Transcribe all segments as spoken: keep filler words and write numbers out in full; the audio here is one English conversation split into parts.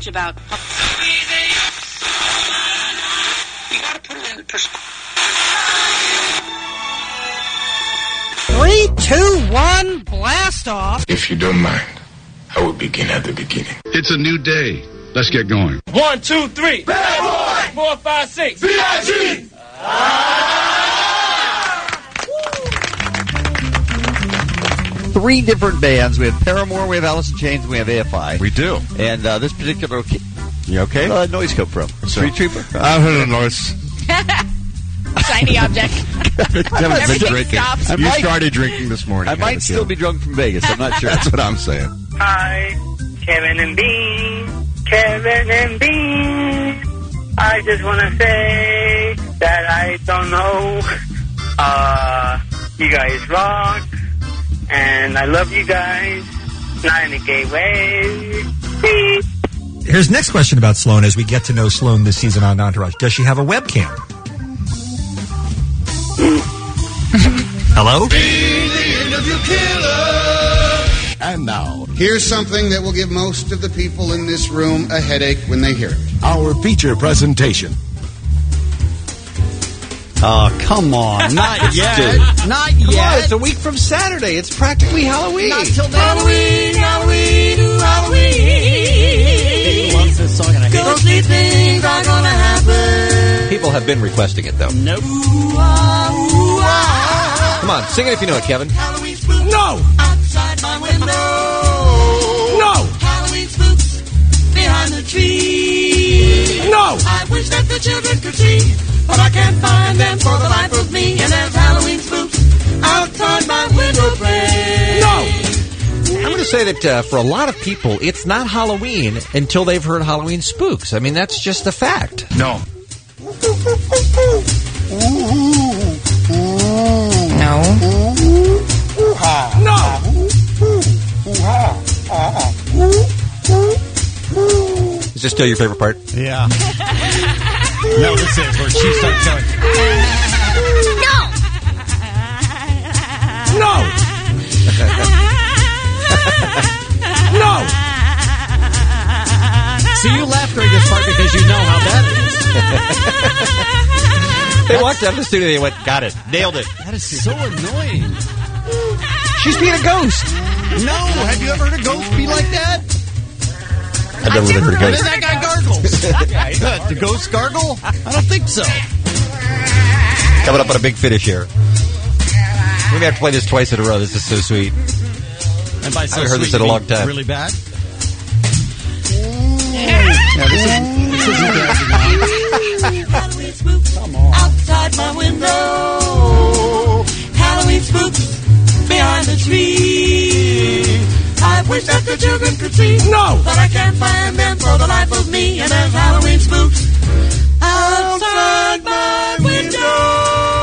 much about... You gotta put it in perspective. Three, two, one, blast off. If you don't mind, I will begin at the beginning. It's a new day. Let's get going. One, two, three. Bad boy. Four, five, six. B I G. Three different bands. We have Paramore, we have Alice in Chains, and we have A F I. We do. And uh, this particular... You okay? Uh, noise come from? Street Trooper? I heard a noise. Shiny object. Kevin's been drinking. Stops. You might, started drinking this morning. I might still be drunk from Vegas. I'm not sure. That's what I'm saying. Hi, Kevin and Bean. Kevin and Bean. I just want to say that I don't know. Uh, you guys rock. And I love you guys. Not in a gay way. Beep. Here's the next question about Sloan as we get to know Sloan this season on Entourage. Does she have a webcam? Hello? Be the interview killer. And now, here's something that will give most of the people in this room a headache when they hear it. our feature presentation. Oh, come on. Not yet. Not Come yet. on, it's a week from Saturday. It's practically Halloween. Not till then. Halloween, Halloween, ooh, Halloween. He loves this song, and I hate it. Ghostly things are gonna happen. People have been requesting it, though. Nope. Ooh, ah, ooh, ah. Come on, sing it if you know it, Kevin. Halloween spooks. No. Outside my window. No. Halloween spooks behind the tree. No. I wish that the children could see, but I can't find them for the life of me. And there's Halloween spooks outside my window pane. No. I'm going to say that uh, for a lot of people, it's not Halloween until they've heard Halloween spooks. I mean, that's just a fact. No. No. No. Is this still your favorite part? Yeah. No, this is where she starts going. No. No. No. So you laughed during this part because you know how bad it is. They walked out of the studio and they went, got it, nailed it. That is so annoying. She's being a ghost. No. Have you ever heard a ghost be like that? I've never really heard a What if ghost. that guy gargles? The ghost gargle? I don't think so. Coming up on a big finish here. We may have to play this twice in a row. This is so sweet. And by I so haven't heard this sweet, in a you long mean time. Really bad? Yeah, this is this isn't dancing now. Halloween spooks outside my window. Halloween spooks behind the tree. I wish that the children could see. No. But I can't find them for the life of me. And there's Halloween spooks outside my window.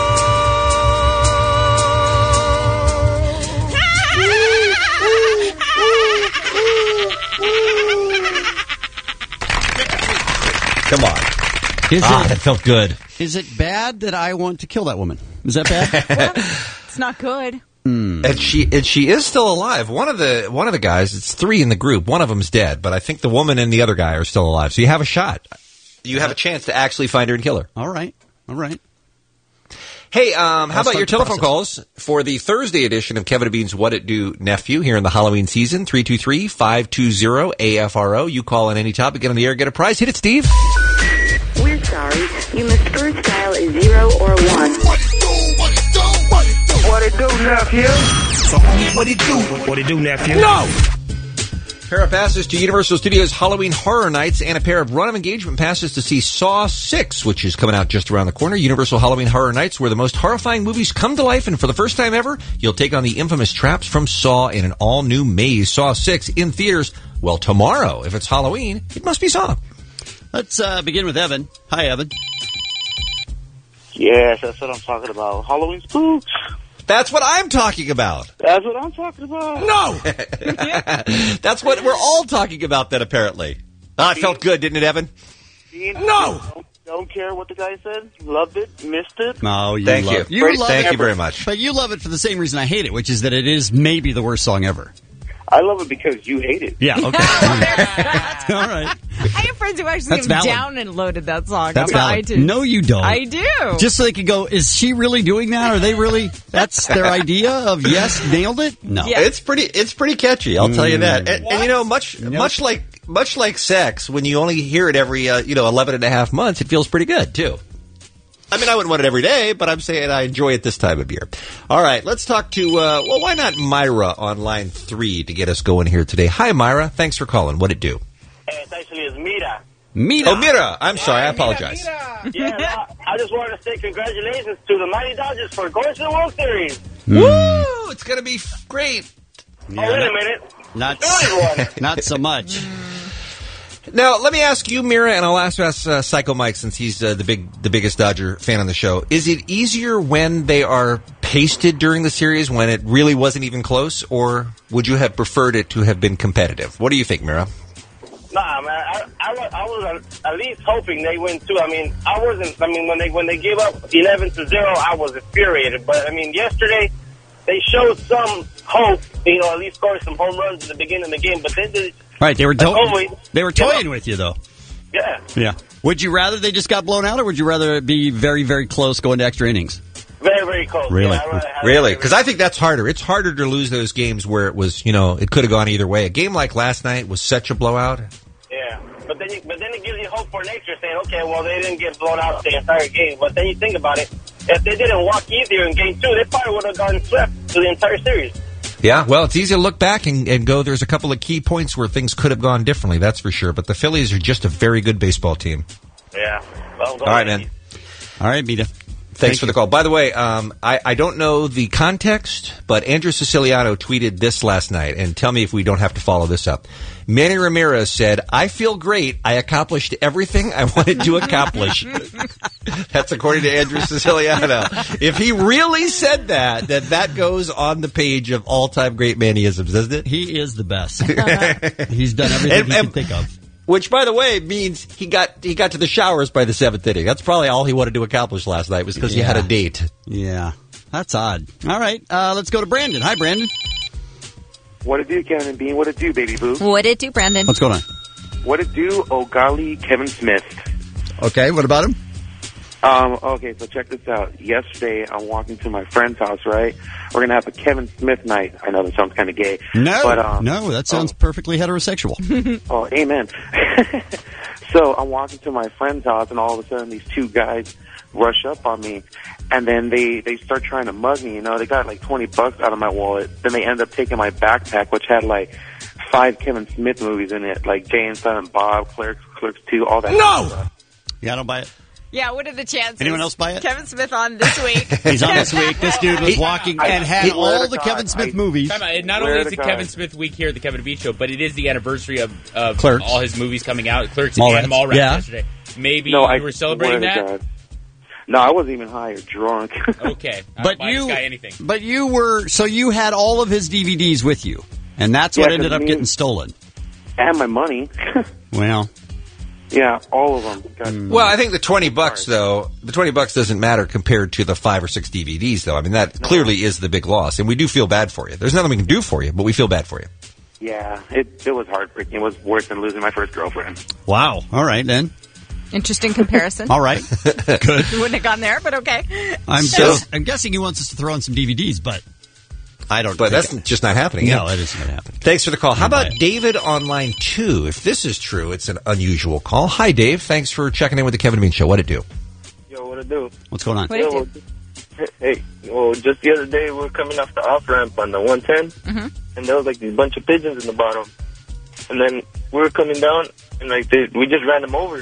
Come on. Is Ah, it, that felt good. is it bad that I want to kill that woman? Is that bad? It's not good. And she and she is still alive. One of the one of the guys, it's three in the group. One of them's dead, but I think the woman and the other guy are still alive. So you have a shot. You have a chance to actually find her and kill her. All right. All right. Hey, um, how I'll about your start the telephone calls for the Thursday edition of Kevin and Bean's What It Do Nephew here in the Halloween season? three two three, five two zero, A F R O. You call on any topic, get on the air, get a prize. Hit it, Steve. We're sorry. You must first dial a zero or a one. What it do, what it do, what it do. What it do, nephew? So, what it do? What it do, nephew? No. Pair of passes to Universal Studios Halloween Horror Nights and a pair of run of engagement passes to see Saw six, which is coming out just around the corner. Universal Halloween Horror Nights, where the most horrifying movies come to life, and for the first time ever, you'll take on the infamous traps from Saw in an all-new maze. Saw six in theaters, well, tomorrow. If it's Halloween, it must be Saw. Let's uh, begin with Evan. Hi, Evan. Yes, that's what I'm talking about. Halloween spooks. That's what I'm talking about. That's what I'm talking about. No. That's what we're all talking about then, apparently. Ah, it felt good, didn't it, Evan? No. Don't, don't care what the guy said. Loved it. Missed it. No, you Thank love you. it. You love Thank it, you very much. But you love it for the same reason I hate it, which is that it is maybe the worst song ever. I love it because you hate it. Yeah, okay. All right. I have friends who actually That's have valid. down and loaded that song That's on valid. iTunes. No, you don't. I do. Just so they could go, is she really doing that? Are they really, that's their idea of yes, nailed it? No. Yeah. It's pretty. It's pretty catchy. I'll tell you that. And, and you know, much Nope. much like much like sex, when you only hear it every uh, you know eleven and a half months, it feels pretty good too. I mean, I wouldn't want it every day, but I'm saying I enjoy it this time of year. All right, let's talk to uh, well, why not Myra on line three to get us going here today? Hi, Myra. Thanks for calling. What'd it do? Hey, it's actually it's Mira. Mira. Oh, Mira. I'm sorry. I apologize. Yeah, I, I just wanted to say congratulations to the Mighty Dodgers for going to the World Series. Woo! It's gonna be f- great. Yeah, oh, wait not, a minute. Not, Phillies won. not so much. Now, let me ask you, Mira, and I'll ask us, uh, Psycho Mike, since he's uh, the big, the biggest Dodger fan on the show. Is it easier when they are pasted during the series, when it really wasn't even close, or would you have preferred it to have been competitive? What do you think, Mira? Nah, man, I, I, wa- I was at least hoping they win too. I mean, I wasn't. I mean, when they when they gave up eleven to zero, I was infuriated. But I mean, yesterday they showed some hope. You know, at least scoring some home runs at the beginning of the game. But then they, Right, they were to- always, they were toying with you, though. yeah, Yeah. Would you rather they just got blown out, or would you rather it be very, very close going to extra innings? very very close. Really? Yeah, I rather have Really? it. Because I think that's harder. It's harder to lose those games where it was, you know, it could have gone either way. A game like last night was such a blowout. Yeah, but then you, but then it gives you hope for next year, saying, okay, well they didn't get blown out the entire game. But then you think about it, if they didn't walk easier in game two, they probably would have gotten swept through the entire series. Yeah, well, it's easy to look back and, and go, there's a couple of key points where things could have gone differently, that's for sure. But the Phillies are just a very good baseball team. Yeah. Well, All right, man. All right, Mita. Thanks for the call. By the way, um, I, I don't know the context, but Andrew Siciliano tweeted this last night, and tell me if we don't have to follow this up. Manny Ramirez said, I feel great. I accomplished everything I wanted to accomplish. That's according to Andrew Siciliano. If he really said that, then that goes on the page of all-time great Mannyisms, doesn't it? He is the best. He's done everything And- he and- can think of. Which, by the way, means he got he got to the showers by the seventh inning. That's probably all he wanted to accomplish last night, was because he had a date. Yeah. That's odd. All right, uh, let's go to Brandon. Hi, Brandon. What it do, Kevin and Bean? What it do, baby boo? What it do, Brandon? What's going on? What it do, oh golly, Kevin Smith. Okay, what about him? Um, okay, so check this out. Yesterday, I'm walking to my friend's house, right? We're going to have a Kevin Smith night. I know that sounds kind of gay. No, but, um, no, that sounds perfectly heterosexual. Oh, amen. So I'm walking to my friend's house, and all of a sudden these two guys rush up on me, and then they, they start trying to mug me. You know, they got like twenty bucks out of my wallet. Then they end up taking my backpack, which had like five Kevin Smith movies in it, like Jay and Silent Bob, Clerks, Clerks two, all that No! stuff. Yeah, I don't buy it. Yeah, what are the chances? Anyone else buy it? Kevin Smith on this week. He's on this week. This dude was He- walking I- and had he- all to the God, Kevin Smith I- movies. Time out. It not Swear only is to the God. Kevin Smith week here at the Kevin and Bean Show, but it is the anniversary of, of Clerks. all his movies coming out. Clerks Mallrats. and Mallrats Yeah. yesterday. Maybe No, I you were celebrating swear to that? God. No, I wasn't even high or drunk. Okay. I But don't buy you, this guy anything. but you were, so you had all of his D V Ds with you, and that's what Yeah, ended 'cause up me- getting stolen. And my money. Well, Yeah, all of them. God. Well, I think the twenty bucks, though, the twenty bucks doesn't matter compared to the five or six D V Ds, though. I mean, that clearly is the big loss, and we do feel bad for you. There's nothing we can do for you, but we feel bad for you. Yeah, it it was heartbreaking. It was worse than losing my first girlfriend. wow. All right, then. Interesting comparison. All right. Good. You wouldn't have gone there, but okay. I'm, So- guess, I'm guessing he wants us to throw in some D V Ds, but I don't But think that's it- just not happening. No, yet. that isn't going to happen. Thanks for the call. How Don't buy about it. David on line two? If this is true, it's an unusual call. Hi, Dave. Thanks for checking in with the Kevin and Bean Show. What'd it do? Yo, what it do? What's going on? What did Yo, you hey, well, just the other day we were coming off the off ramp on the one ten, Mm-hmm. and there was like these bunch of pigeons in the bottom, and then we were coming down, and like they, we just ran them over.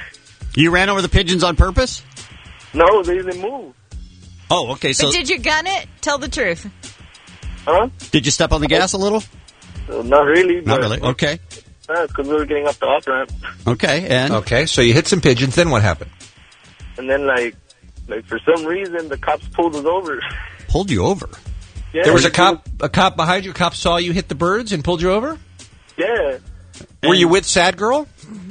You ran over the pigeons on purpose? No, they didn't move. Oh, okay. So But did you gun it? Tell the truth. Huh? did you step on the gas a little? So not really. Not but- really. Okay. because we were getting off the off ramp, Okay. And Okay, so you hit some pigeons. Then what happened? and then like, like for some reason the cops pulled us over. pulled you over. Yeah, There was a we- cop, a cop behind you. A cop saw you hit the birds and pulled you over. Yeah. Were you with Sad Girl?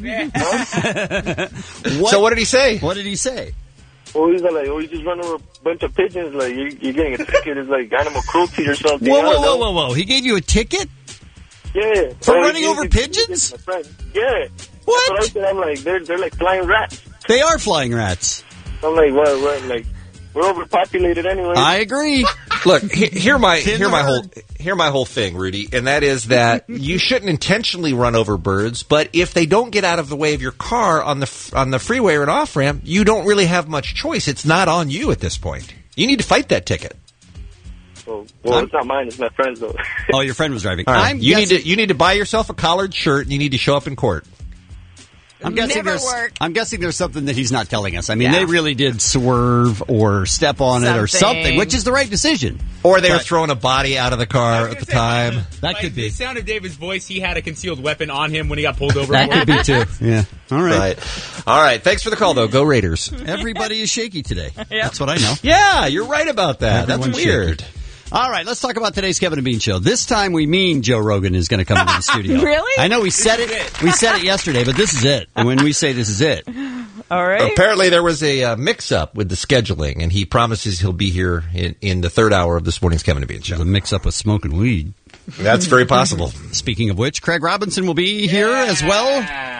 What, So what did he say? what did he say? Well, he's like, oh, you just run over a bunch of pigeons. Like, you, you're getting a ticket. It's like animal cruelty or something. Whoa, I whoa, don't whoa, know. whoa, whoa. He gave you a ticket? Yeah. For Oh, running you- over you- pigeons? my friend. Yeah. What? That's what I said. I'm like, they're, they're like flying rats. They are flying rats. I'm like, what, what, like, we're overpopulated anyway. I agree. Look, he, here my Tin here my herd. whole here my whole thing, Rudy, and that is that you shouldn't intentionally run over birds, but if they don't get out of the way of your car on the f- on the freeway or an off ramp, you don't really have much choice. It's not on you at this point. You need to fight that ticket. Well, well it's not mine. It's my friend's, though. Oh, your friend was driving. All right. I'm You need guessing, to you need to buy yourself a collared shirt and you need to show up in court. I'm guessing Never there's. work. I'm guessing there's something that he's not telling us. I mean, Yeah. they really did swerve or step on it or Something. something, which is the right decision. Or they were But- throwing a body out of the car at the time. That Like, could be. The sound of David's voice, he had a concealed weapon on him when he got pulled over. That for could it. be too. Yeah. All right. Right. All right. Thanks for the call, though. Go Raiders. Everybody is shaky today. Yep. That's what I know. Yeah, you're right about that. Everyone's That's weird. shaky. All right, let's talk about today's Kevin and Bean show. This time we mean Joe Rogan is going to come into the studio. Really? I know we said it. We said it yesterday, but this is it. And when we say this is it, All right. Apparently, there was a uh, mix-up with the scheduling, and he promises he'll be here in, in the third hour of this morning's Kevin and Bean show. the mix-up with smoking weed. That's very possible. Speaking of which, Craig Robinson will be here as well.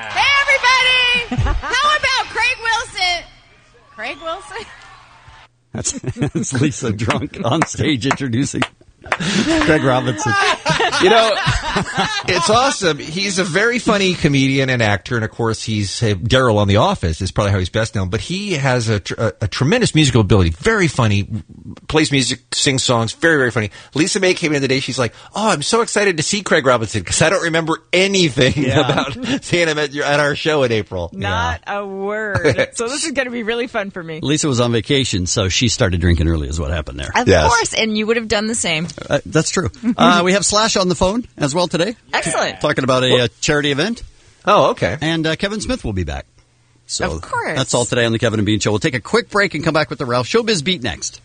Hey, everybody! How about Craig Wilson? Craig Wilson? That's, that's Lisa drunk on stage introducing Craig Robinson. You know, it's awesome. He's a very funny comedian and actor, and of course, he's uh, Daryl on The Office is probably how he's best known. But he has a, tr- a, a tremendous musical ability. Very funny, plays music, sings songs. Very, very funny. Lisa May came in today. She's like, "Oh, I'm so excited to see Craig Robinson because I don't remember anything Yeah. about seeing him at, your, at our show in April." Not a word. So this is going to be really fun for me. Lisa was on vacation, so she started drinking early is what happened there. Of Yes. course, and you would have done the same. Uh, that's true. Uh, we have Slash on the phone as well today. Excellent. Talking about a, uh charity event. Oh, okay. And uh, Kevin Smith will be back. So Of course. that's all today on the Kevin and Bean Show. We'll take a quick break and come back with the Ralph Showbiz Beat next.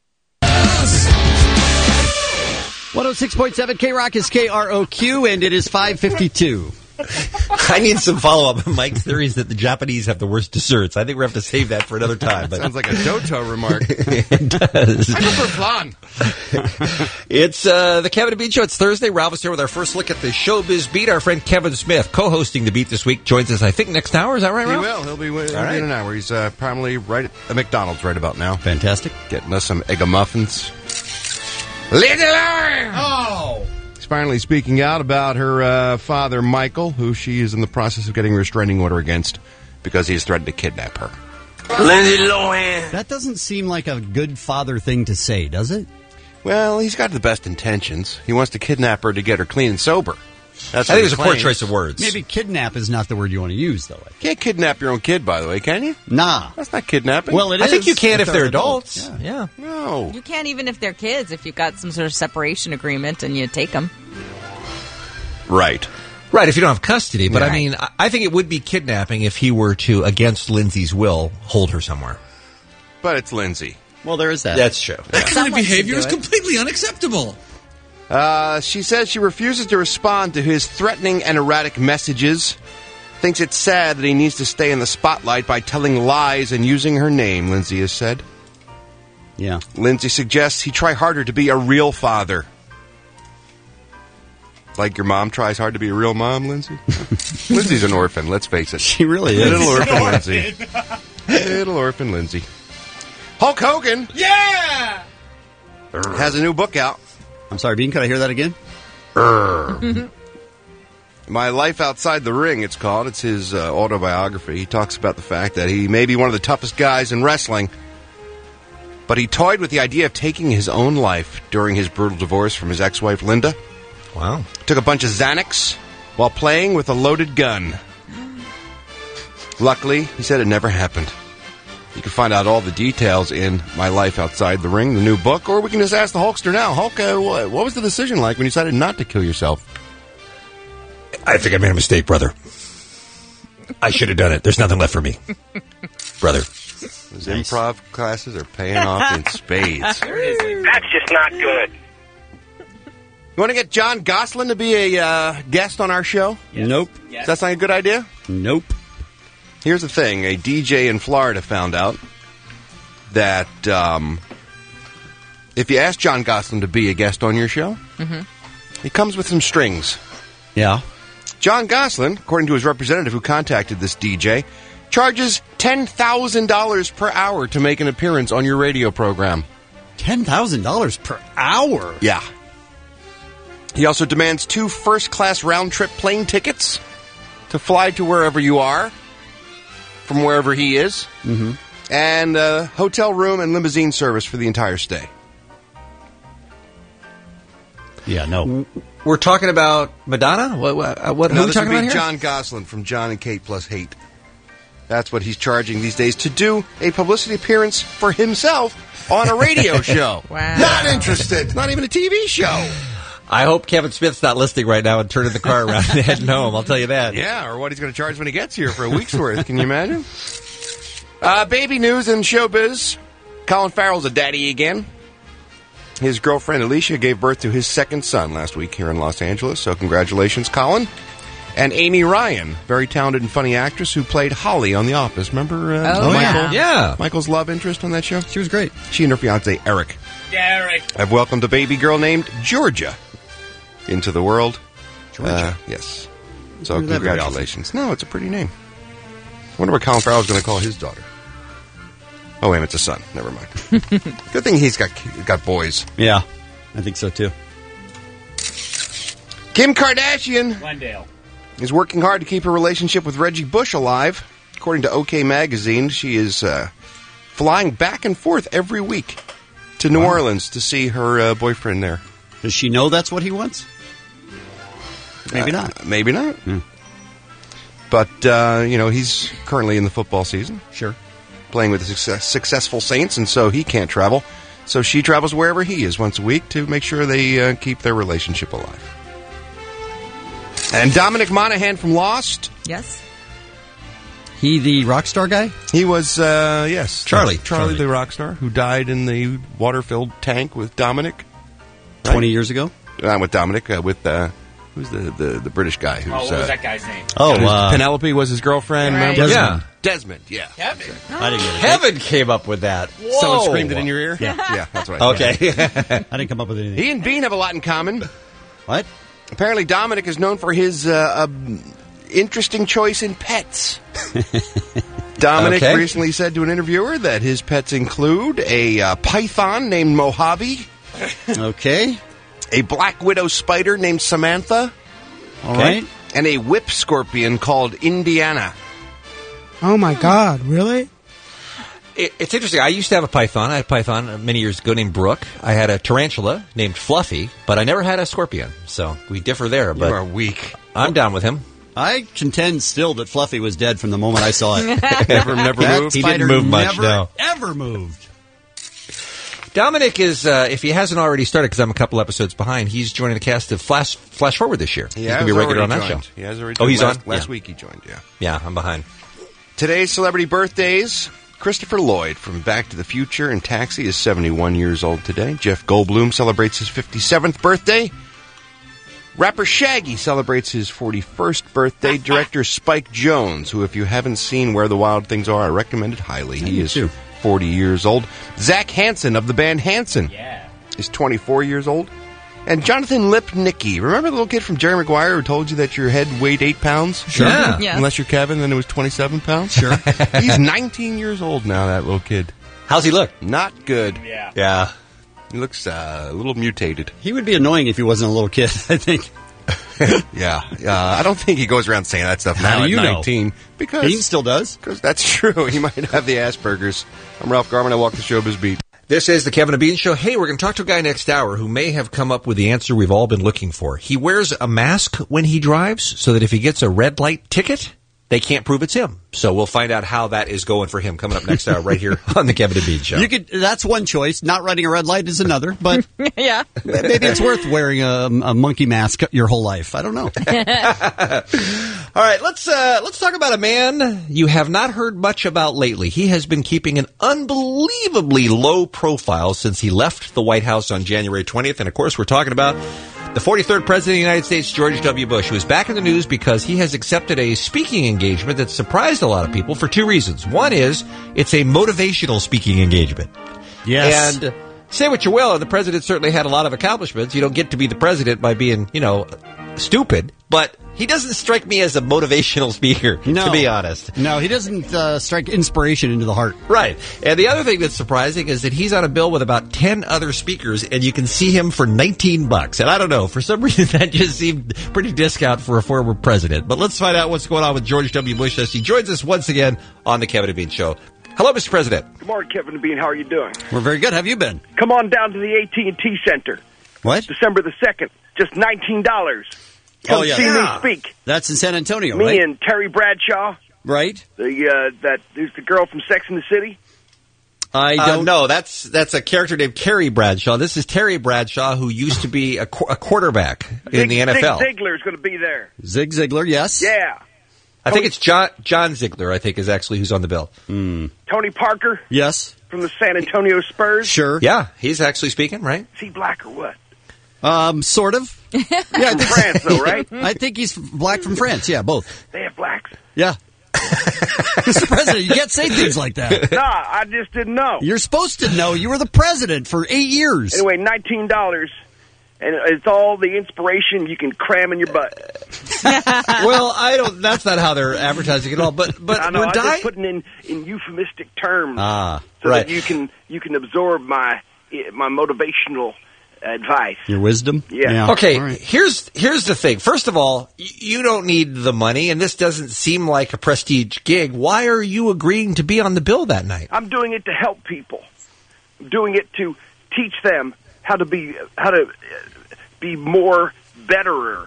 one oh six point seven K-Rock is K R O Q, and it is five fifty-two. I need some follow-up on Mike's theories that the Japanese have the worst desserts. I think we have to save that for another time. But Sounds like a Doto remark. it does. I go for flan. It's uh, the Kevin and Bean Show. It's Thursday. Ralph is here with our first look at the Showbiz Beat. Our friend Kevin Smith, co-hosting the Beat this week, joins us, I think, next hour. Is that right, He Ralph? will. He'll be, he'll be All right. in an hour. He's uh, primarily right at the McDonald's right about now. Fantastic. Getting us some egg muffins. Lindsay Lohan! Oh! He's finally speaking out about her uh, father, Michael, who she is in the process of getting a restraining order against because he's threatened to kidnap her. Lindsay Lohan. That doesn't seem like a good father thing to say, does it? Well, he's got the best intentions. He wants to kidnap her to get her clean and sober. That's I what think he it's a poor claims. choice of words. Maybe kidnap is not the word you want to use, though. You can't kidnap your own kid, by the way, can you? Nah. That's not kidnapping. Well, it I is. think you can if they're adults. adults. Yeah. no. You can't even if they're kids, if you've got some sort of separation agreement and you take them. Right. Right, if you don't have custody. But I Right. mean, I- I think it would be kidnapping if he were to, against Lindsay's will, hold her somewhere. But it's Lindsay. Well, there is that. That's true. That kind of Someone should behavior do is it. completely unacceptable. Uh, she says she refuses to respond to his threatening and erratic messages. Thinks it's sad that he needs to stay in the spotlight by telling lies and using her name, Lindsay has said. Yeah. Lindsay suggests he try harder to be a real father. Like your mom tries hard to be a real mom, Lindsay? Lindsay's an orphan, let's face it. She really is. Little orphan Lindsay. Little orphan Lindsay. Hulk Hogan Yeah! has a new book out. I'm sorry, Bean, could I hear that again? My Life Outside the Ring, it's called. It's his uh, autobiography. He talks about the fact that he may be one of the toughest guys in wrestling, but he toyed with the idea of taking his own life during his brutal divorce from his ex-wife, Linda. Wow. Took a bunch of Xanax while playing with a loaded gun. Luckily, he said it never happened. You can find out all the details in My Life Outside the Ring, the new book, or we can just ask the Hulkster now. Hulk, uh, what, what was the decision like when you decided not to kill yourself? I think I made a mistake, brother. I should have done it. There's nothing left for me. Brother. Those improv classes are paying off in spades. That's just not good. You want to get John Gosselin to be a uh, guest on our show? Nope. Does that sound like a good idea? Nope. Here's the thing. A D J in Florida found out that um, if you ask John Gosselin to be a guest on your show, Mm-hmm. he comes with some strings. Yeah. John Goslin, according to his representative who contacted this D J, charges ten thousand dollars per hour to make an appearance on your radio program. ten thousand dollars per hour? Yeah. He also demands two first-class round-trip plane tickets to fly to wherever you are, from wherever he is, mm-hmm. and a hotel room and limousine service for the entire stay. Yeah, no. We're talking about Madonna? What, what, what, no, who are we this talking would about be here? John Goslin from John and Kate Plus Hate. That's what he's charging these days to do a publicity appearance for himself on a radio show. Wow. Not interested. Not even a T V show. I hope Kevin Smith's not listening right now and turning the car around and heading home. I'll tell you that. Yeah, or what he's going to charge when he gets here for a week's worth. Can you imagine? Uh, baby news in showbiz. Colin Farrell's a daddy again. His girlfriend Alicia gave birth to his second son last week here in Los Angeles, so congratulations, Colin. And Amy Ryan, very talented and funny actress who played Holly on The Office. Remember uh, Oh, Michael? yeah. Yeah. Michael's love interest on that show? She was great. She and her fiancé, Eric, Derek. have welcomed a baby girl named Georgia into the world. Georgia? Uh, yes. So Isn't that very congratulations. No, it's a pretty name. I wonder what Colin Farrell's going to call his daughter. Oh, wait, it's a son. Never mind. Good thing he's got got boys. Yeah, I think so, too. Kim Kardashian Glendale. is working hard to keep her relationship with Reggie Bush alive. According to OK Magazine, she is uh, flying back and forth every week to New Wow. Orleans to see her uh, boyfriend there. Does she know that's what he wants? Maybe Uh, not. Maybe not. Hmm. But, uh, you know, he's currently in the football season. Sure. Playing with the success, successful Saints, and so he can't travel. So she travels wherever he is once a week to make sure they uh, keep their relationship alive. And Dominic Monaghan from Lost. Yes. He the rock star guy? He was, uh, yes. Charlie. Charlie. Charlie. the rock star, who died in the water-filled tank with Dominic. twenty years ago? Not with Dominic, uh, with, uh, who's the, the, the British guy? Who's, Oh, what was uh, that guy's name? Oh, who's- uh, Penelope was his girlfriend, Right. remember? Yeah. Desmond, yeah. Kevin. I didn't get it. Heaven came up with that. Whoa. Someone screamed it in your ear? Yeah. Yeah, that's what I thought. Okay. I didn't come up with anything. He and Bean have a lot in common. What? Apparently, Dominic is known for his uh, um, interesting choice in pets. Dominic Okay. recently said to an interviewer that his pets include a uh, python named Mojave, Okay. a black widow spider named Samantha, All right. and a whip scorpion called Indiana. Oh my God! Really? It, it's interesting. I used to have a python. I had a python many years ago named Brooke. I had a tarantula named Fluffy, but I never had a scorpion. So we differ there. But You are weak. I'm down with him. I contend still that Fluffy was dead from the moment I saw it. Never, never That moved. He didn't spider move much, never, no. ever moved. Dominic is, uh, if he hasn't already started, because I'm a couple episodes behind, he's joining the cast of Flash Flash Forward this year. He he's has going to be regular on already that joined. show. He has already Oh, he's last, on? Last Yeah. week he joined, yeah. Yeah, I'm behind. Today's celebrity birthdays. Christopher Lloyd from Back to the Future and Taxi is seventy-one years old today. Jeff Goldblum celebrates his fifty-seventh birthday. Rapper Shaggy celebrates his forty-first birthday. Director Spike Jonze, who, if you haven't seen Where the Wild Things Are, I recommend it highly. He is too. forty years old. Zach Hansen of the band Hanson Yeah. is twenty-four years old. And Jonathan Lipnicki, remember the little kid from Jerry Maguire who told you that your head weighed eight pounds? Sure. Yeah. Yes. Unless you're Kevin, then it was twenty-seven pounds? Sure. He's nineteen years old now, that little kid. How's he look? Not good. Yeah. Yeah. He looks uh, a little mutated. He would be annoying if he wasn't a little kid, I think. Yeah. Uh, I don't think he goes around saying that stuff How now do at you know? nineteen. Because Bean still does. Because that's true. He might have the Asperger's. I'm Ralph Garman. I walk the showbiz beat. This is the Kevin and Bean Show. Hey, we're going to talk to a guy next hour who may have come up with the answer we've all been looking for. He wears a mask when he drives so that if he gets a red light ticket, they can't prove it's him. So we'll find out how that is going for him coming up next hour right here on the Kevin and Bean Show. You could. That's one choice. Not running a red light is another. But Yeah. maybe it's worth wearing a, a monkey mask your whole life. I don't know. All right, let's uh, let's talk about a man you have not heard much about lately. He has been keeping an unbelievably low profile since he left the White House on January twentieth. And, of course, we're talking about the forty-third President of the United States, George W. Bush, who is back in the news because he has accepted a speaking engagement that surprised a lot of people for two reasons. One is it's a motivational speaking engagement. Yes. And say what you will, and the president certainly had a lot of accomplishments. You don't get to be the president by being, you know, stupid. but he doesn't strike me as a motivational speaker, No. to be honest. No, he doesn't uh, strike inspiration into the heart. Right. And the other thing that's surprising is that he's on a bill with about ten other speakers, and you can see him for nineteen bucks. And I don't know, for some reason that just seemed pretty discount for a former president. But let's find out what's going on with George W. Bush as he joins us once again on the Kevin and Bean Show. Hello, Mister President. Good morning, Kevin and Bean. How are you doing? We're very good. How have you been? Come on down to the A T and T Center. What? December the second. Just nineteen dollars. Come Oh, yeah. see Yeah. me speak. That's in San Antonio, Me right? and Terry Bradshaw. Right. The uh, that who's the girl from Sex and the City? I Uh, don't know. That's that's a character named Carrie Bradshaw. This is Terry Bradshaw, who used to be a, qu- a quarterback in Zig, the N F L. Zig Ziglar is going to be there. Zig Ziglar, yes. Yeah. I think it's John John Ziegler, I think, is actually who's on the bill. Tony Parker Yes. from the San Antonio Spurs. Sure. Yeah, he's actually speaking, right? Is he black or what? Um, sort of. Yeah, I think France, though, right? I think he's black from France. Yeah, both. They have blacks. Yeah. Mister President, you can't say things like that. Nah, I just didn't know. You're supposed to know. You were the president for eight years. Anyway, nineteen dollars, and it's all the inspiration you can cram in your butt. Well, I don't. That's not how they're advertising at all. But but I know. we're I'm dying. just putting in in euphemistic terms, Ah, so right. that you can you can absorb my my motivational advice. your wisdom? Yeah. Okay, All right. here's here's the thing. First of all, y- you don't need the money, and this doesn't seem like a prestige gig. Why are you agreeing to be on the bill that night? I'm doing it to help people. I'm doing it to teach them how to be how to uh, be more betterer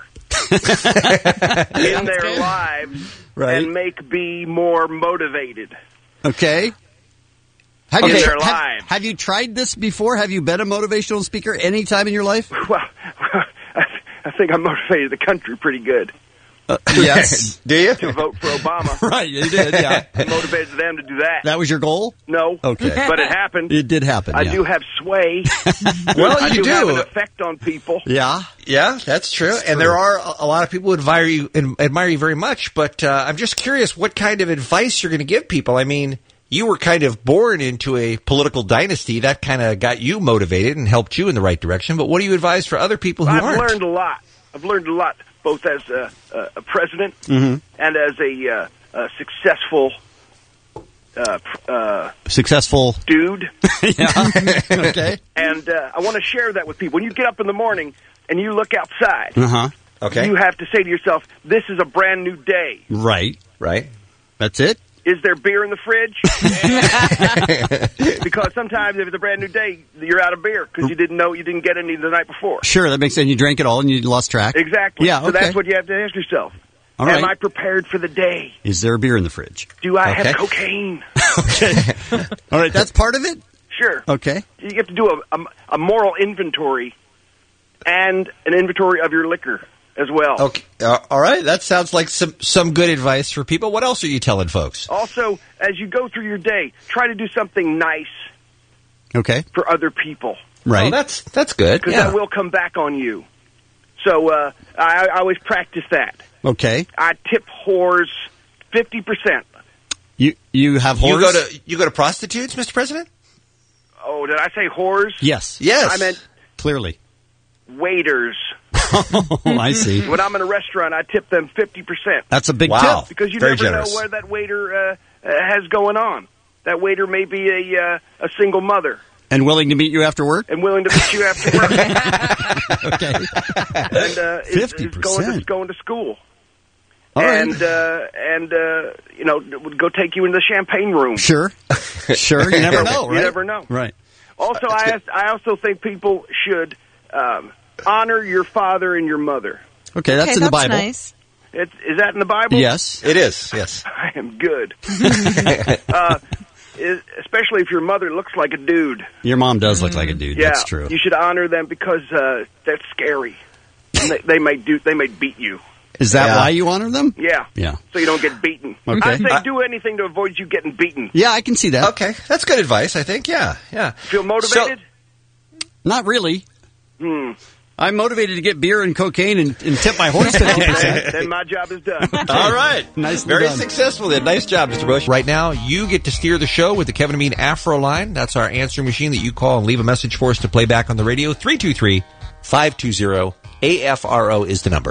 in their lives, Right. and make be more motivated. Okay. Have In you, their have, lives. have you tried this before? Have you been a motivational speaker any time in your life? Well, I think I motivated the country pretty good. Uh, yes. Do you? To vote for Obama. Right, you did, yeah. I motivated them to do that. That was your goal? No. Okay. But it happened. It did happen, I yeah. do have sway. Well, I you do, have do. an effect on people. Yeah. Yeah, that's true. And there are a- a lot of people who admire you and admire you very much. But uh, I'm just curious what kind of advice you're going to give people. I mean, you were kind of born into a political dynasty that kind of got you motivated and helped you in the right direction. But what do you advise for other people who I've aren't? learned a lot. I've learned a lot, both as a, a, a president Mhm. and as a, uh, a successful uh, pr- uh, Successful. dude. Yeah. Okay. And uh, I want to share that with people. When you get up in the morning and you look outside, Uh-huh. Okay. you have to say to yourself, this is a brand new day. Right. Right. That's it? Is there beer in the fridge? Because sometimes if it's a brand new day, you're out of beer because you didn't know you didn't get any the night before. Sure, that makes sense. You drank it all and you lost track. Exactly. Yeah, So okay. that's what you have to ask yourself. All Am right. I prepared for the day? Is there a beer in the fridge? Do I Okay. have cocaine? All right, that's part of it? Sure. Okay. You have to do a, a, a moral inventory and an inventory of your liquor as well. Okay. Uh, all right. That sounds like some, some good advice for people. What else are you telling folks? Also, as you go through your day, try to do something nice Okay. for other people. Right. Oh, that's that's good. Because Yeah. that will come back on you. So uh, I, I always practice that. Okay. I tip whores fifty percent. You you have You whores? go to you go to prostitutes, Mister President? Oh, did I say whores? Yes. Yes. I meant Clearly. waiters. Oh, I see. When I'm in a restaurant, I tip them fifty percent. That's a big Wow. tip. Because you Very never generous. know where that waiter uh, uh, has going on. That waiter may be a uh, a single mother And willing to meet you after work? and willing to meet you after work. Okay. and uh, is, is going to fifty percent. going to school. All right. and uh, and uh, you know would go take you into the champagne room. Sure. Sure. You never know, right? You never know. Right. Also, I asked, I also think people should um, honor your father and your mother. Okay, that's okay, in the that's Bible. nice. It's, is that in the Bible? Yes. It is. Yes. I am good. uh, is, especially if your mother looks like a dude. Your mom does look like a dude. Yeah, That's true. you should honor them because uh, that's scary. And they, they may do. They may beat you. Is that Yeah. why you honor them? Yeah. Yeah. So you don't get beaten. Okay. I say Uh, do anything to avoid you getting beaten. Yeah, I can see that. Okay, that's good advice. I think. Yeah. Yeah. Feel motivated? Not really. Hmm. I'm motivated to get beer and cocaine and, and tip my horse fifty then, percent. then my job is done. All right. Nice. Very done. successful then. Nice job, Mister Bush. Right now, you get to steer the show with the Kevin and Bean Afro line. That's our answering machine that you call and leave a message for us to play back on the radio. three two three, five two zero, A F R O is the number.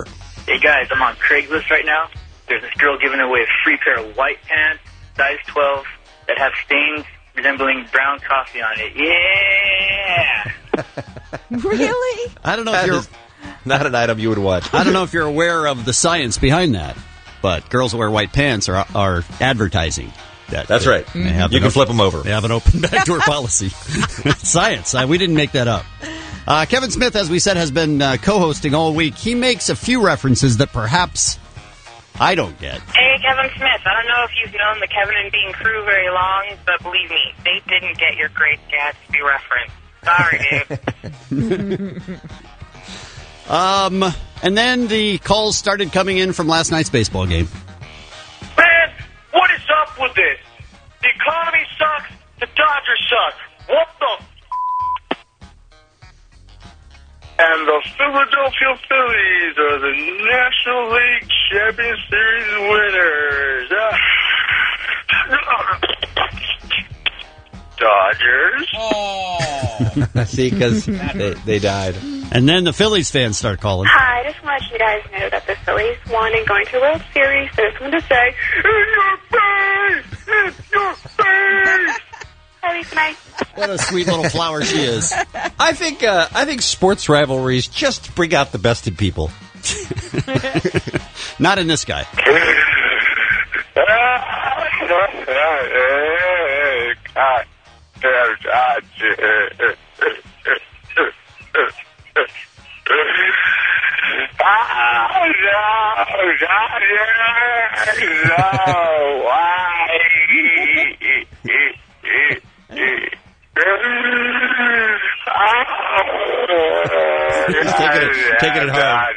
Hey guys, I'm on Craigslist right now. There's this girl giving away a free pair of white pants, size twelve, that have stains resembling brown coffee on it. Yeah! Really? I don't know That if you're. is not an item you would want. I don't know if you're aware of the science behind that, but girls who wear white pants are are advertising. That That's they, right. They have You an can open- flip them over. They have an open backdoor policy. Science. Uh, we didn't make that up. Uh, Kevin Smith, as we said, has been uh, co-hosting all week. He makes a few references that perhaps I don't get. Hey, Kevin Smith. I don't know if you've known the Kevin and Bean crew very long, but believe me, they didn't get your Great Gatsby reference. Sorry, dude. Um, and then the calls started coming in from last night's baseball game. Man, what is up with this? The economy sucks. The Dodgers suck. What the f***? And the Philadelphia Phillies are the National League Champion Series winners. Dodgers. Oh. See, because they, they died. And then the Phillies fans start calling. Hi, I just want you guys to know that the Phillies won and going to World Series. So I just wanted to say, in your face! In your face! Have a night. What a sweet little flower she is. I think uh, I think sports rivalries just bring out the best in people. Not in this guy. He's taking it, taking it hard.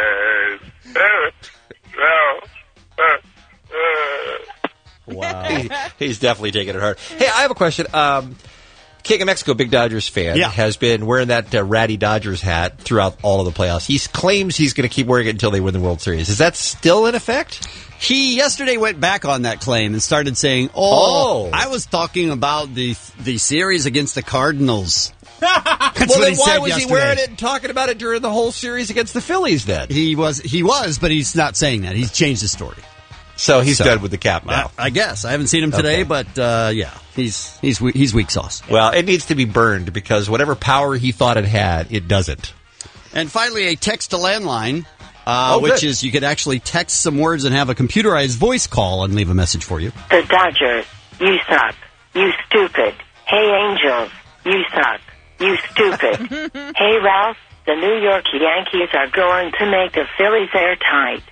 Wow. He, he's definitely taking it hard. Hey, I have a question. Um, King of Mexico, big Dodgers fan, Yeah. has been wearing that uh, ratty Dodgers hat throughout all of the playoffs. He claims he's going to keep wearing it until they win the World Series. Is that still in effect? He yesterday went back on that claim and started saying, "Oh, Oh. I was talking about the the series against the Cardinals." That's well, what then he why said was yesterday. he wearing it and talking about it during the whole series against the Phillies then? He was, he was, but he's not saying that. He's changed his story. So he's So, done with the cap now. I, I guess I haven't seen him today, Okay. but uh, yeah, he's he's we- he's weak sauce. Well, it needs to be burned because whatever power he thought it had, it doesn't. And finally, a text to landline, uh, Oh, which good. is you could actually text some words and have a computerized voice call and leave a message for you. The Dodgers, you suck. You stupid. Hey, Angels, you suck. You stupid. Hey, Ralph, the New York Yankees are going to make the Phillies airtight.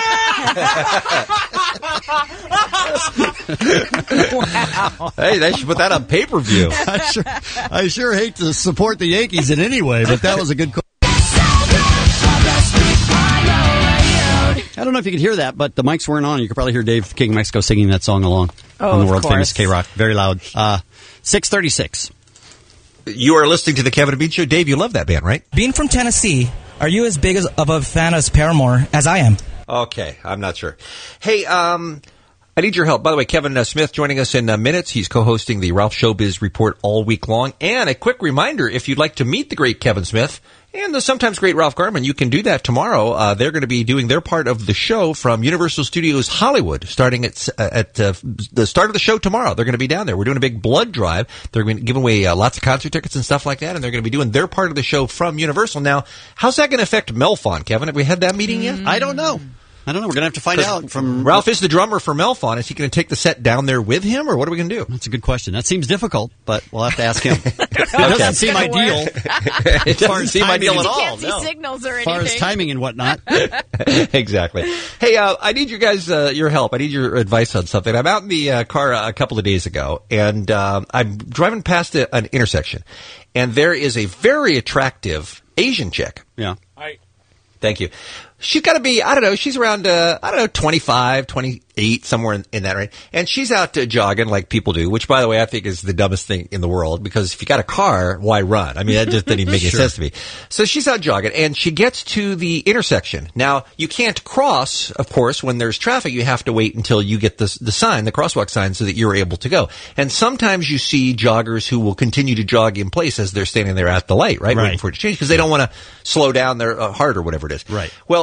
Wow. Hey, they should put that on pay-per-view. I sure, I sure hate to support the Yankees in any way, but that was a good call. I don't know if you could hear that, but the mics weren't on. You could probably hear Dave King of Mexico singing that song along Oh, on the of world famous course. K-Rock. Very loud. Uh, six thirty-six. You are listening to the Kevin and Bean Show. Dave, you love that band, right? Being from Tennessee, are you as big as, of a fan as Paramore as I am? Okay, I'm not sure. Hey, um, I need your help. By the way, Kevin uh, Smith joining us in uh, minutes. He's co-hosting the Ralph Showbiz Report all week long. And a quick reminder, if you'd like to meet the great Kevin Smith and the sometimes great Ralph Garman, you can do that tomorrow. Uh, they're going to be doing their part of the show from Universal Studios Hollywood, starting at uh, at uh, the start of the show tomorrow. They're going to be down there. We're doing a big blood drive. They're going to give away uh, lots of concert tickets and stuff like that, and they're going to be doing their part of the show from Universal. Now, how's that going to affect Melfon, Kevin? Have we had that meeting yet? I don't know. I don't know. We're going to have to find out from Ralph is the drummer for Melfon. Is he going to take the set down there with him, or what are we going to do? That's a good question. That seems difficult, but we'll have to ask him. It doesn't seem gonna ideal. It As far doesn't as seem timing ideal and- at all. Can't see no. signals or As far anything. as timing and whatnot. Exactly. Hey, uh, I need you guys, uh, your help. I need your advice on something. I'm out in the uh, car a couple of days ago, and um, I'm driving past a, an intersection, and there is a very attractive Asian chick. Yeah. Thank you. She's got to be, I don't know, she's around, uh, I don't know, twenty-five, twenty-eight, somewhere in, in that range. And she's out uh, jogging like people do, which, by the way, I think is the dumbest thing in the world, because if you got a car, why run? I mean, that just doesn't even make any Sure. sense to me. So she's out jogging, and she gets to the intersection. Now, you can't cross, of course, when there's traffic. You have to wait until you get the, the sign, the crosswalk sign, so that you're able to go. And sometimes you see joggers who will continue to jog in place as they're standing there at the light, right? Right. Waiting for it to change, because they don't want to slow down their uh, heart or whatever it is. Right. Well,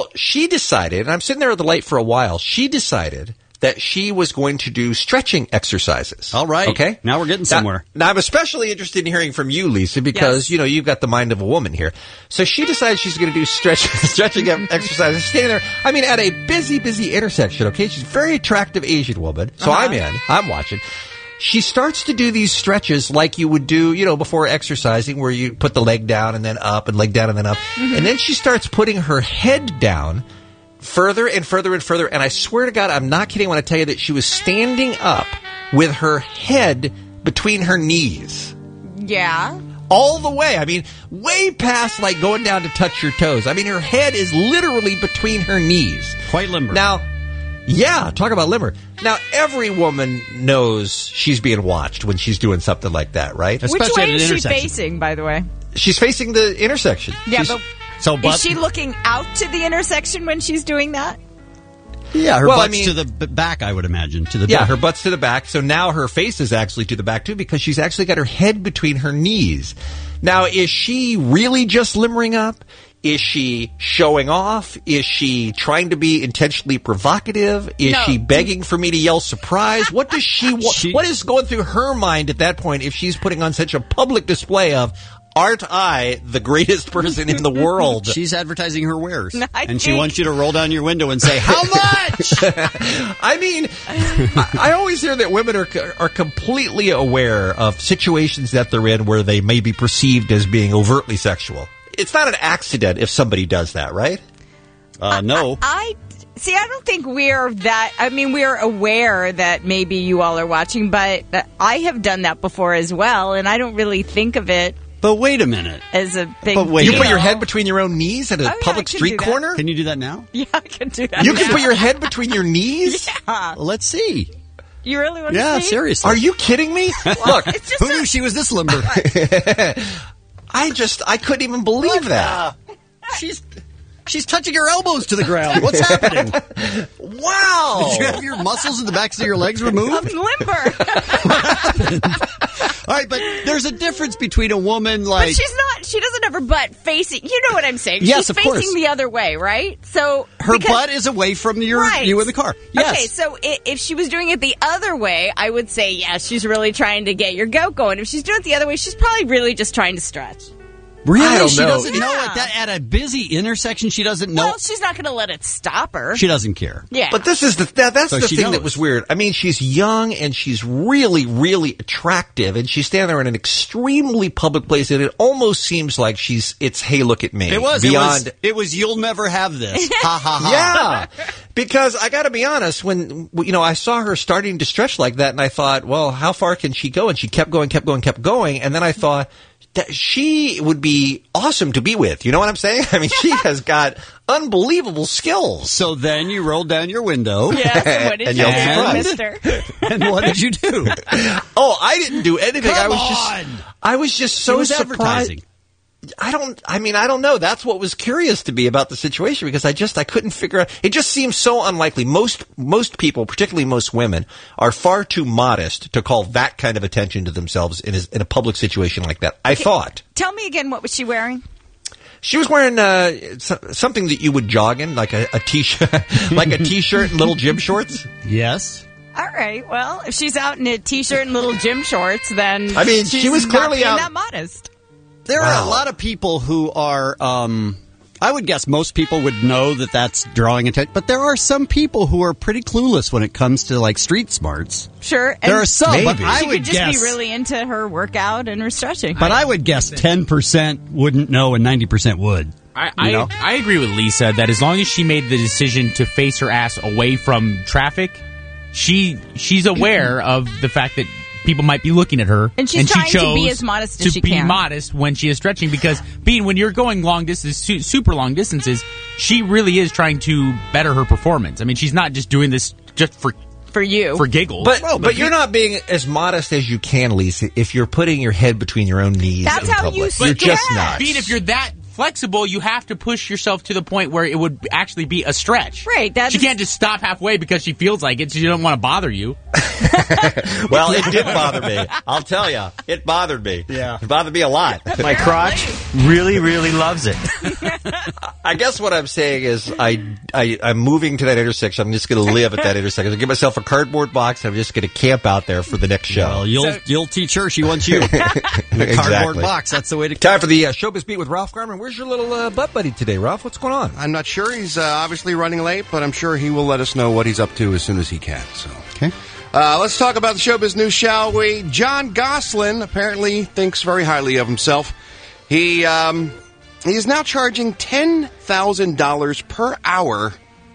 Well, she decided, and I'm sitting there at the light for a while, she decided that she was going to do stretching exercises. All right. Okay? Now we're getting somewhere. Now, now I'm especially interested in hearing from you, Lisa, because, Yes. you know, you've got the mind of a woman here. So she decided she's going to do stretch, stretching exercises, standing there, I mean, at a busy, busy intersection, okay? She's a very attractive Asian woman. So Uh-huh. I'm in. I'm watching. She starts to do these stretches like you would do, you know, before exercising, where you put the leg down and then up and leg down and then up. Mm-hmm. And then she starts putting her head down further and further and further. And I swear to God, I'm not kidding when I tell you that she was standing up with her head between her knees. Yeah. All the way. I mean, way past like going down to touch your toes. I mean, her head is literally between her knees. Quite limber. Now, yeah, talk about limber. Now, every woman knows she's being watched when she's doing something like that, right? Which way is she facing, by the way? She's facing the intersection. Yeah, She's- but so, is she looking out to the intersection when she's doing that? Yeah, her Well, I butt's mean- to the b- back, I would imagine. To the Yeah, back. her butt's to the back. So now her face is actually to the back, too, because she's actually got her head between her knees. Now, is she really just limbering up? Is she showing off? Is she trying to be intentionally provocative? Is No. she begging for me to yell surprise? What does she, wa- what is going through her mind at that point if she's putting on such a public display of, aren't I the greatest person in the world? She's advertising her wares. I and she think- wants you to roll down your window and say, how much? I mean, I, I always hear that women are are completely aware of situations that they're in where they may be perceived as being overtly sexual. It's not an accident if somebody does that, right? Uh, no. I see. I don't think we're that. I mean, we're aware that maybe you all are watching, but I have done that before as well, and I don't really think of it. But wait a minute. As a big But wait You a put your minute. head between your own knees at a Oh, yeah, public I can street do that. corner? Can you do that now? Yeah, I can do that. You can now. put your head between your knees? Yeah. Well, let's see. You really want Yeah, to see? seriously. Are you kidding me? Look, It's just Who a- knew she was this limber? I just, I couldn't even believe that. She's she's touching her elbows to the ground. What's happening? Wow. Did you have your muscles in the backs of your legs removed? I'm limber. All right, but there's a difference between a woman like... But she's not. She doesn't have her butt facing. You know what I'm saying? Yes, she's of facing course. the other way, right? So her because- butt is away from your Right. you in the car. Yes. Okay, so i- if she was doing it the other way, I would say yes. She's really trying to get your goat going. If she's doing it the other way, she's probably really just trying to stretch. Really? I don't she know. doesn't know Yeah. at that at a busy intersection. She doesn't know. Well, she's not going to let it stop her. She doesn't care. Yeah. But this is the that, that's So the she thing that knows. was weird. I mean, she's young and she's really, really attractive, and she's standing there in an extremely public place, and it almost seems like she's. It's hey, look at me. It was beyond. It was, it was you'll never have this. Ha ha ha. Yeah, because I got to be honest. When you know, I saw her starting to stretch like that, and I thought, well, how far can she go? And she kept going, kept going, kept going, and then I thought. That she would be awesome to be with. You know what I'm saying? I mean, she has got unbelievable skills. So then you rolled down your window. Yes, and what did And you yelled do, surprise. mister? And what did you do? Oh, I didn't do anything. I Come was just, on. I was just She so was surprised. advertising. I don't, I mean, I don't know. That's what was curious to me about the situation because I just, I couldn't figure out, it just seems so unlikely. Most, most people, particularly most women, are far too modest to call that kind of attention to themselves in a, in a public situation like that. I thought. Tell me again, what was she wearing? She was wearing uh, so- something that you would jog in, like a, a t-shirt, like a t-shirt and little gym shorts. Yes. All right. Well, if she's out in a t-shirt and little gym shorts, then I mean, she's she was not clearly being out- that modest. There Wow. are a lot of people who are, um, I would guess most people would know that that's drawing attention, but there are some people who are pretty clueless when it comes to like street smarts. Sure. And There are some, but maybe. I she would could just guess, be really into her workout and her stretching. but I would guess ten percent wouldn't know and ninety percent would. I, You I, know? I agree with Lisa that as long as she made the decision to face her ass away from traffic, she she's aware of the fact that people might be looking at her, And she's she trying to chose be as modest as to she be can. modest when she is stretching because being when you're going long distance, su- super long distances, she really is trying to better her performance. I mean, she's not just doing this just for for you for giggles. But but, you're not being as modest as you can, Lisa, if you're putting your head between your own knees. That's in how public. you You're stretch. just not. Being if you're that flexible, you have to push yourself to the point where it would actually be a stretch. Right, that's- She can't just stop halfway because she feels like it. She don't want to bother you. Well, it did bother me. I'll tell you, it bothered me. Yeah. It bothered me a lot. My crotch, really, really loves it. I guess what I'm saying is I, I, I'm moving to that intersection. I'm just going to live at that intersection. I'll give myself a cardboard box. And I'm just going to camp out there for the next show. Well, you'll So- you'll teach her. She wants you. In a cardboard Exactly. box. That's the way to. Time for the uh, Showbiz Beat with Ralph Garman. Where's your little uh, butt buddy today, Ralph? What's going on? I'm not sure. He's uh, obviously running late, but I'm sure he will let us know what he's up to as soon as he can. So, okay. Uh, let's talk about the showbiz news, shall we? John Gosselin apparently thinks very highly of himself. He um, he is now charging ten thousand dollars per hour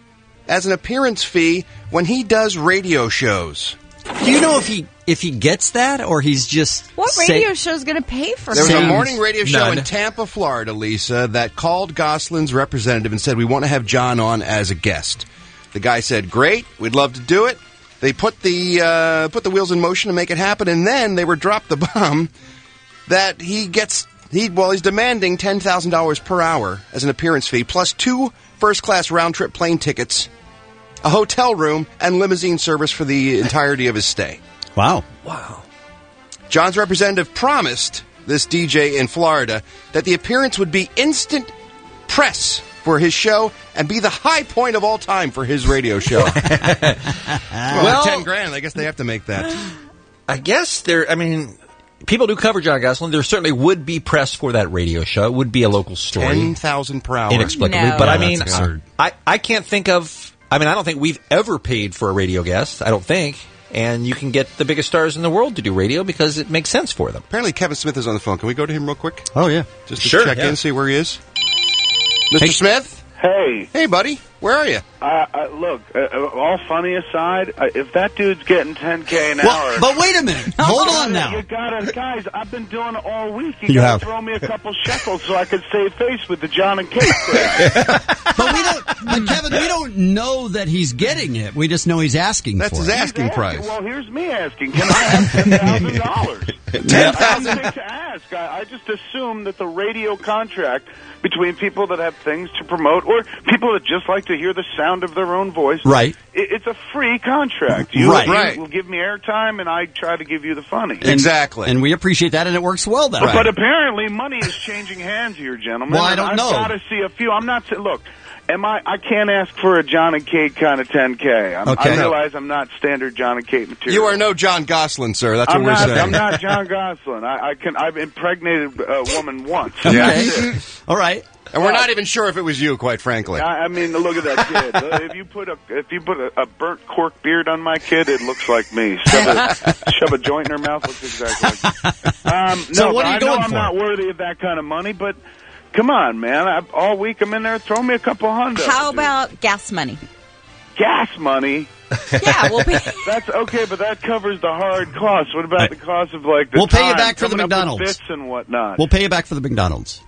as an appearance fee when he does radio shows. Do you know if he if he gets that or he's just What say- radio show's going to pay for There was him? a morning radio show None. in Tampa, Florida, Lisa, that called Gosselin's representative and said, we want to have John on as a guest. The guy said, great, we'd love to do it. They put the uh, put the wheels in motion to make it happen, and then they were dropped the bomb that he gets, he well, he's demanding ten thousand dollars per hour as an appearance fee, plus two first-class round-trip plane tickets, a hotel room, and limousine service for the entirety of his stay. Wow. Wow. John's representative promised this D J in Florida that the appearance would be instant press for his show and be the high point of all time for his radio show. well, Well- ten grand. I guess they have to make that. I guess there, I mean, people do cover John Gosselin. There certainly would be press for that radio show. It would be a local story. Ten thousand per hour. Inexplicably. No. But I Yeah, mean, that's absurd. I, I can't think of, I mean, I don't think we've ever paid for a radio guest. I don't think. And you can get the biggest stars in the world to do radio because it makes sense for them. Apparently, Kevin Smith is on the phone. Can we go to him real quick? Oh yeah. Just to Sure, check yeah. in, see where he is. Mister Smith? Hey. Hey, buddy. Where are you? Uh, uh, look, uh, uh, all funny aside, uh, if that dude's getting ten K an Well, hour... but wait a minute. Hold on now. You gotta, guys, I've been doing it all week. You, You gotta have. throw me a couple shekels so I could save face with the John and Kate crowd. But we don't. But Kevin, we don't know that he's getting it. We just know he's asking That's for his it. asking He's price. asking- Well, here's me asking. Can I have ten thousand dollars? ten thousand I don't think to ask. I, I just assume that the radio contract between people that have things to promote or people that just like to hear the sound of their own voice. Right. It, it's a free contract. You, Right. you Right. will give me airtime, and I try to give you the funny. And- Exactly. And we appreciate that, and it works well that But, way. but apparently, money is changing hands here, gentlemen. Well, I and don't I've know. got to see a few. I'm not. sa- Look, am I? I can't ask for a John and Kate kind of ten K. I'm, Okay. I realize I'm not standard John and Kate material. You are no John Gosselin, sir. That's I'm what we're not, saying. I'm not John Gosselin. I, I can. I've impregnated a woman once. Okay. That's it. All right. And we're not even sure if it was you, quite frankly. I, I mean, look at that kid. Uh, if you put a if you put a, a burnt cork beard on my kid, it looks like me. Shove a, shove a joint in her mouth, looks exactly like me. Um, no, So what but are you I know going I'm for? not worthy of that kind of money, but come on, man. I, all week I'm in there. Throw me a couple hundos. How dude. about gas money? gas money? Yeah, we'll pay. That's okay, but that covers the hard costs. What about the cost of like the We'll pay you time, back for the coming up with McDonald's. bits and whatnot? We'll pay you back for the McDonald's.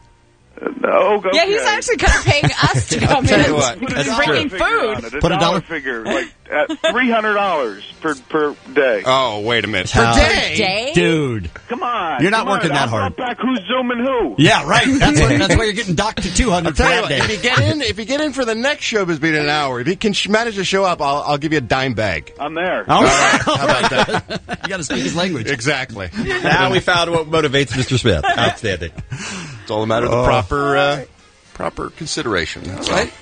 Oh, okay. Yeah, he's actually kind of paying us to come tell in you what, and that's bringing Figure on food. it, Put a dollar- figure, like at three hundred dollars per per day. Oh, wait a minute. How- Per day? Day? Dude. Come on, You're not come on. working that I'll hard. brought back who's zooming who? Yeah, right. That's why, that's why you're getting docked to two hundred for Tell you that what, if day. you get in, if you get in for the next Showbiz Beat in an hour, if you can sh- manage to show up, I'll, I'll give you a dime bag. I'm there. All right. How about that? You got to speak his language. Exactly. Now we found what motivates Mister Smith. Outstanding. It's all a matter of the Oh. proper uh, proper consideration. That's right.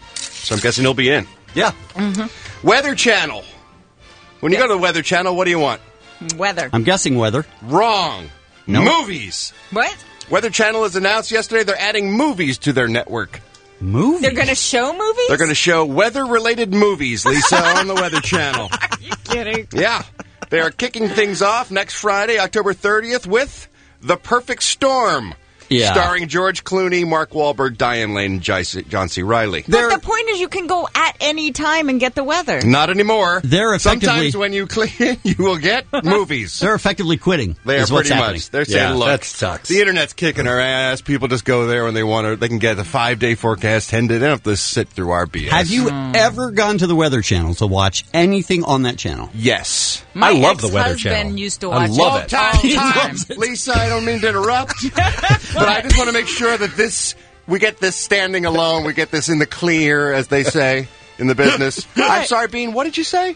So I'm guessing he'll be in. Yeah. Weather Channel. When you go to the Weather Channel, what do you want? Weather. I'm guessing weather. Wrong. No. Movies. What? Weather Channel has announced yesterday they're adding movies to their network. Movies? They're going to show movies? They're going to show weather-related movies, Lisa, on the Weather Channel. Kidding. Yeah. They are kicking things off next Friday, October thirtieth, with The Perfect Storm. Yeah. Starring George Clooney, Mark Wahlberg, Diane Lane, and John C. John C. Reilly. But the point is you can go at any time and get the weather. Not anymore. They're effectively- Sometimes when you clean, you will get movies. They're effectively quitting. They are is what's pretty happening. much. They're saying, Yeah, look, that sucks. the internet's kicking our ass. People just go there when they want to. They can get the five-day forecast, ten day. They don't have to sit through our B S. Have you ever gone to the Weather Channel to watch anything on that channel? Yes. My I love the Weather ex-husband Channel. used to I watch love it. it. all Time, the time. time. Lisa, I don't mean to interrupt, but I just want to make sure that this, we get this standing alone, we get this in the clear, as they say in the business. I'm sorry, Bean, what did you say?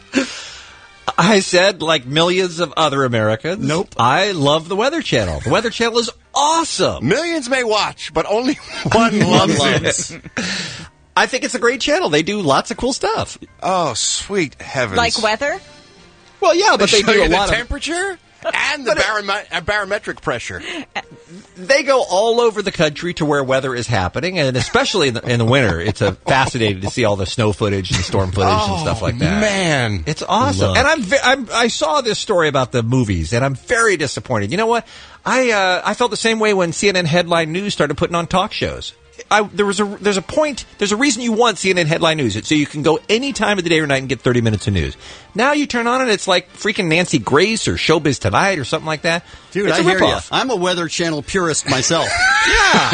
I said, like millions of other Americans, Nope. I love the Weather Channel. The Weather Channel is awesome. Millions may watch, but only one loves loves. it. I think it's a great channel. They do lots of cool stuff. Oh, sweet heavens. Like weather? Well, yeah, but they, they, show do you a the lot of temperature and the barome- uh, barometric pressure. They go all over the country to where weather is happening, and especially in the, in the winter, it's a fascinating to see all the snow footage and storm footage oh, and stuff like that. Man, it's awesome. Look. And I'm, ve- I'm I saw this story about the movies, and I'm very disappointed. You know what? I uh, I felt the same way when C N N Headline News started putting on talk shows. I, there was a there's a point there's a reason you want C N N Headline News. It's so you can go any time of the day or night and get thirty minutes of news. Now you turn on and it's like freaking Nancy Grace or Showbiz Tonight or something like that. Dude, it's I a hear you. ripoff. I'm a Weather Channel purist myself. Yeah.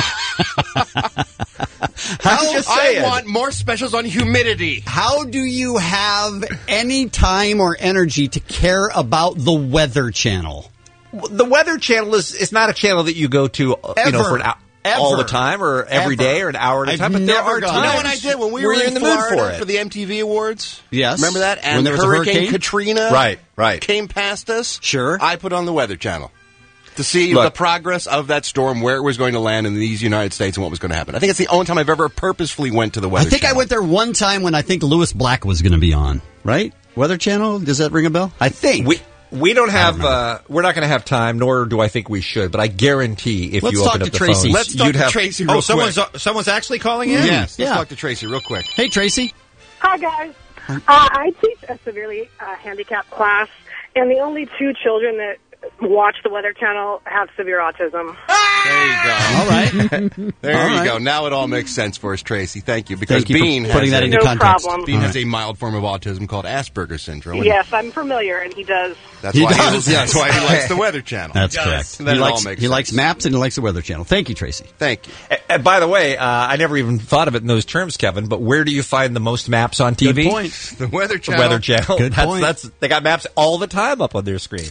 How, I'm just saying. I want more specials on humidity. How do you have any time or energy to care about the Weather Channel? The Weather Channel is is not a channel that you go to uh, you know Ever. for an hour. Ever. All the time, or every Ever. day, or an hour at a I've time. But there never are gone times. there. You know what I did when we where were you're in, in the mood Florida for it for the M T V Awards? Yes. Remember that? And When there was a Hurricane hurricane? Katrina Right, right. came past us. Sure. I put on the Weather Channel to see Look. the progress of that storm, where it was going to land in these United States and what was going to happen. I think it's the only time I've ever purposefully went to the I Weather think Channel. I went there one time when I think Lewis Black was going to be on, right? Weather Channel? Does that ring a bell? I think. We we don't have. Uh, we're not going to have time, nor do I think we should. But I guarantee if Let's you talk open to up the Tracy. phones, Let's talk you'd to have. Tracy real oh, someone's quick. someone's actually calling in. Yes, let's Yeah. talk to Tracy real quick. Hey, Tracy. Hi, guys. Uh, I teach a severely uh, handicapped class, and the only two children that watch the Weather Channel have severe autism. There you go. All right. There All you right. go. Now it all makes sense for us, Tracy. Thank you. Because Thank you for Bean putting has that a, into No context. problem. Bean All has right. a mild form of autism called Asperger's syndrome. and Yes, I'm familiar, and he does. That's He why does, he, yes. that's why he likes the Weather Channel. That's He correct. Then he it all likes, makes he sense. likes maps and he likes the Weather Channel. Thank you, Tracy. Thank you. And, and by the way, uh, I never even thought of it in those terms, Kevin. But where do you find the most maps on T V? Good point. The Weather The Channel. Weather Channel. Good that's, point. That's they got maps all the time up on their screen.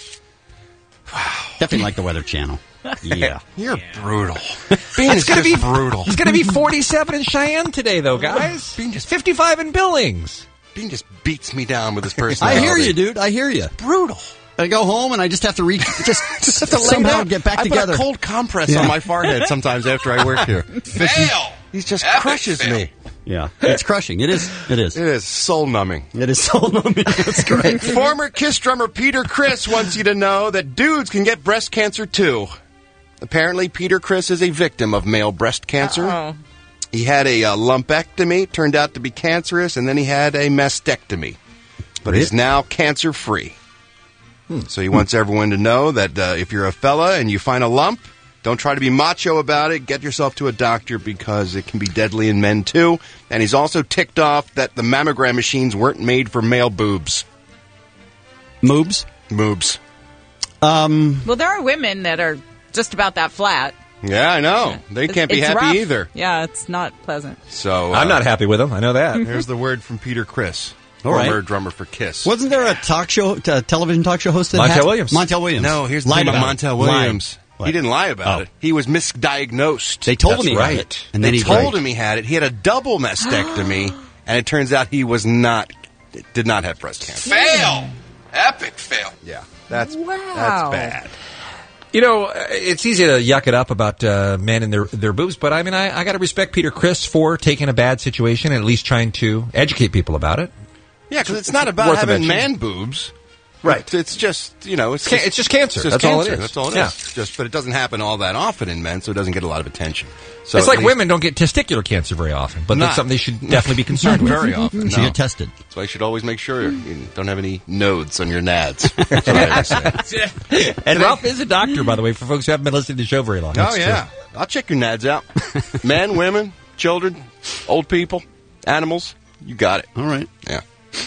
Definitely like the Weather Channel. Yeah. You're brutal. Bean is gonna just be brutal. It's going to be forty-seven in Cheyenne today, though, guys. Bean just fifty-five in Billings. Bean just beats me down with his I personality. hear you, dude. I hear you. Brutal. I go home and I just have to re- just, Just have to lay somehow down. get back I together. put a cold compress Yeah. on my forehead sometimes after I work here. Fail! He just Epic crushes fail. me. Yeah, it's crushing. It is. It is. It is soul numbing. It is so numbing. That's great. Former Kiss drummer Peter Criss wants you to know that dudes can get breast cancer too. Apparently, Peter Criss is a victim of male breast cancer. Uh-oh. He had a uh, lumpectomy, turned out to be cancerous, and then he had a mastectomy. But he's now cancer-free. So he wants everyone to know that uh, if you're a fella and you find a lump, don't try to be macho about it. Get yourself to a doctor because it can be deadly in men, too. And he's also ticked off that the mammogram machines weren't made for male boobs. Moobs? Moobs. Um, Well, there are women that are just about that flat. Yeah, I know. They can't be It's happy rough. either. Yeah, it's not pleasant. So uh, I'm not happy with them. I know that. Here's the word from Peter Criss, All right. former drummer for Kiss. wasn't there a talk show, t- television talk show host that Montel had- Williams. Montel Williams. No, here's the Lied thing about about it. Montel Lied. Williams. What? He didn't lie about Oh. it. He was misdiagnosed. They told That's him he right. had it, and they then he told died. him he had it. He had a double mastectomy, and it turns out he was not, did not have breast cancer. Fail! Epic fail. Yeah, that's Wow. that's bad. You know, uh, it's easy to yuck it up about uh, men and their their boobs, but I mean, I, I got to respect Peter Criss for taking a bad situation and at least trying to educate people about it. Yeah, because it's not about Worth a having mention. man boobs. Right. It's, it's just, you know, it's Ca- it's just cancer. It's just That's all cancer. it is. That's all it is. Yeah. Just, but it doesn't happen all that often in men, so it doesn't get a lot of attention. So it's at like least- women don't get testicular cancer very often, but Not- that's something they should definitely be concerned Not with. very often. Should no. get tested. That's why you should always make sure you don't have any nodes on your nads. That's what I always say. And Ralph is a doctor, by the way, for folks who haven't been listening to the show very long. Oh, yeah. I'll check your nads out. Men, women, children, old people, animals. You got it. All right. Yeah.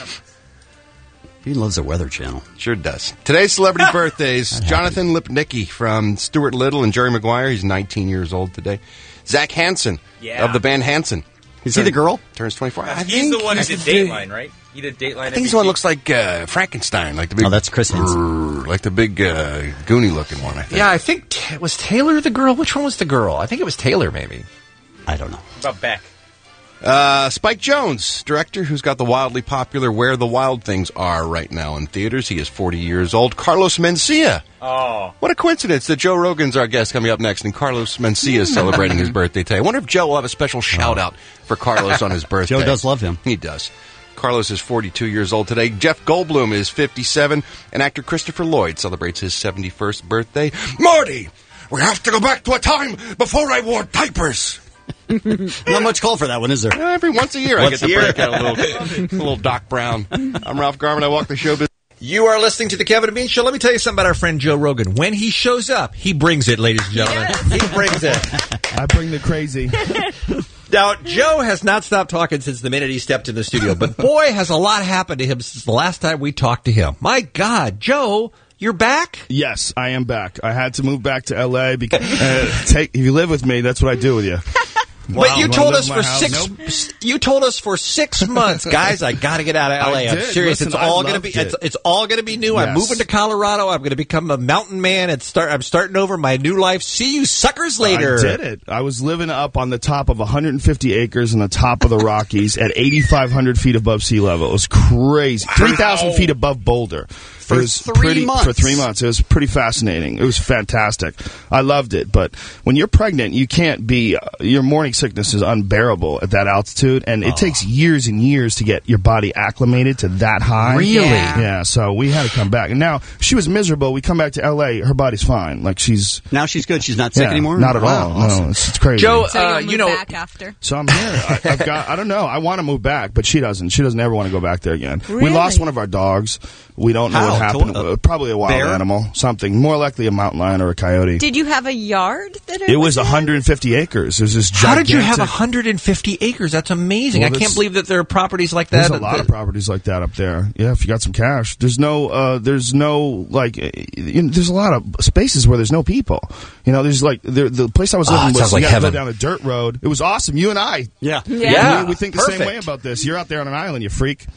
He loves the Weather Channel. Sure does. Today's celebrity birthdays. Jonathan Lipnicki from Stuart Little and Jerry Maguire. He's nineteen years old today. Zach Hansen Yeah. of the band Hanson. Is he the girl? Turns twenty-four. I He's think the one who he's did the- Dateline, right? He did Dateline. I think he's the one that looks like uh, Frankenstein, like the big. Oh, that's Chris Hansen. Like the big uh, Goonie looking one. I think. Yeah, I think t- was Taylor the girl. Which one was the girl? I think it was Taylor, maybe. I don't know. About Beck. Uh, Spike Jonze, director who's got the wildly popular Where the Wild Things Are right now in theaters. He is forty years old. Carlos Mencia. Oh. What a coincidence that Joe Rogan's our guest coming up next, and Carlos Mencia is celebrating his birthday today. I wonder if Joe will have a special shout-out for Carlos on his birthday. Joe does love him. He does. Carlos is forty-two years old today. Jeff Goldblum is fifty-seven, and actor Christopher Lloyd celebrates his seventy-first birthday. Marty, we have to go back to a time before I wore diapers. Not much call for that one, is there? Uh, every once a year Once I a get to year. break out a little, a little Doc Brown. I'm Ralph Garman. I walk the show business. You are listening to the Kevin and Bean Show. Let me tell you something about our friend Joe Rogan. When he shows up, he brings it, ladies and gentlemen. He brings it. I bring the crazy. Now, Joe has not stopped talking since the minute he stepped in the studio, but boy, has a lot happened to him since the last time we talked to him. My God, Joe, you're back? Yes, I am back. I had to move back to L A because uh, take, if you live with me, that's what I do with you. But Wow. you You told wanna us live in for my six. house? You told us for six months, guys. I got to get out of L A. I I'm did. serious. Listen, it's I all going to loved be. it. It's, it's all going to be new. I'm Yes. moving to Colorado. I'm going to become a mountain man. It's start. I'm starting over my new life. See you suckers later. I did it. I was living up on the top of one hundred fifty acres on the top of the Rockies at eighty-five hundred feet above sea level. It was crazy. three thousand feet above Boulder. For it was three pretty, months. For three months. It was pretty fascinating. It was fantastic. I loved it. But when you're pregnant, you can't be, uh, your morning sickness is unbearable at that altitude. And it takes years and years to get your body acclimated to that high. Really? Yeah. Yeah. So we had to come back. And now she was miserable. We come back to L A. Her body's fine. Like she's. Now she's good. She's not sick Yeah, anymore? Not at Wow, all. awesome. No, it's, it's crazy. Joe, So you'll uh, move you know, back after. So I'm here. I, I've got. I don't know. I want to move back, but she doesn't. She doesn't ever want to go back there again. We Really? lost one of our dogs. We don't know How? what happened. To- Uh, Probably a wild bear? animal, something more likely a mountain lion or a coyote. Did you have a yard that It was one hundred fifty acres. It was this How did you have gigantic- one hundred fifty acres? That's amazing. Well, I can't that's- believe that there are properties like that. There's a lot of properties like that up there. Yeah, if you got some cash. There's no, uh, there's no, like, uh, you know, there's a lot of spaces where there's no people. You know, there's like, the, the place I was Ah, living it was, sounds you like gotta heaven. go down a dirt road. It was awesome. You and I. Yeah. Yeah. We, we think the same Perfect. way about this. You're out there on an island, you freak.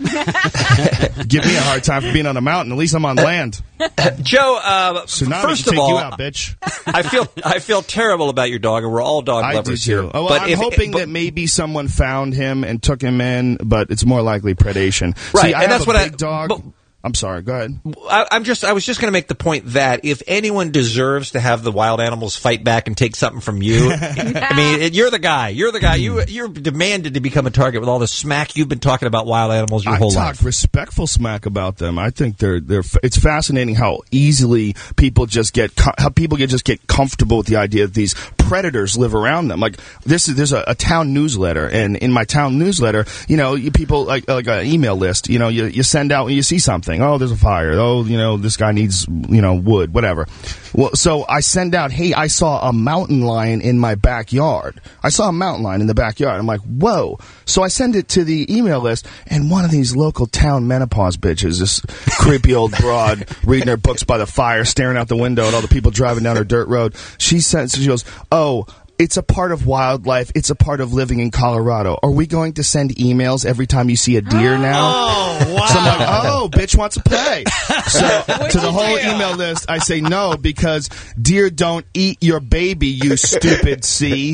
Give me a hard time for being on a mountain. At least I'm on land. Joe, uh, Tsunami first can of take all, you out, bitch. I feel I feel terrible about your dog, and we're all dog I do lovers too. here. Oh, well, but I'm if, hoping but- that maybe someone found him and took him in, but it's more likely predation. Right, See, I and have that's a what I- big dog. but- I'm sorry. Go ahead. I, I'm just I was just going to make the point that if anyone deserves to have the wild animals fight back and take something from you, I mean, it, you're the guy. You're the guy. You you're demanded to become a target with all the smack you've been talking about wild animals your I whole talk life. respectful smack about them. I think they're they're. It's fascinating how easily people just get co- how people get just get comfortable with the idea that these predators live around them. Like this is there's a, a town newsletter, and in my town newsletter, you know, you people like like an email list. You know, you you send out when you see something. Oh, there's a fire. Oh, you know, this guy needs you know wood, whatever. Well, so I send out, hey, I saw a mountain lion in my backyard. I saw a mountain lion in the backyard. I'm like, whoa. So I send it to the email list, and one of these local town menopause bitches, this creepy old broad, reading her books by the fire, staring out the window at all the people driving down her dirt road. She says, she goes, oh, it's a part of wildlife. It's a part of living in Colorado. Are we going to send emails every time you see a deer now? Oh, wow. So I'm like, oh, bitch wants to play. So to the whole email list, I say no because deer don't eat your baby, you stupid C.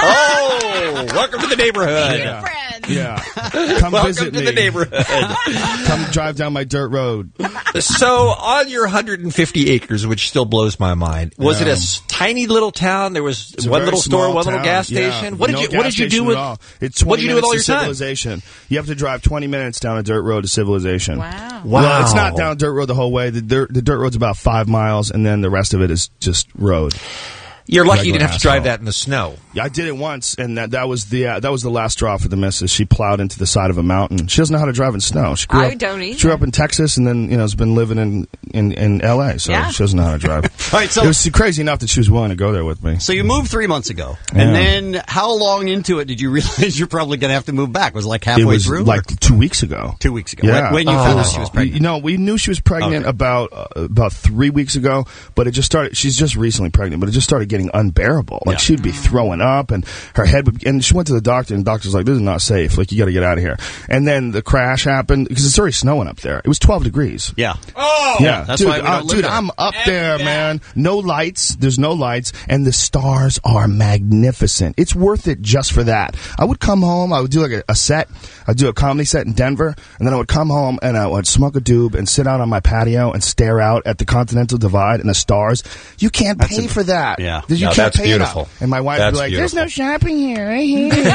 Oh, welcome to the neighborhood. Yeah. Yeah. Come welcome visit to me. the neighborhood. Come drive down my dirt road. So, on your one hundred fifty acres, which still blows my mind, was Yeah. it a s- tiny little town? There was It's a one very little store, small one little town. gas Yeah. station. What did No you gas What did you do station with? at all. It's What did you do with all your minutes to time? civilization. You have to drive twenty minutes down a dirt road to civilization. Wow. Well, it's Wow. not down a dirt road the whole way. The dirt, the dirt road's about five miles, and then the rest of it is just road. You're lucky you Regular didn't have to drive asphalt. that in the snow. Yeah, I did it once, and that, that was the uh, that was the last straw for the missus. She plowed into the side of a mountain. She doesn't know how to drive in snow. She grew I up, don't either. She grew up in Texas, and then you know has been living in in, in L A. So Yeah. she doesn't know how to drive. All right, so- it was crazy enough that she was willing to go there with me. So you moved three months ago, Yeah. and then how long into it did you realize you're probably going to have to move back? Was it like halfway it was through? like two weeks ago. Two weeks ago. Yeah. When, when you Oh. found out she was pregnant. You know, we knew she was pregnant Okay. about uh, about three weeks ago, but it just started. She's just recently pregnant, but it just started getting unbearable. Like, Yeah. she'd be throwing up, and her head would, and she went to the doctor, and the doctor's like, this is not safe. Like, you got to get out of here. And then the crash happened, because it's already snowing up there. It was twelve degrees. Yeah. Oh! Yeah. That's dude, why we don't uh, live dude there. I'm up there, man. No lights. There's no lights, and the stars are magnificent. It's worth it just for that. I would come home, I would do like a, a set, I'd do a comedy set in Denver, and then I would come home and I would smoke a doob and sit out on my patio and stare out at the Continental Divide and the stars. You can't That's pay a- for that. Yeah. You No, can't that's pay beautiful. enough. And my wife That's would be like, beautiful. there's no shopping here. I hate it.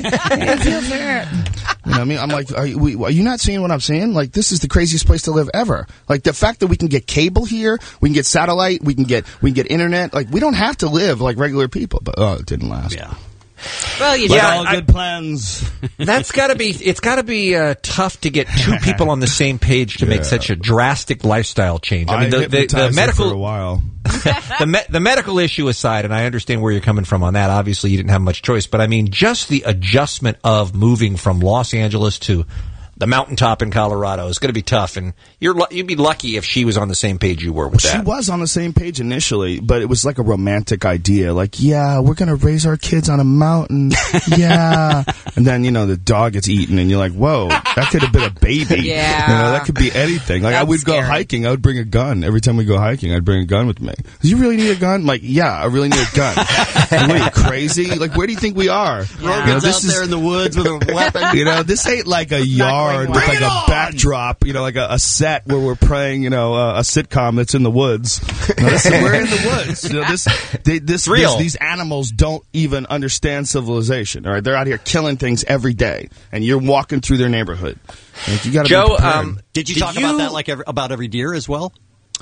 I feel fat. You know what I mean? I'm like, are you, we, are you not seeing what I'm seeing? Like, this is the craziest place to live ever. Like, the fact that we can get cable here, we can get satellite, we can get we can get internet. Like, we don't have to live like regular people. But oh, it didn't last. Yeah. Well, you But Yeah, all I- good plans. That's got to be. It's got to be uh, tough to get two people on the same page to make Yeah. such a drastic lifestyle change. I I mean, the, the, the hypnotized her medical for a while. the me- the medical issue aside, and I understand where you're coming from on that. Obviously, you didn't have much choice, but I mean, just the adjustment of moving from Los Angeles to the mountaintop in Colorado is going to be tough. And you're lu- you'd be lucky if she was on the same page you were with She that. was on the same page initially, but it was like a romantic idea. Like, yeah, we're going to raise our kids on a mountain. Yeah. And then, you know, the dog gets eaten, and you're like, whoa, that could have been a baby. Yeah. You know, that could be anything. Like, I That's would go scary. hiking. I would bring a gun. Every time we go hiking, I'd bring a gun with me. Do you really need a gun? I'm like, yeah, I really need a gun. Like, what are you, crazy? Like, where do you think we are? You know, Rogan's this out is- there in the woods with a weapon. You know, this ain't like a yard with like a backdrop, you know, like a, a set where we're playing, you know, uh, a sitcom that's in the woods. No, this, we're in the woods. You know, this, they, this, real. this, these animals don't even understand civilization. All right, they're out here killing things every day, and you're walking through their neighborhood. Like, you got to Joe, be prepared. um, Did you Did talk you- about that like every, about every deer as well?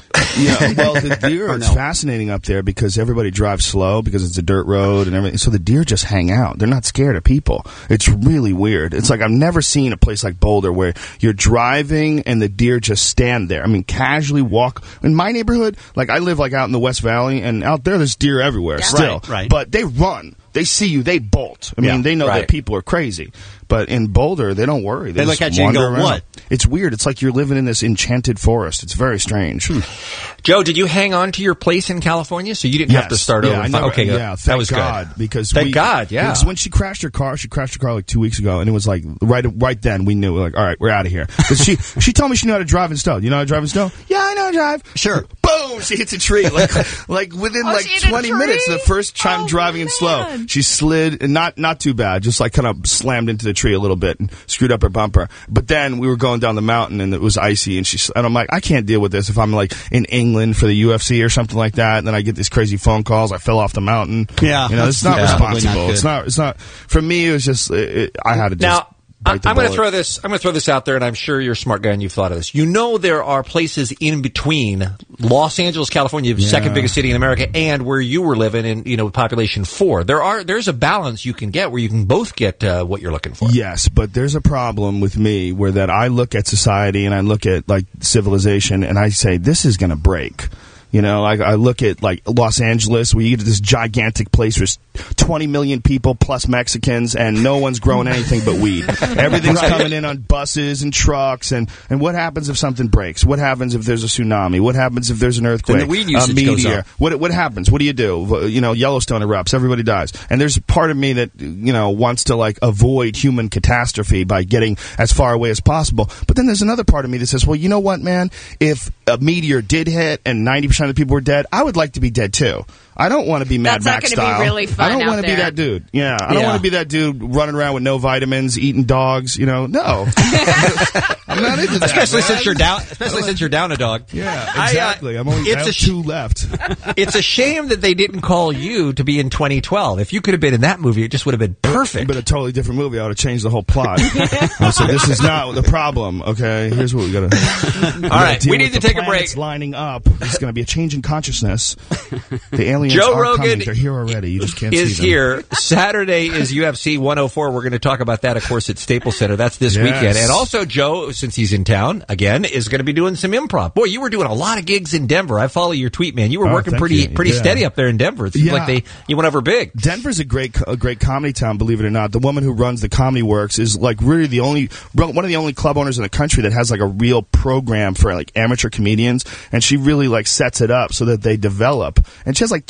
Yeah, well, the deer Or is no? fascinating up there because everybody drives slow because it's a dirt road and everything. So the deer just hang out. They're not scared of people. It's really weird. It's like I've never seen a place like Boulder where you're driving and the deer just stand there. I mean, casually walk. In my neighborhood, like I live like out in the West Valley, and out there there's deer everywhere still. Right, right. But they run. They see you. They bolt. I mean, Yeah, they know right. that people are crazy. But in Boulder, they don't worry. They look just at you and wander go, around. "What?" It's weird. It's like you're living in this enchanted forest. It's very strange. Hmm. Joe, did you hang on to your place in California so you didn't have to Yes. start yeah, over? I never, okay, yeah, that thank was God, good. because Thank we, God, yeah. because when she crashed her car, she crashed her car like two weeks ago, and it was like right, right then we knew, like, all right, we're out of here. 'Cause she, she told me she knew how to drive in snow. You know how to drive in snow? Yeah, I know how to drive. Sure. Boom! She hits a tree, like, like within Oh, like she hit a twenty minutes. tree? The first time Oh, driving in slow, man. she slid, and not not too bad, just like kind of slammed into the tree a little bit and screwed up her bumper. But then we were going down the mountain, and it was icy, and she, and I'm like, I can't deal with this if I'm like in England for the U F C or something like that, and then I get these crazy phone calls. I fell off the mountain. Yeah, you know, it's not that's probably not responsible. good. It's not. It's not for me. It was just. It, it, I had to just. Now, I- bite the I'm going to bullet. throw this. I'm going to throw this out there, and I'm sure you're a smart guy and you've thought of this. You know, there are places in between Los Angeles, California, the Yeah. second biggest city in America, and where you were living in, you know, with population four. There are there's a balance you can get where you can both get uh, what you're looking for. Yes, but there's a problem with me where that I look at society and I look at like civilization and I say this is going to break. You know, I, I look at like Los Angeles, where you get to this gigantic place where there's twenty million people plus Mexicans, and no one's growing anything but weed. Everything's Right. coming in on buses and trucks, and, and what happens if something breaks? What happens if there's a tsunami? What happens if there's an earthquake? Then the weed a usage goes meteor? up. What what happens? What do you do? You know, Yellowstone erupts, everybody dies, and there's a part of me that you know wants to like avoid human catastrophe by getting as far away as possible. But then there's another part of me that says, well, you know what, man? If a meteor did hit and ninety percent of the people were dead, I would like to be dead too. I don't want to be Mad That's not Max gonna be style. really fun I don't out want to be there. that dude. Yeah, I don't Yeah. want to be that dude running around with no vitamins, eating dogs. You know, no. I'm not into that. Especially man. since you're down. Especially since you're down a dog. Yeah, I, uh, exactly. I'm only I it's have a sh- two left. It's a shame that they didn't call you to be in twenty twelve. If you could have been in that movie, it just would have been perfect. But a totally different movie. I would have changed the whole plot. I said, this is not the problem. Okay, here's what we got to. All right, we need to take a break. It's lining up. There's going to be a change in consciousness. The aliens Joe are Rogan coming. They're here already. You just can't is see them. here. Saturday is U F C one oh four. We're going to talk about that, of course, at Staples Center. That's this Yes. weekend. And also, Joe, since he's in town, again, is going to be doing some improv. Boy, you were doing a lot of gigs in Denver. I follow your tweet, man. You were Oh, working thank pretty you. pretty Yeah. steady up there in Denver. It seems Yeah. like they you went over big. Denver's a great, a great comedy town. Believe it or not, the woman who runs the Comedy Works is like really the only, one of the only club owners in the country that has like a real program for like amateur comedians, and she really like sets it up so that they develop. And she has like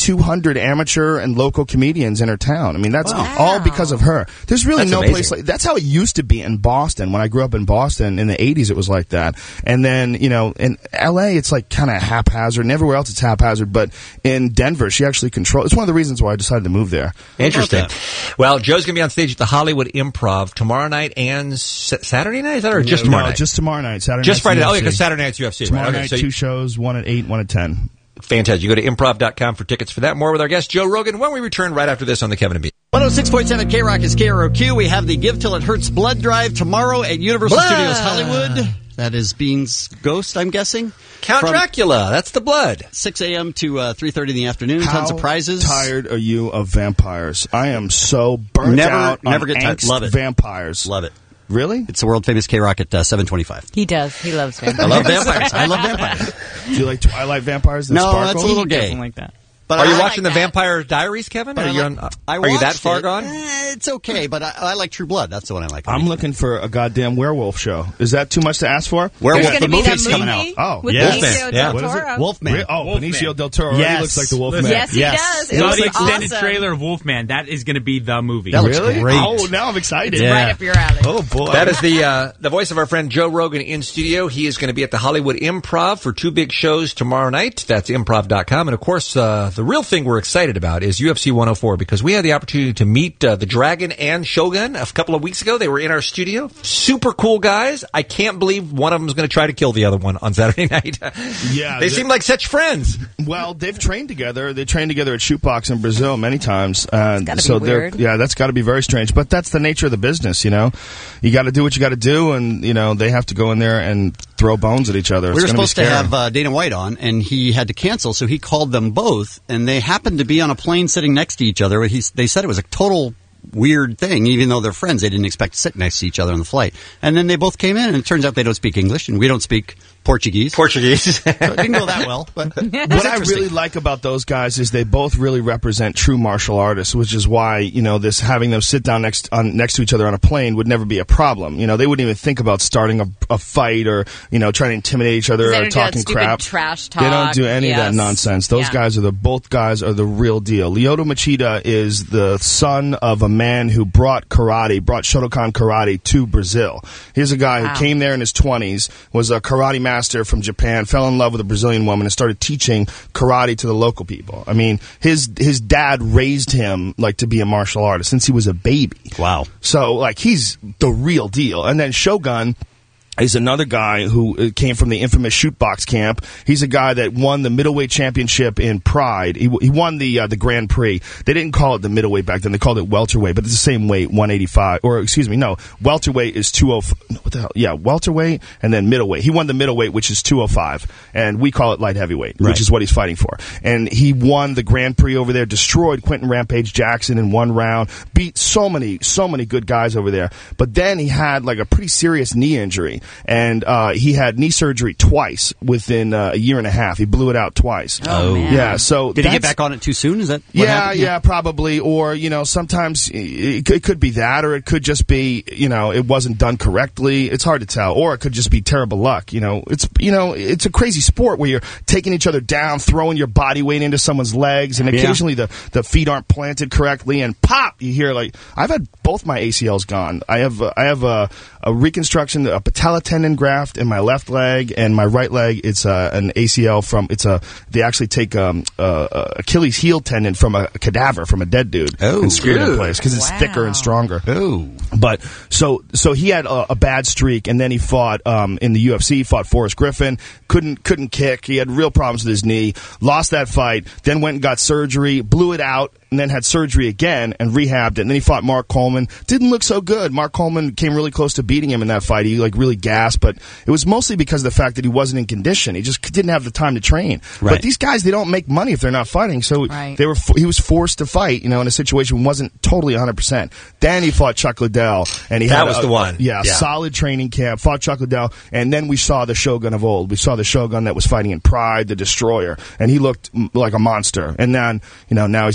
two hundred amateur and local comedians in her town. I mean, that's Wow. all because of her. There's really That's no amazing. place like that's how it used to be in Boston. When I grew up in Boston in the eighties, it was like that. And then, you know, in L A, it's like kind of haphazard. And everywhere else, it's haphazard. But in Denver, she actually controls. It's one of the reasons why I decided to move there. Interesting. Well, Joe's going to be on stage at the Hollywood Improv tomorrow night and s- Saturday night? Is that or just tomorrow no, night? just tomorrow night. Saturday Just night's Friday. Oh, U F yeah, C. because Saturday night's U F C. Tomorrow Right? Okay, night, so two you- shows, one at eight, one at ten. Fantastic. You go to improv dot com for tickets for that. More with our guest, Joe Rogan, when we return right after this on the Kevin and Bean. one oh six point seven K-Rock is K R O Q. We have the Give Till It Hurts blood drive tomorrow at Universal Blood. Studios Hollywood. That is Bean's ghost, I'm guessing. Count From Dracula. That's the blood. six a.m. to uh, three thirty in the afternoon. Tons How of prizes. tired are you of vampires? I am so burnt Never- out on never get tired. angst Love it. vampires. Love it. Really? It's the world famous K-Rock at uh, seven twenty-five. He does. He loves vampires. I love vampires. I love vampires. Do you like Twilight vampires? That No, sparkle? that's a little gay. Something like that. But Are I you like watching the that. Vampire Diaries, Kevin? But Are I you, like- on, I are you that watched far it. gone? Eh, it's okay, but I, I like True Blood. That's the one I like. I'm looking for a goddamn werewolf show. Is that too much to ask for? Werewolf. There's going to The be that movie's movie coming out. Oh, with yes. Benicio Yeah. del What is it? Toro. Wolfman. Re- Oh, Wolfman. Benicio del Toro already Yes. looks like the Wolfman. Yes, he Yes. does. You It know looks the extended awesome. trailer of Wolfman. That is going to be the movie. That looks Really? great. Oh, now I'm excited. Yeah. Right up your alley. Oh, boy. That is the uh, the voice of our friend Joe Rogan in studio. He is going to be at the Hollywood Improv for two big shows tomorrow night. That's improv dot com. And, of course, uh, the real thing we're excited about is U F C one oh four because we had the opportunity to meet uh, the Dragon and Shogun a couple of weeks ago. They were in our studio. Super cool guys. I can't believe one of them is going to try to kill the other one on Saturday night. Yeah, They the- seem like such friends. Well, they've trained together. They trained together at Shootbox in Brazil many times. Uh, gotta be so they're weird. yeah, that's got to be very strange. But that's the nature of the business, you know. You got to do what you got to do, and you know they have to go in there and throw bones at each other. We It's were gonna be supposed to scary. have uh, Dana White on, and he had to cancel, so he called them both, and they happened to be on a plane sitting next to each other. He, they said it was a total weird thing, even though they're friends. They didn't expect to sit next to each other on the flight. And then they both came in, and it turns out they don't speak English, and we don't speak Portuguese. Portuguese. So it didn't go that well, but it was What I interesting. really like about those guys is they both really represent true martial artists, which is why you know this having them sit down next on next to each other on a plane would never be a problem. You know, they wouldn't even think about starting a, a fight or you know trying to intimidate each other They or don't do that talking stupid crap. trash They don't talk. do any of that Yes. nonsense. Those Yeah. guys are the both guys are the real deal. Lyoto Machida is the son of a man who brought karate, brought Shotokan karate to Brazil. Here's a guy Wow. who came there in his twenties, was a karate master from Japan, fell in love with a Brazilian woman, and started teaching karate to the local people. I mean, his his dad raised him like to be a martial artist since he was a baby. Wow. So like he's the real deal. And then Shogun is another guy who uh, came from the infamous Shootbox camp. He's a guy that won the middleweight championship in Pride. He, he won the uh, the Grand Prix. They didn't call it the middleweight back then. They called it welterweight, but it's the same weight, one eighty-five. Or excuse me, no, welterweight is two oh five. What the hell? Yeah, welterweight and then middleweight. He won the middleweight, which is two oh five, and we call it light heavyweight, Right. which is what he's fighting for. And he won the Grand Prix over there, destroyed Quentin Rampage Jackson in one round, beat so many, so many good guys over there. But then he had like a pretty serious knee injury, and uh, he had knee surgery twice within uh, a year and a half. He blew it out twice. Oh, man. Yeah. So Did he get that's- back on it too soon? Is that what yeah, happened? yeah, probably. Or, you know, sometimes it, it could be that, or it could just be, you know, it wasn't done correctly. It's hard to tell. Or it could just be terrible luck. You know, it's, you know, it's a crazy sport where you're taking each other down, throwing your body weight into someone's legs, and Yeah. occasionally the, the feet aren't planted correctly, and pop, you hear like, I've had both my A C Ls gone. I have, uh, I have a, a reconstruction, a patella tendon graft in my left leg, and my right leg, it's uh, an A C L from, it's a, they actually take um, uh, Achilles heel tendon from a cadaver, from a dead dude, Oh, and screw it in good. place because it's Wow. thicker and stronger. Oh. But so so he had a, a bad streak, and then he fought um, in the U F C. He fought Forrest Griffin. Couldn't couldn't kick. He had real problems with his knee. Lost that fight. Then went and got surgery. Blew it out. And then had surgery again and rehabbed it. And then he fought Mark Coleman. Didn't look so good. Mark Coleman came really close to beating him in that fight. He like really gasped, but it was mostly because of the fact that he wasn't in condition. He just didn't have the time to train. Right. But these guys, they don't make money if they're not fighting. So Right. they were fo- he was forced to fight, you know, in a situation wasn't totally one hundred percent. Then he fought Chuck Liddell, and he That had was a- the one. Yeah, Yeah. solid training camp. Fought Chuck Liddell, and then we saw the Shogun of old. We saw the Shogun that was fighting in Pride, the Destroyer, and he looked mm, like a monster. And then, you know, now he's going to fight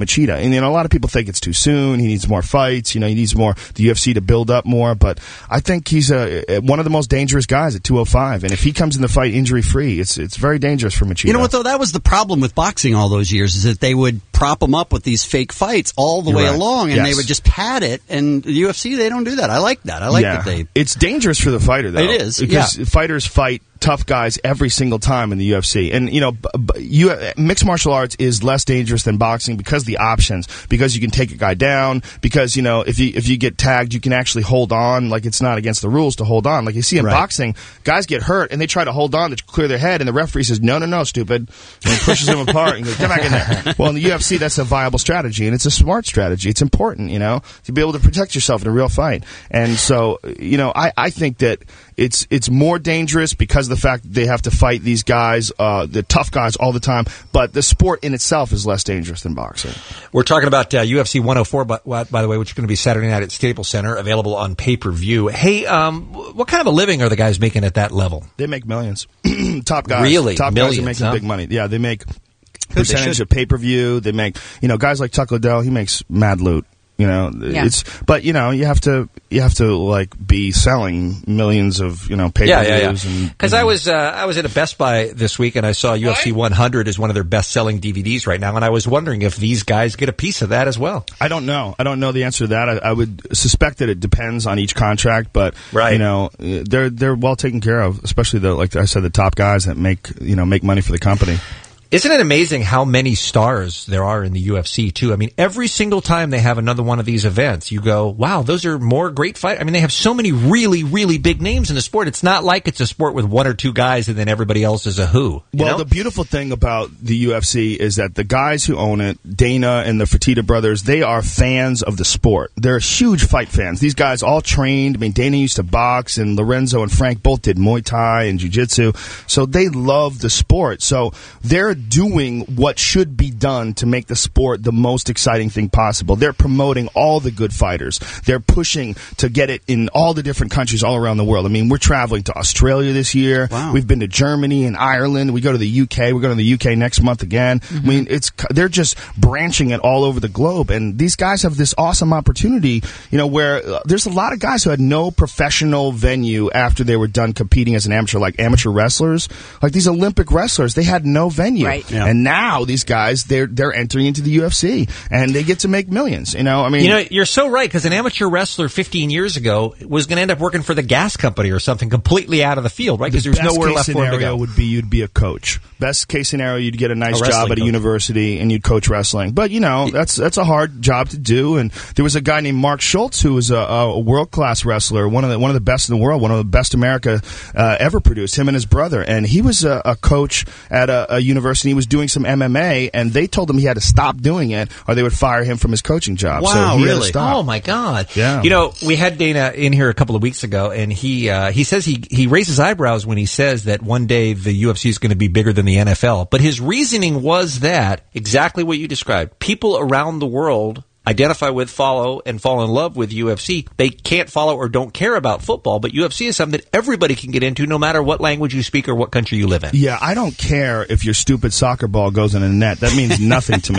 Machida. And, you know, a lot of people think it's too soon. He needs more fights. You know, he needs more, the U F C to build up more. But I think he's a, one of the most dangerous guys at two oh five. And if he comes in the fight injury-free, it's it's very dangerous for Machida. You know what, though? That was the problem with boxing all those years, is that they would prop him up with these fake fights all the You're way right. along, and Yes. they would just pad it. And the U F C, they don't do that. I like that. I like yeah. that they... It's dangerous for the fighter, though. It is, Because yeah. fighters fight tough guys every single time in the U F C. And, you know, b- b- you, mixed martial arts is less dangerous than boxing because of the options, because you can take a guy down, because, you know, if you if you get tagged, you can actually hold on. Like, it's not against the rules to hold on. Like, you see in Right. boxing, guys get hurt, and they try to hold on to clear their head, and the referee says, no, no, no, stupid, and he pushes them apart and goes, get back in there. Well, in the U F C, that's a viable strategy, and it's a smart strategy. It's important, you know, to be able to protect yourself in a real fight. And so, you know, I, I think that it's it's more dangerous because of the fact that they have to fight these guys, uh, the tough guys all the time, but the sport in itself is less dangerous than boxing. We're talking about uh, U F C one oh four, by, by the way, which is going to be Saturday night at Staples Center, available on pay-per-view. Hey, um, what kind of a living are the guys making at that level? They make millions. Top guys. Really? Top Millions, guys are making huh? big money. Yeah, they make they percentage should. of pay-per-view. They make, you know, guys like Chuck Liddell, he makes mad loot. You know, Yeah. it's, but you know, you have to, you have to like be selling millions of, you know, pay-per-views. Yeah, yeah, yeah. And, Because I was uh, I was at a Best Buy this week, and I saw U F C one hundred as one of their best-selling D V Ds right now, and I was wondering if these guys get a piece of that as well. I don't know. I don't know the answer to that. I, I would suspect that it depends on each contract, but Right. you know, they're they're well taken care of, especially the, like I said, the top guys that make, you know, make money for the company. Isn't it amazing how many stars there are in the U F C, too? I mean, every single time they have another one of these events, you go, wow, those are more great fights. I mean, they have so many really, really big names in the sport. It's not like it's a sport with one or two guys and then everybody else is a who. you Well, know? the beautiful thing about the U F C is that the guys who own it, Dana and the Fertitta brothers, they are fans of the sport. They're huge fight fans. These guys all trained. I mean, Dana used to box, and Lorenzo and Frank both did Muay Thai and Jiu-Jitsu. So they love the sport. So they're doing what should be done to make the sport the most exciting thing possible. They're promoting all the good fighters. They're pushing to get it in all the different countries all around the world. I mean, we're traveling to Australia this year. Wow. We've been to Germany and Ireland. We go to the U K. We're going to the U K next month again. Mm-hmm. I mean, it's they're just branching it all over the globe. And these guys have this awesome opportunity, you know, where uh, there's a lot of guys who had no professional venue after they were done competing as an amateur, like amateur wrestlers. Like these Olympic wrestlers, they had no venue. Right. Yeah. And now these guys, they're they're entering into the U F C, and they get to make millions. You know, I mean, You know, you're so right, because an amateur wrestler fifteen years ago was going to end up working for the gas company or something completely out of the field, right? Because there's best nowhere case left for him to scenario go. would be you'd be a coach. Best case scenario, you'd get a nice A wrestling job at a coach. university and you'd coach wrestling. But you know, that's that's a hard job to do. And there was a guy named Mark Schultz who was a, a world class wrestler, one of the one of the best in the world, one of the best America uh, ever produced. Him and his brother, and he was a, a coach at a, a university. He was doing some M M A, and they told him he had to stop doing it, or they would fire him from his coaching job. Wow, so he had to really? stop. Oh my God! Yeah. You know, we had Dana in here a couple of weeks ago, and he uh, he says he he raises eyebrows when he says that one day the U F C is going to be bigger than the N F L. But his reasoning was that exactly what you described. People around the world identify with, follow, and fall in love with U F C. They can't follow or don't care about football, but U F C is something that everybody can get into no matter what language you speak or what country you live in. Yeah, I don't care if your stupid soccer ball goes in a net. That means nothing to me.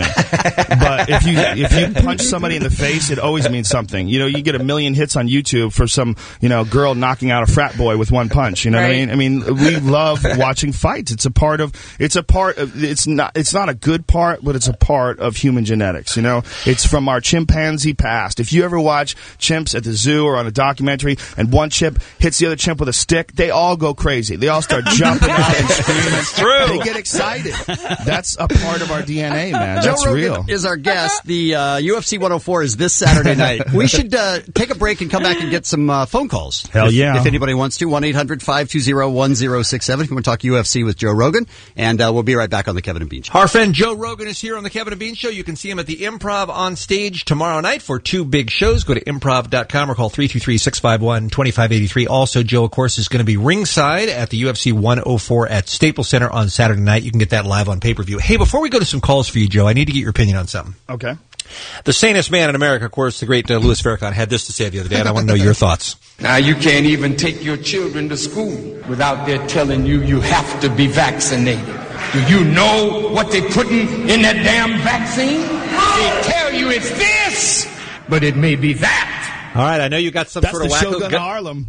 But if you if you punch somebody in the face, it always means something. You know, you get a million hits on YouTube for some, you know, girl knocking out a frat boy with one punch. You know what I Right. mean? I mean, we love watching fights. It's a part of. It's a part of. It's not. It's not a good part, but it's a part of human genetics. You know, it's from our chimpanzee past. If you ever watch chimps at the zoo or on a documentary, and one chimp hits the other chimp with a stick, they all go crazy. They all start jumping out and screaming. It's true. They get excited. That's a part of our D N A, man. Joe That's Rogan real. is our guest. The uh, U F C one oh four is this Saturday night. We should uh, take a break and come back and get some uh, phone calls. Hell if, yeah. If anybody wants to, one eight hundred five two zero one zero six seven if you want to talk U F C with Joe Rogan. And uh, we'll be right back on the Kevin and Bean Show. Our friend Joe Rogan is here on the Kevin and Bean Show. You can see him at the Improv on stage tomorrow night for two big shows. Go to improv dot com or call three two three, six five one, two five eight three. Also, Joe, of course, is going to be ringside at the U F C one oh four at Staples Center on Saturday night. You can get that live on pay-per-view. Hey, before we go to some calls for you, Joe, I need to get your opinion on something. Okay. The sanest man in America, of course, the great uh, Louis Farrakhan, had this to say the other day, and I want to know your thoughts. Now, you can't even take your children to school without their telling you you have to be vaccinated. Do you know what they're putting in that damn vaccine? They tell you it's this, but it may be that. All right, I know you got some That's sort of the wacko. Shogun go- Harlem.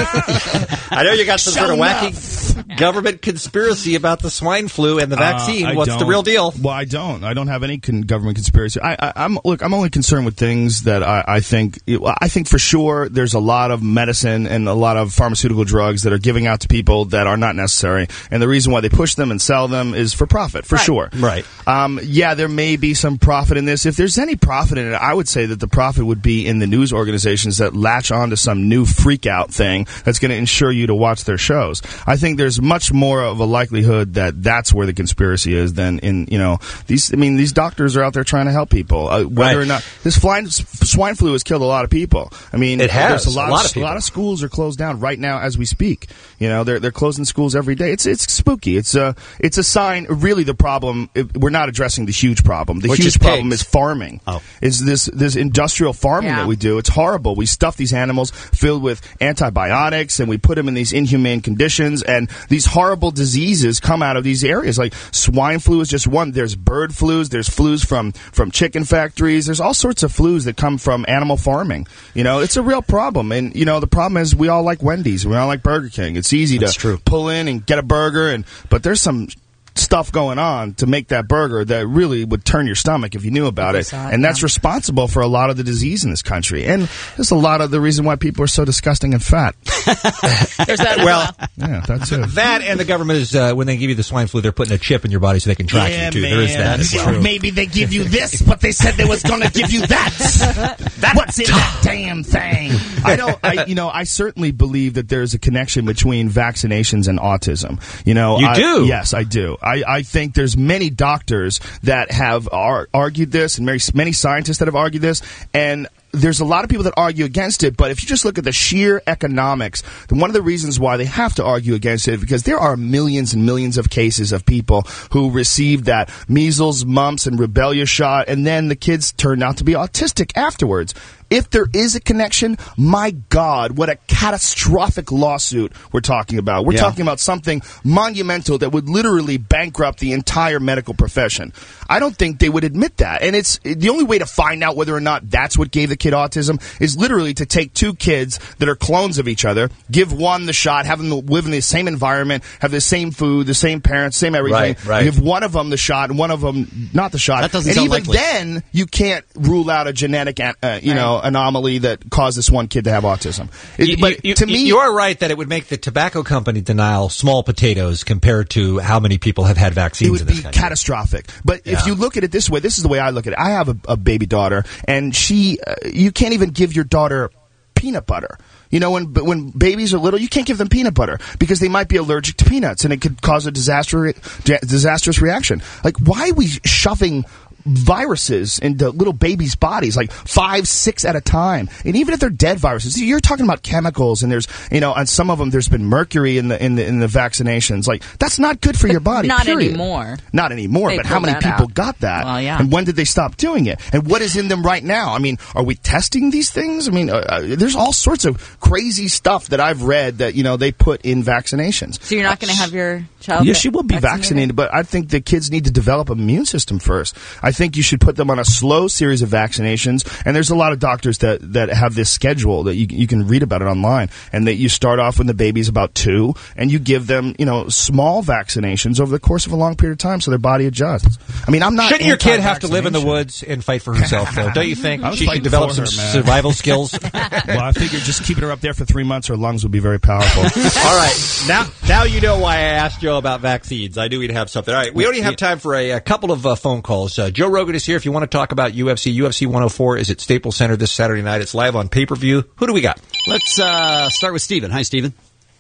I know you got some Show sort of enough. wacky government conspiracy about the swine flu and the vaccine. Uh, I What's the don't. real deal? Well, I don't. I don't have any con- government conspiracy. I, I, I'm look. I'm only concerned with things that I, I think. I think for sure there's a lot of medicine and a lot of pharmaceutical drugs that are giving out to people that are not necessary, and the reason why they push them and sell them is for profit, for Right. sure. Right. Um, yeah, there may be some profit in this. If there's any profit in it, I would say that the profit would be in the news organizations that latch onto some new freak out thing that's going to ensure you to watch their shows. I think there's much more of a likelihood that that's where the conspiracy is than in, you know, these, I mean, these doctors are out there trying to help people. Uh, whether Right. or not, this flying, swine flu has killed a lot of people. I mean, It has. there's a lot, A lot of of, a people. lot of schools are closed down right now as we speak. You know, they're, they're closing schools every day. It's, it's spooky. It's a, it's a sign, really the problem, it, we're not addressing the huge problem. The Which huge is problem pigs. is farming. Oh. Is this, this industrial farming Yeah. that we do. It's horrible. We stuff these animals filled with antibiotics and we put them in these inhumane conditions, and these horrible diseases come out of these areas. Like swine flu is just one. There's bird flus. There's flus from, from chicken factories. There's all sorts of flus that come from animal farming. You know, it's a real problem. And, you know, the problem is we all like Wendy's. We all like Burger King. It's easy That's to true. pull in and get a burger, and but there's some stuff going on to make that burger that really would turn your stomach if you knew about it. saw it, And that's yeah. responsible for a lot of the disease in this country. And there's a lot of the reason why people are so disgusting and fat. There's that as Well, well. Yeah, that's it. that and the government is, uh, when they give you the swine flu, they're putting a chip in your body so they can track you, too. There is that as well. Maybe they give you this, but they said they was going to give you that. What's in that damn thing? I don't. I, you know, I certainly believe that there's a connection between vaccinations and autism. You know, You I- do? Yes, I do. I, I think there's many doctors that have ar- argued this, and many, many scientists that have argued this, and there's a lot of people that argue against it, but if you just look at the sheer economics, then one of the reasons why they have to argue against it is because there are millions and millions of cases of people who received that measles, mumps, and rubella shot, and then the kids turned out to be autistic afterwards. If there is a connection, my God, what a catastrophic lawsuit we're talking about. We're Yeah. talking about something monumental that would literally bankrupt the entire medical profession. I don't think they would admit that. And it's the only way to find out whether or not that's what gave the kid autism is literally to take two kids that are clones of each other, give one the shot, have them live in the same environment, have the same food, the same parents, same everything. Right, right. Give one of them the shot and one of them not the shot. That doesn't and sound even likely. then, you can't rule out a genetic, uh, you know, anomaly that caused this one kid to have autism. It- You, but you- to you- me, you are right that it would make the tobacco company denial small potatoes compared to how many people have had vaccines it would in this be country. catastrophic. But Yeah. if you look at it this way, this is the way I look at it. I have a, a baby daughter, and she, uh, you can't even give your daughter peanut butter. You know, when when babies are little, you can't give them peanut butter because they might be allergic to peanuts, and it could cause a disaster, disastrous reaction. Like, why are we shoving viruses into little babies' bodies, like five, six at a time? And even if they're dead viruses, you're talking about chemicals, and there's, you know, on some of them there's been mercury in the in the in the vaccinations. Like, that's not good for your body. Not period. anymore. Not anymore. They But how pulled many that people out. got that? Well, yeah. And when did they stop doing it? And what is in them right now? I mean, are we testing these things? I mean, uh, uh, there's all sorts of crazy stuff that I've read that, you know, they put in vaccinations. So you're not going to have your child? Yeah, she will be vaccinated, but I think the kids need to develop an immune system first. I think you should put them on a slow series of vaccinations, and there's a lot of doctors that, that have this schedule that you, you can read about it online, and that you start off when the baby's about two, and you give them, you know, small vaccinations over the course of a long period of time so their body adjusts. I mean, I'm not Shouldn't your kid have to live in the anti-vaccination. woods and fight for herself, though? Don't you think I was she should fighting develop for some her, man. survival skills? Well, I figured just keeping her up there for three months, her lungs would be very powerful. All right, now now you know why I asked Joe about vaccines. I knew he'd have something. All right, we only have time for a, a couple of uh, phone calls. Uh, Joe Rogan is here. If you want to talk about U F C, U F C one oh four is at Staples Center this Saturday night. It's live on pay-per-view. Who do we got? Let's uh, start with Steven. Hi, Steven.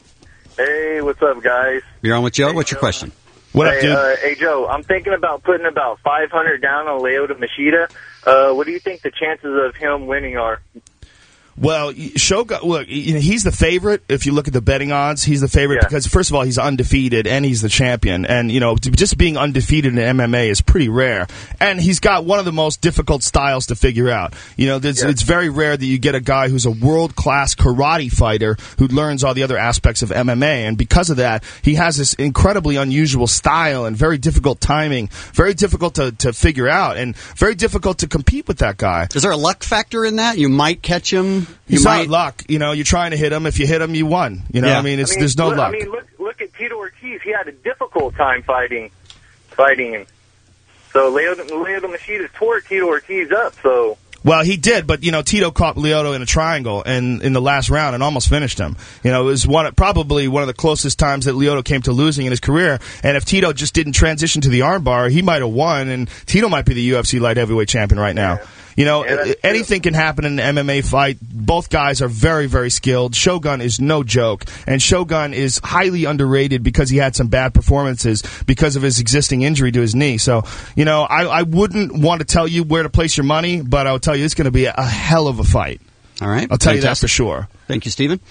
Hey, what's up, guys? You're on with Joe. What's your question? What hey, up, dude? Uh, hey, Joe, I'm thinking about putting about five hundred down on Lyoto Machida. Uh, what do you think the chances of him winning are? Well, Shogun, look, you know, he's the favorite. If you look at the betting odds, he's the favorite yeah. because, first of all, he's undefeated and he's the champion. And, you know, just being undefeated in M M A is pretty rare. And he's got one of the most difficult styles to figure out. You know, yeah. it's very rare that you get a guy who's a world-class karate fighter who learns all the other aspects of M M A. And because of that, he has this incredibly unusual style and very difficult timing, very difficult to, to figure out, and very difficult to compete with that guy. Is there a luck factor in that? You might catch him. You It's might... not luck. You know, you're trying to hit him. If you hit him, you won. You know, yeah. I mean, it's I mean, there's no look, luck. I mean, look, look at Tito Ortiz. He had a difficult time fighting, fighting him. So Leo, Leo Machida tore Tito Ortiz up. So. Well, he did, but, you know, Tito caught Lyoto in a triangle and in the last round and almost finished him. You know, it was one probably one of the closest times that Lyoto came to losing in his career. And if Tito just didn't transition to the armbar, he might have won, and Tito might be the U F C light heavyweight champion right now. Yeah. You know, yeah, anything can happen in an M M A fight. Both guys are very, very skilled. Shogun is no joke. And Shogun is highly underrated because he had some bad performances because of his existing injury to his knee. So, you know, I, I wouldn't want to tell you where to place your money, but I'll tell you it's going to be a, a hell of a fight. All right. I'll tell Fantastic. you that for sure. Thank you, Stephen.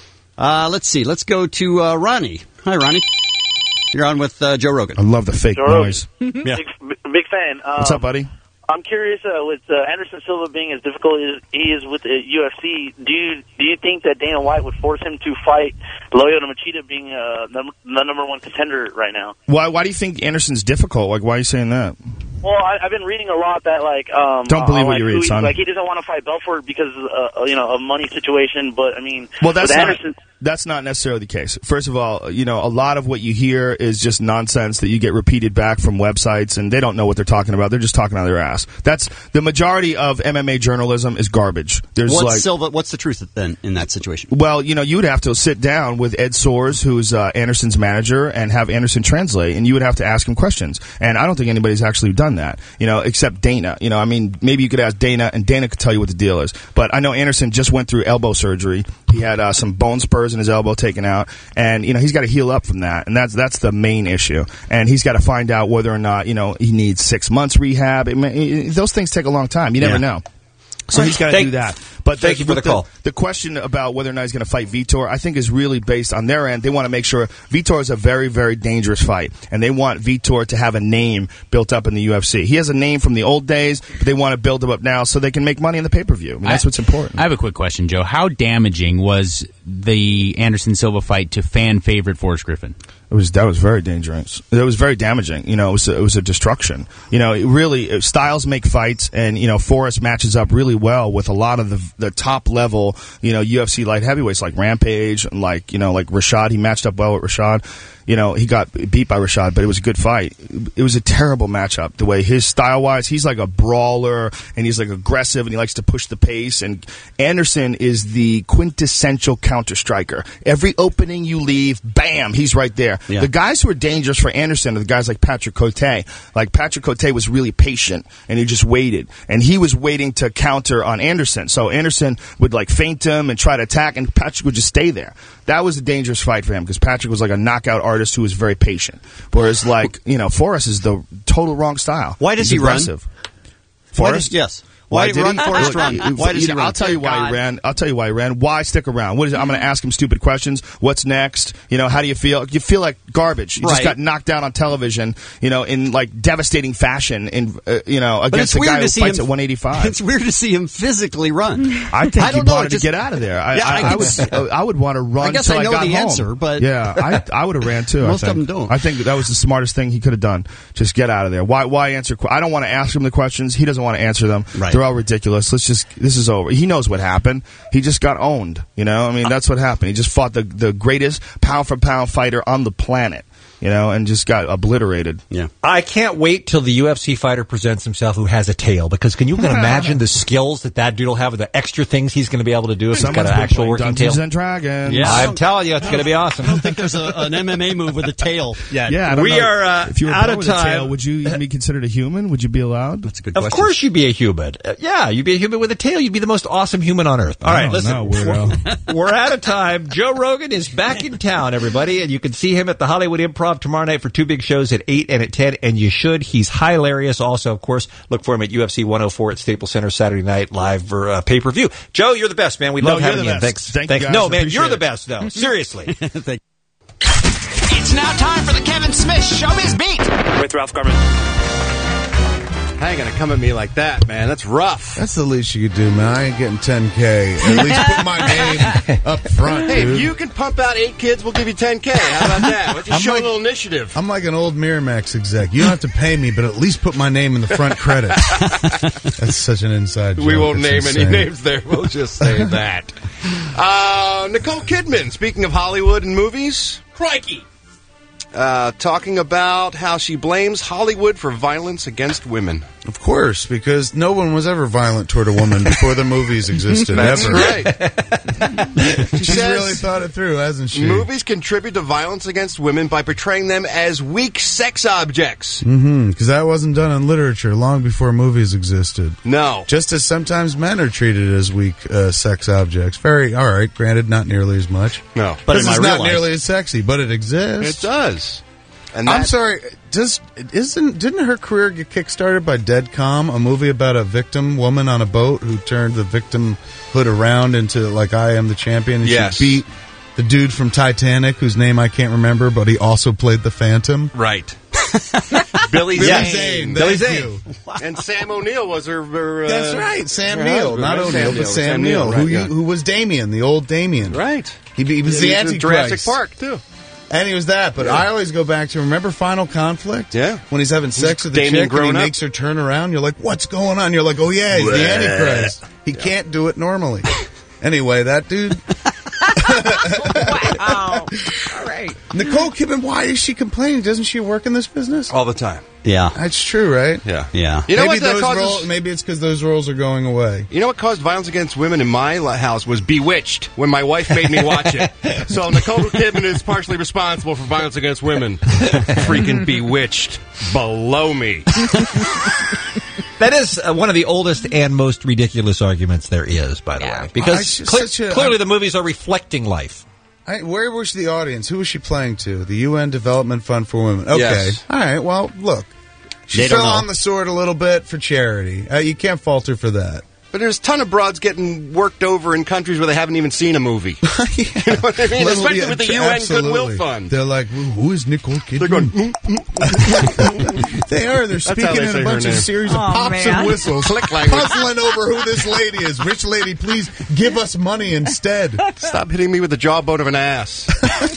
Uh, let's see. Let's go to uh, Ronnie. Hi, Ronnie. You're on with uh, Joe Rogan. I love the fake Joe noise. yeah. Big, big fan. Um, What's up, buddy? I'm curious, uh, with uh, Anderson Silva being as difficult as he is with the U F C, do you do you think that Dana White would force him to fight Lyoto Machida, being uh, the, the number one contender right now? Why Why do you think Anderson's difficult? Like, why are you saying that? Well, I, I've been reading a lot that, like... Um, Don't believe uh, what like, you read, who, son. Like, he doesn't want to fight Belfort because, uh, you know, of money situation, but, I mean... Well, that's with not, Anderson, that's not necessarily the case. First of all, you know, a lot of what you hear is just nonsense that you get repeated back from websites, and they don't know what they're talking about. They're just talking out of their ass. That's the majority of M M A journalism is garbage. There's what's like, Silva? What's the truth then in that situation? Well, you know, you would have to sit down with Ed Soares, who's uh, Anderson's manager, and have Anderson translate, and you would have to ask him questions. And I don't think anybody's actually done that, you know, except Dana. You know, I mean, maybe you could ask Dana, and Dana could tell you what the deal is. But I know Anderson just went through elbow surgery. He had uh, some bone spurs in his elbow taken out, and you know he's got to heal up from that, and that's that's the main issue. And he's got to find out whether or not you know he needs six months rehab. It may, it, those things take a long time. You never Yeah. know. So he's got to Thank- do that. But thank you for the call. The question about whether or not he's going to fight Vitor, I think, is really based on their end. They want to make sure Vitor is a very, very dangerous fight, and they want Vitor to have a name built up in the U F C. He has a name from the old days, but they want to build him up now so they can make money in the pay-per-view. I mean, that's I- what's important. I have a quick question, Joe. How damaging was the Anderson Silva fight to fan favorite Forrest Griffin? It was that was very dangerous. It was very damaging. You know, it was a, it was a destruction. You know, it really it, styles make fights, and you know, Forrest matches up really well with a lot of the the top level, you know, U F C light heavyweights like Rampage and like you know like Rashad. He matched up well with Rashad. You know, he got beat by Rashad, but it was a good fight. It was a terrible matchup. The way his style wise, he's like a brawler and he's like aggressive and he likes to push the pace. And Anderson is the quintessential counter striker. Every opening you leave, bam, he's right there. Yeah. The guys who are dangerous for Anderson are the guys like Patrick Cote. Like Patrick Cote was really patient and he just waited. And he was waiting to counter on Anderson. So Anderson would like feint him and try to attack, and Patrick would just stay there. That was a dangerous fight for him because Patrick was like a knockout artist who was very patient. Whereas, like, you know, Forrest is the total wrong style. Why does He's he run? aggressive. Why Forrest? does- yes. Why did run he? Forrest Look, run? you- Why does you he know, run? I'll tell you why God. he ran. I'll tell you why he ran. Why stick around? What is it? I'm going to ask him stupid questions. What's next? You know, how do you feel? You feel like garbage. You just Right. got knocked down on television, you know, in like devastating fashion in, uh, you know, But against it's a weird guy to who see fights him- at one eighty-five. It's weird to see him physically run. I think I he don't know, wanted it just- to get out of there. I, Yeah, I I, can I would, see- I would want to run I guess till I I know got the home. answer, but- yeah, I, I would have ran too. Most I of think. them don't. I think that was the smartest thing he could have done. Just get out of there. Why? Why answer? que- I don't want to ask him the questions. He doesn't want to answer them. Right. They're all ridiculous. Let's just. This is over. He knows what happened. He just got owned. You know. I mean, that's what happened. He just fought the the greatest pound for pound fighter on the planet. You know, and just got obliterated. Yeah. I can't wait till the U F C fighter presents himself who has a tail, because can you imagine the skills that that dude will have, with the extra things he's going to be able to do if Someone's he's got an been actual playing working Dungeons tail? and Dragons. Yeah, I'm telling you, it's going to be awesome. I don't think there's a, an M M A move with a tail yet. Yeah, I don't We know. are, uh, if you were out born of with a time. tail, would you even be considered a human? Would you be allowed? That's a good Of question. course you'd be a human. Uh, yeah, you'd be a human with a tail. You'd be the most awesome human on earth. All right, Oh, listen. no, weirdo. We're out of time. Joe Rogan is back in town, everybody, and you can see him at the Hollywood Improv Improv tomorrow night for two big shows at eight and at ten, and you should. He's hilarious. Also, of course, look for him at U F C one oh four at Staples Center Saturday night live for uh, pay-per-view. Joe, you're the best, man. We No, love you're having the you in. best. Thanks. Thank you, Thanks. guys. No, man, Appreciate you're the it. best, though. Seriously. Thank It's now time for the Kevin Smith Showbiz Beat with Ralph Garman. How you gonna come at me like that, man? That's rough. That's the least you could do, man. I ain't getting ten K. At least put my name up front, Hey, dude. if you can pump out eight kids, we'll give you ten K. How about that? Let's just I'm show like- a little initiative. I'm like an old Miramax exec. You don't have to pay me, but at least put my name in the front credits. That's such an inside joke. We won't It's name insane. any names there. We'll just say that. Uh, Nicole Kidman, speaking of Hollywood and movies. Crikey. Uh, talking about how she blames Hollywood for violence against women. Of course, because no one was ever violent toward a woman before the movies existed. That's ever. right. She She's says really thought it through, hasn't she? movies contribute to violence against women by portraying them as weak sex objects. Mm-hmm, because that wasn't done in literature long before movies existed. No. Just as sometimes men are treated as weak uh, sex objects. Very, all right, granted, not nearly as much. No. But But it's in my not real life- nearly as sexy, but it exists. It does. And I'm that- sorry. Does isn't didn't her career get kickstarted by Dead Calm, a movie about a victim woman on a boat who turned the victimhood around into like I am the champion, and Yes. she beat the dude from Titanic, whose name I can't remember, but he also played the Phantom. Right. Billy Billy Zane. Zane, Billy thank Zane. And Sam O'Neill was her. her uh, That's right, Sam her Neill, husband, not right? O'Neill, but Sam, Sam Neill, right, who yeah. you, who was Damien, the old Damien. Right. He, he was Yeah, the he was in Antichrist. Jurassic Park, too. And he was that, but Yeah. I always go back to remember Final Conflict? Yeah. When he's having sex with the Damien chick and he grown up. makes her turn around, you're like, what's going on? You're like, oh yeah, he's the Bleh. Antichrist. He can't do it normally. Anyway, that dude. Wow. All right. Nicole Kidman, why is she complaining? Doesn't she work in this business? All the time. Yeah. That's true, right? Yeah. Yeah. You know maybe what that those causes? roles, maybe it's because those roles are going away. You know what caused violence against women in my li- house was Bewitched, when my wife made me watch it. So Nicole Kidman is partially responsible for violence against women. Freaking Bewitched. Below me. That is uh, one of the oldest and most ridiculous arguments there is, by the way. Well, I- Because she's cle- such a- clearly the movies are reflecting life. I, where was the audience? Who was she playing to? The U N Development Fund for Women. Okay. Yes. All right. Well, look. She They don't fell know. on the sword a little bit for charity. Uh, you can't fault her for that. But there's a ton of broads getting worked over in countries where they haven't even seen a movie. You know what I mean? Little- Especially yeah, with the U N absolutely. Goodwill Fund. They're like, "Who- who is Nicole Kidman? They're going, mm, mm. They are. They're That's how speaking they in say a her bunch of name. series of Oh, pops man. and whistles, Click language. puzzling over who this lady is. Rich lady, please give us money instead. Stop hitting me with the jawbone of an ass.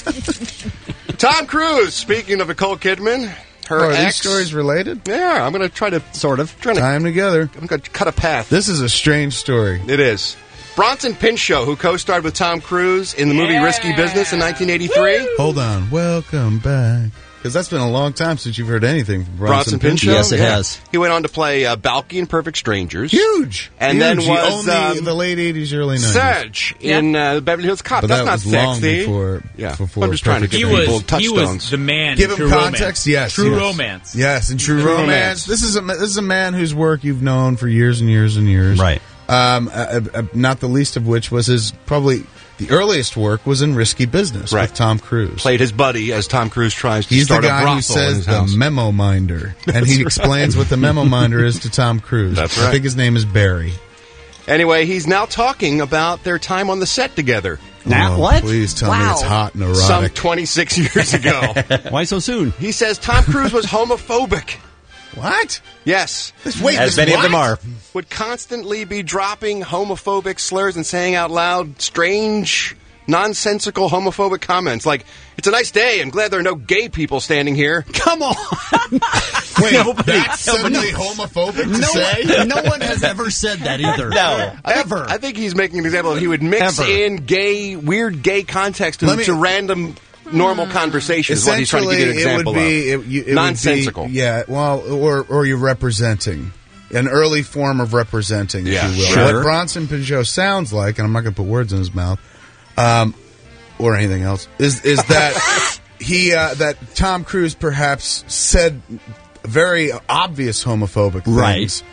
Tom Cruise, speaking of Nicole Kidman, her Oh, are these ex. stories related? Yeah, I'm going to try to sort of trying to. Tie them together. I'm going to cut a path. This is a strange story. It is. Bronson Pinchot, who co-starred with Tom Cruise in the movie Yeah. Risky Business in nineteen eighty-three. Hold on. Welcome back. Because that's been a long time since you've heard anything from Bronson Bronson, Pinchot. Yes, it Yeah. has. He went on to play uh, Balky in Perfect Strangers. Huge. And Huge. then He was, owned the, um, the late eighties, early nineties. Serge in uh, Beverly Hills Cop. But That's that not was long sexy. before- yeah, before I'm just trying to Perfect give He people was he touchstones. was the man. Give in him True context, romance. yes. True yes. romance. Yes, and true, True romance. romance. This is a this is a man whose work you've known for years and years and years. Right. Um, uh, uh, not the least of which was his probably the earliest work was in Risky Business Right. with Tom Cruise. Played his buddy as Tom Cruise tries to He's the start a guy brothel who in says his the house. memo minder, and That's he right. explains what the memo minder is to Tom Cruise. That's I right. think his name is Barry. Anyway, he's now talking about their time on the set together. Now, Oh, what? Please tell me Wow. it's hot and Some erotic. twenty-six years ago. Why so soon? He says Tom Cruise was homophobic. What? Yes. Wait, As this many of what? them are. Would constantly be dropping homophobic slurs and saying out loud strange, nonsensical homophobic comments like, "It's a nice day. I'm glad there are no gay people standing here." Come on. Wait, Nobody- that's nobody- suddenly homophobic to No, say? no one has ever said that either. No. I think, Ever. I think he's making an example of he would mix Ever. in gay, weird gay context Let into me- to random, normal conversations. What he's trying to give you an Essentially, example it would be of. it, you- it Nonsensical. Would be, yeah, well, or or you're representing an early form of representing, Yeah, if you will. sure. What Bronson Pinchot sounds like, and I'm not going to put words in his mouth, um, or anything else, is is that he uh, that Tom Cruise perhaps said very obvious homophobic things. Right.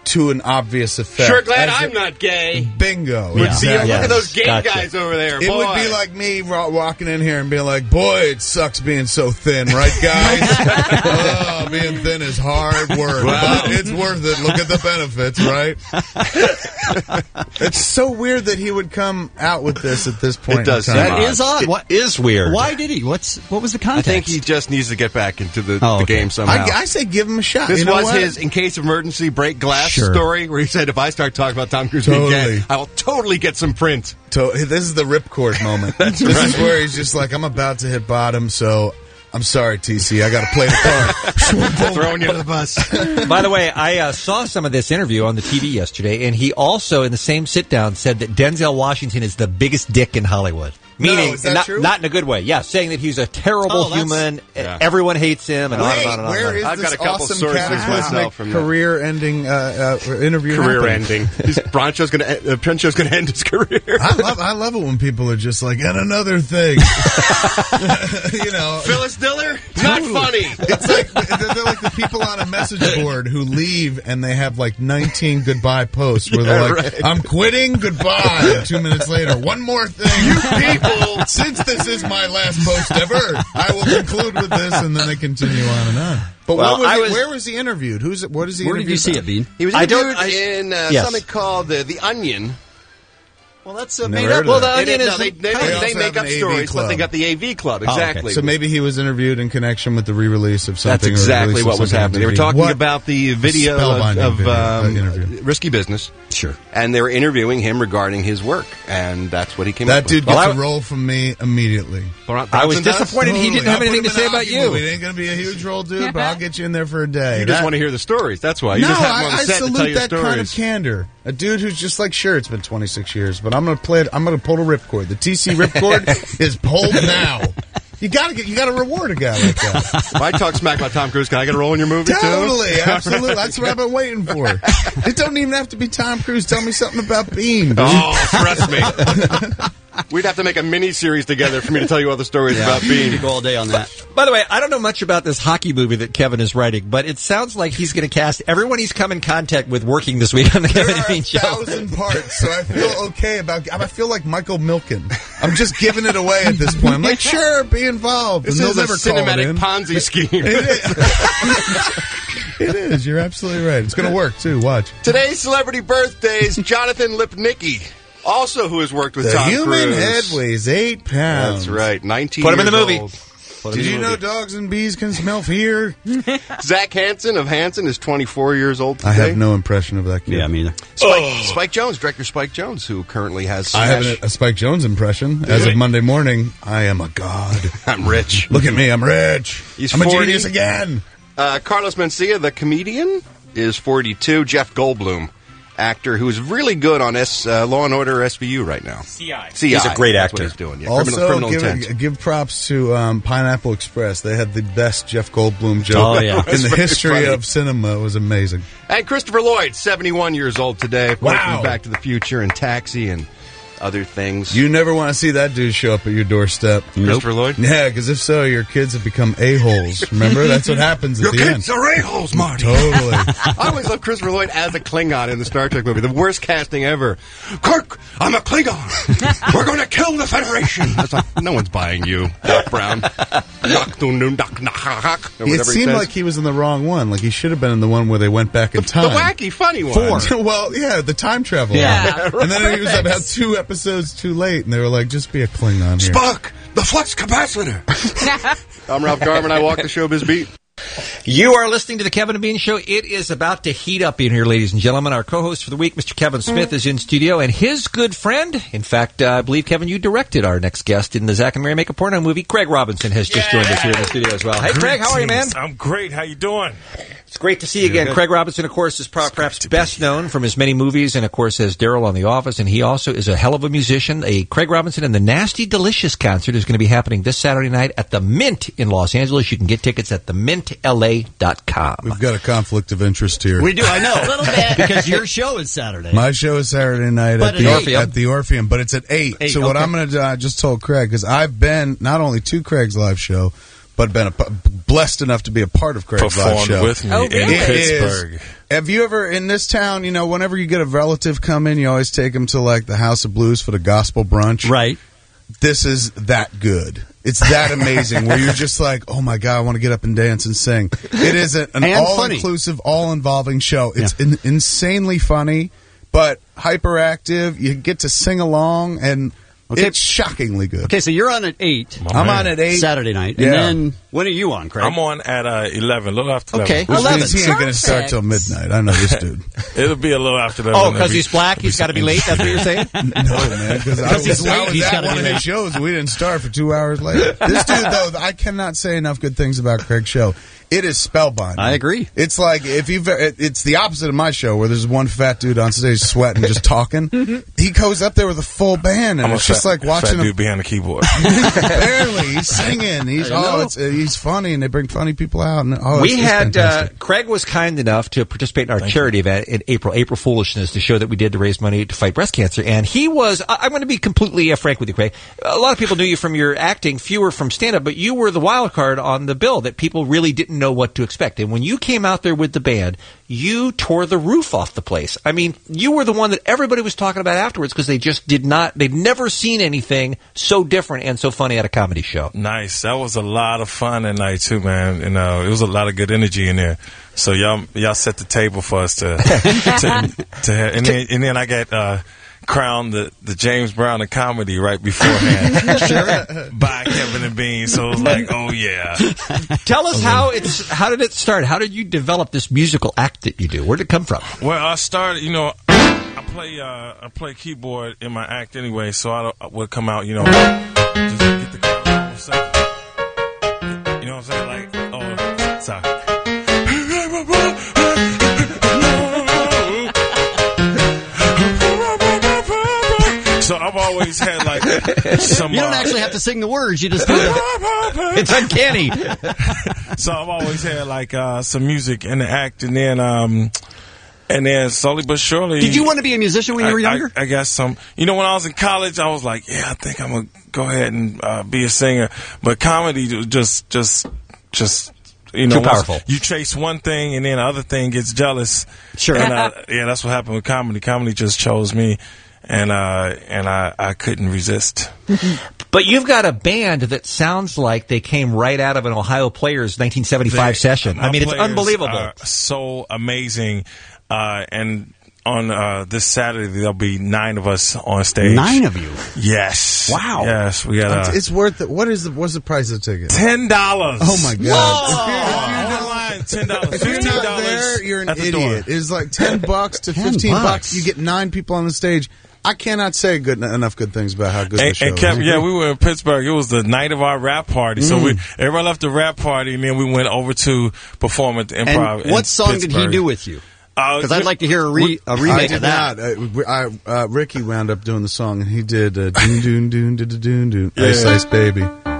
to an obvious effect. Sure glad As I'm a- not gay. Bingo. Would see, Exactly. look at those gay Gotcha. guys over there. It boy. would be like me wa- walking in here and being like, boy, it sucks being so thin, right, guys? Oh, being thin is hard work, Wow. but it's worth it. Look at the benefits, right? It's so weird that he would come out with this at this point It does. in time. That is odd. It What is weird. Why did he? What's what was the I context? think he just needs to get back into the, Oh, the okay. game somehow. I, I say give him a shot. This You know was what? his in case of emergency break glass Sure. story where he said, if I start talking about Tom Cruise being Totally. gay, I will totally get some print. To, this is the ripcord moment. That's this right. is where he's just like, I'm about to hit bottom, so I'm sorry, T C. I got to play the card. Throwing you to the bus. By the way, I uh, saw some of this interview on the T V yesterday, and he also, in the same sit-down, said that Denzel Washington is the biggest dick in Hollywood. Meaning, is that not, true? not in a good way. Yeah, saying that he's a terrible Oh, that's- human. Yeah. Everyone hates him, and on and Wait, on and on. where and is on. I've this got a couple awesome sources cataclysmic myself from that. career-ending uh, uh, interview? Career happening? ending. His Broncho's going to uh, Pincho's going to end his career. I love I love it when people are just like, and another thing, you know. Phyllis Diller, not Totally. funny. It's like they're they're like the people on a message board who leave and they have like nineteen goodbye posts where they're Yeah, like, right. "I'm quitting, goodbye." Two minutes later, one more thing, you people. Since this is my last post ever, I will conclude with this, and then they continue on and on. But Well, what was I he, was- where was he interviewed? Who's what is he? Where did you interviewed see about? it, Bean? He was I don't- interviewed I- in uh, Yes. something called uh, The Onion. Well, that's uh, Never made heard up. of Well, that. the Onion Onion is is they, the- they, They they, also make have up an A V stories, but club. they got the A V Club. Oh, okay. Exactly. So maybe he was interviewed in connection with the re-release of something. That's or exactly release of what was something on happening. They were T V. talking What about the video spellbinding of, of video, um, that interview. Risky Business. Sure. And they were interviewing him regarding his work, and that's what he came That up dude with. gets Well, a I- roll from me immediately. Bron- I was Bronson does? disappointed he didn't Totally. have I'll put anything him to in say a about hockey you. movie. It ain't going to be a huge role, dude, but I'll get you in there for a day. You just That- want to hear the stories. That's why. You no, just have him I, on the I set to tell salute you that stories. kind of candor. A dude who's just like, sure, it's been twenty-six years, but I'm going to play it. I'm going to pull the ripcord. The T C ripcord is pulled now. You got to get. You got to reward a guy like that. If I talk smack about Tom Cruise, can I get a role in your movie too? Totally, absolutely. That's what I've been waiting for. It don't even have to be Tom Cruise. Tell me something about Bean. Dude. Oh, trust me. We'd have to make a mini series together for me to tell you all the stories about You Bean. could go all day on that. By the way, I don't know much about this hockey movie that Kevin is writing, but it sounds like he's going to cast everyone he's come in contact with working this week on the There Kevin are and a Bean Show. thousand parts, so I feel okay about. I feel like Michael Milken. I'm just giving it away at this point. I'm like, sure, be involved. This and is they'll a never call it cinematic in. Ponzi scheme. It is. You're absolutely right. It's going to work too. Watch. Today's celebrity birthdays: Jonathan Lipnicki, also who has worked with The Tom human Cruise. head weighs eight pounds. That's right. Nineteen. Put him in the years movie. old. Put him Did in you the know movie. dogs and bees can smell fear? Zach Hansen of Hansen is twenty-four years old today. I have no impression of that kid. Yeah, me either. Spike, Spike Jones, director Spike Jones, who currently has. I have Smash. a, a Spike Jones impression. As of Monday morning, I am a god. I'm rich. Look at me, I'm rich. He's I'm a forty. genius again. Uh, Carlos Mencia, the comedian, is forty-two. Jeff Goldblum, actor who's really good on S, uh, Law and Order S V U right now. C I. C I. He's a great That's actor. what he's doing. Yeah. Also, criminal, criminal give, intent. give props to um, Pineapple Express. They had the best Jeff Goldblum joke Oh, yeah. in That's the very history funny. of cinema. It was amazing. And Christopher Lloyd, seventy-one years old today. Of course, Wow. from Back to the Future and Taxi and other things. You never want to see that dude show up at your doorstep. Christopher Lloyd? Yeah, because if so, your kids have become a-holes. Remember? That's what happens at Your the kids end. are a-holes, Marty. Totally. I always love Christopher Lloyd as a Klingon in the Star Trek movie. The worst casting ever. Kirk, I'm a Klingon. We're going to kill the Federation. That's like, no one's buying you, Doc Brown. Doc, dun, dun, doc, nah, ha, ha, or It whatever he seemed says. like he was in the wrong one. Like he should have been in the one where they went back in the time. wacky, funny one. Four. Well, yeah, the time travel. Yeah. And then he was about two episodes too late, and they were like, just be a Klingon here. Spock, the flux capacitor. I'm Ralph Garman. I walk the showbiz beat. You are listening to the Kevin and Bean Show. It is about to heat up in here, ladies and gentlemen. Our co-host for the week, Mister Kevin Smith, is in studio, and his good friend, in fact, uh, I believe, Kevin, you directed our next guest in the Zack and Mary Make a Porno movie. Craig Robinson has just joined us here in the studio as well. Hey, Craig, how are you, man? I'm great. How you doing? It's great to see you again. Craig Robinson, of course, is pro- perhaps best known from his many movies and, of course, as Daryl on The Office, and he also is a hell of a musician. A Craig Robinson and the Nasty Delicious concert is going to be happening this Saturday night at the Mint in Los Angeles. You can get tickets at the mint L A dot com. We've got a conflict of interest here. We do, I know. A little bit. Because your show is Saturday. My show is Saturday night But at the at eight. Orpheum. At the Orpheum, but it's at eight. Eight, so what okay. I'm going to do, I just told Craig because I've been not only to Craig's live show, but been a, blessed enough to be a part of Craig's live Performed show. with me Oh, really? in It Pittsburgh. is- have you ever, in this town, you know, whenever you get a relative come in, you always take them to, like, the House of Blues for the gospel brunch? Right. This is that good. It's that amazing where you're just like, oh my God, I want to get up and dance and sing. It is a, an And all-inclusive, all-involving show. It's in, insanely funny, but hyperactive. You get to sing along, and Okay. it's shockingly good. Okay, so you're on at eight. I'm on at eight. Saturday night. Yeah. And then, when are you on, Craig? I'm on at uh, eleven, a little after eleven. Okay, Which eleven. means he ain't going to start till midnight. I know this dude. It'll be a little after eleven. Oh, It'll because be- he's black, he's got to be late. That's what you're saying? No, man, because I was, he's I late, was he's at gotta one be of his late. shows. We didn't start for two hours later. This dude, though, I cannot say enough good things about Craig's show. It is spellbinding. I agree. It's like if you've. it- It's the opposite of my show, where there's one fat dude on stage sweating, just talking. He goes up there with a full band, and I'm a it's just fat- like watching fat him. dude behind the keyboard. Barely, he's singing. He's I know. oh, it's, uh, he's funny, and they bring funny people out. And oh, we it's, it's had uh, fantastic. Craig was kind enough to participate in our charity event in April, April Foolishness, the show that we did to raise money to fight breast cancer. And he was, I- I'm going to be completely uh, frank with you, Craig. A lot of people knew you from your acting, fewer from stand-up, but you were the wild card on the bill that people really didn't know what to expect. And when you came out there with the band, you tore the roof off the place. I mean, you were the one that everybody was talking about afterwards because they just did not, they'd never seen anything so different and so funny at a comedy show. Nice. That was a lot of fun that night too, man. And uh, it was a lot of good energy in there. So y'all y'all set the table for us to to, to have, and then and then I got uh, crowned the, the James Brown of comedy right beforehand. Sure. By Kevin and Bean. So it was like, oh yeah. Tell us how it's, how did it start? How did you develop this musical act that you do? Where did it come from? Well, I started, you know, I play uh, I play keyboard in my act anyway, so I, don't- I would come out, you know, just get the crowd all excited. You know what I'm saying? Like, oh, sorry. So I've always had like some. You don't uh, actually have to sing the words. You just do the, it's uncanny. So I've always had like uh, some music in the act, and then um, and then slowly but surely. Did you want to be a musician when you were I- younger? I, I got some. You know, when I was in college, I was like, yeah, I think I'm gonna go ahead and uh, be a singer. But comedy was just, just, just. You know, Too powerful. once you chase one thing, and then the other thing gets jealous. Sure. And, uh, yeah, that's what happened with comedy. Comedy just chose me, and uh, and I, I couldn't resist. But you've got a band that sounds like they came right out of an Ohio Players nineteen seventy-five They- session. my I mean, it's players unbelievable. are so amazing, uh, and on uh, this Saturday there'll be nine of us on stage. Nine of you? Yes. Wow. Yes, we got uh, it's, it's worth it. What is the what's the price of the ticket? ten dollars. Oh my god! Ten dollars. If you're Fifteen not dollars. there, you're an at the door. idiot. It's like ten bucks to ten fifteen bucks. bucks. You get nine people on the stage. I cannot say good enough good things about how good the And, show and Kevin, is. yeah, we were in Pittsburgh. It was the night of our rap party. So Mm. we everybody left the rap party, and then we went over to perform at the Improv. And what in song did he Pittsburgh. do with you? Uh, Because I'd like to hear a, re- a I remake did of that. not. Uh, I, uh, Ricky wound up doing the song, and he did uh, "Doon Doon Doon Doon Doon Doon Yeah. Ice Ice Baby."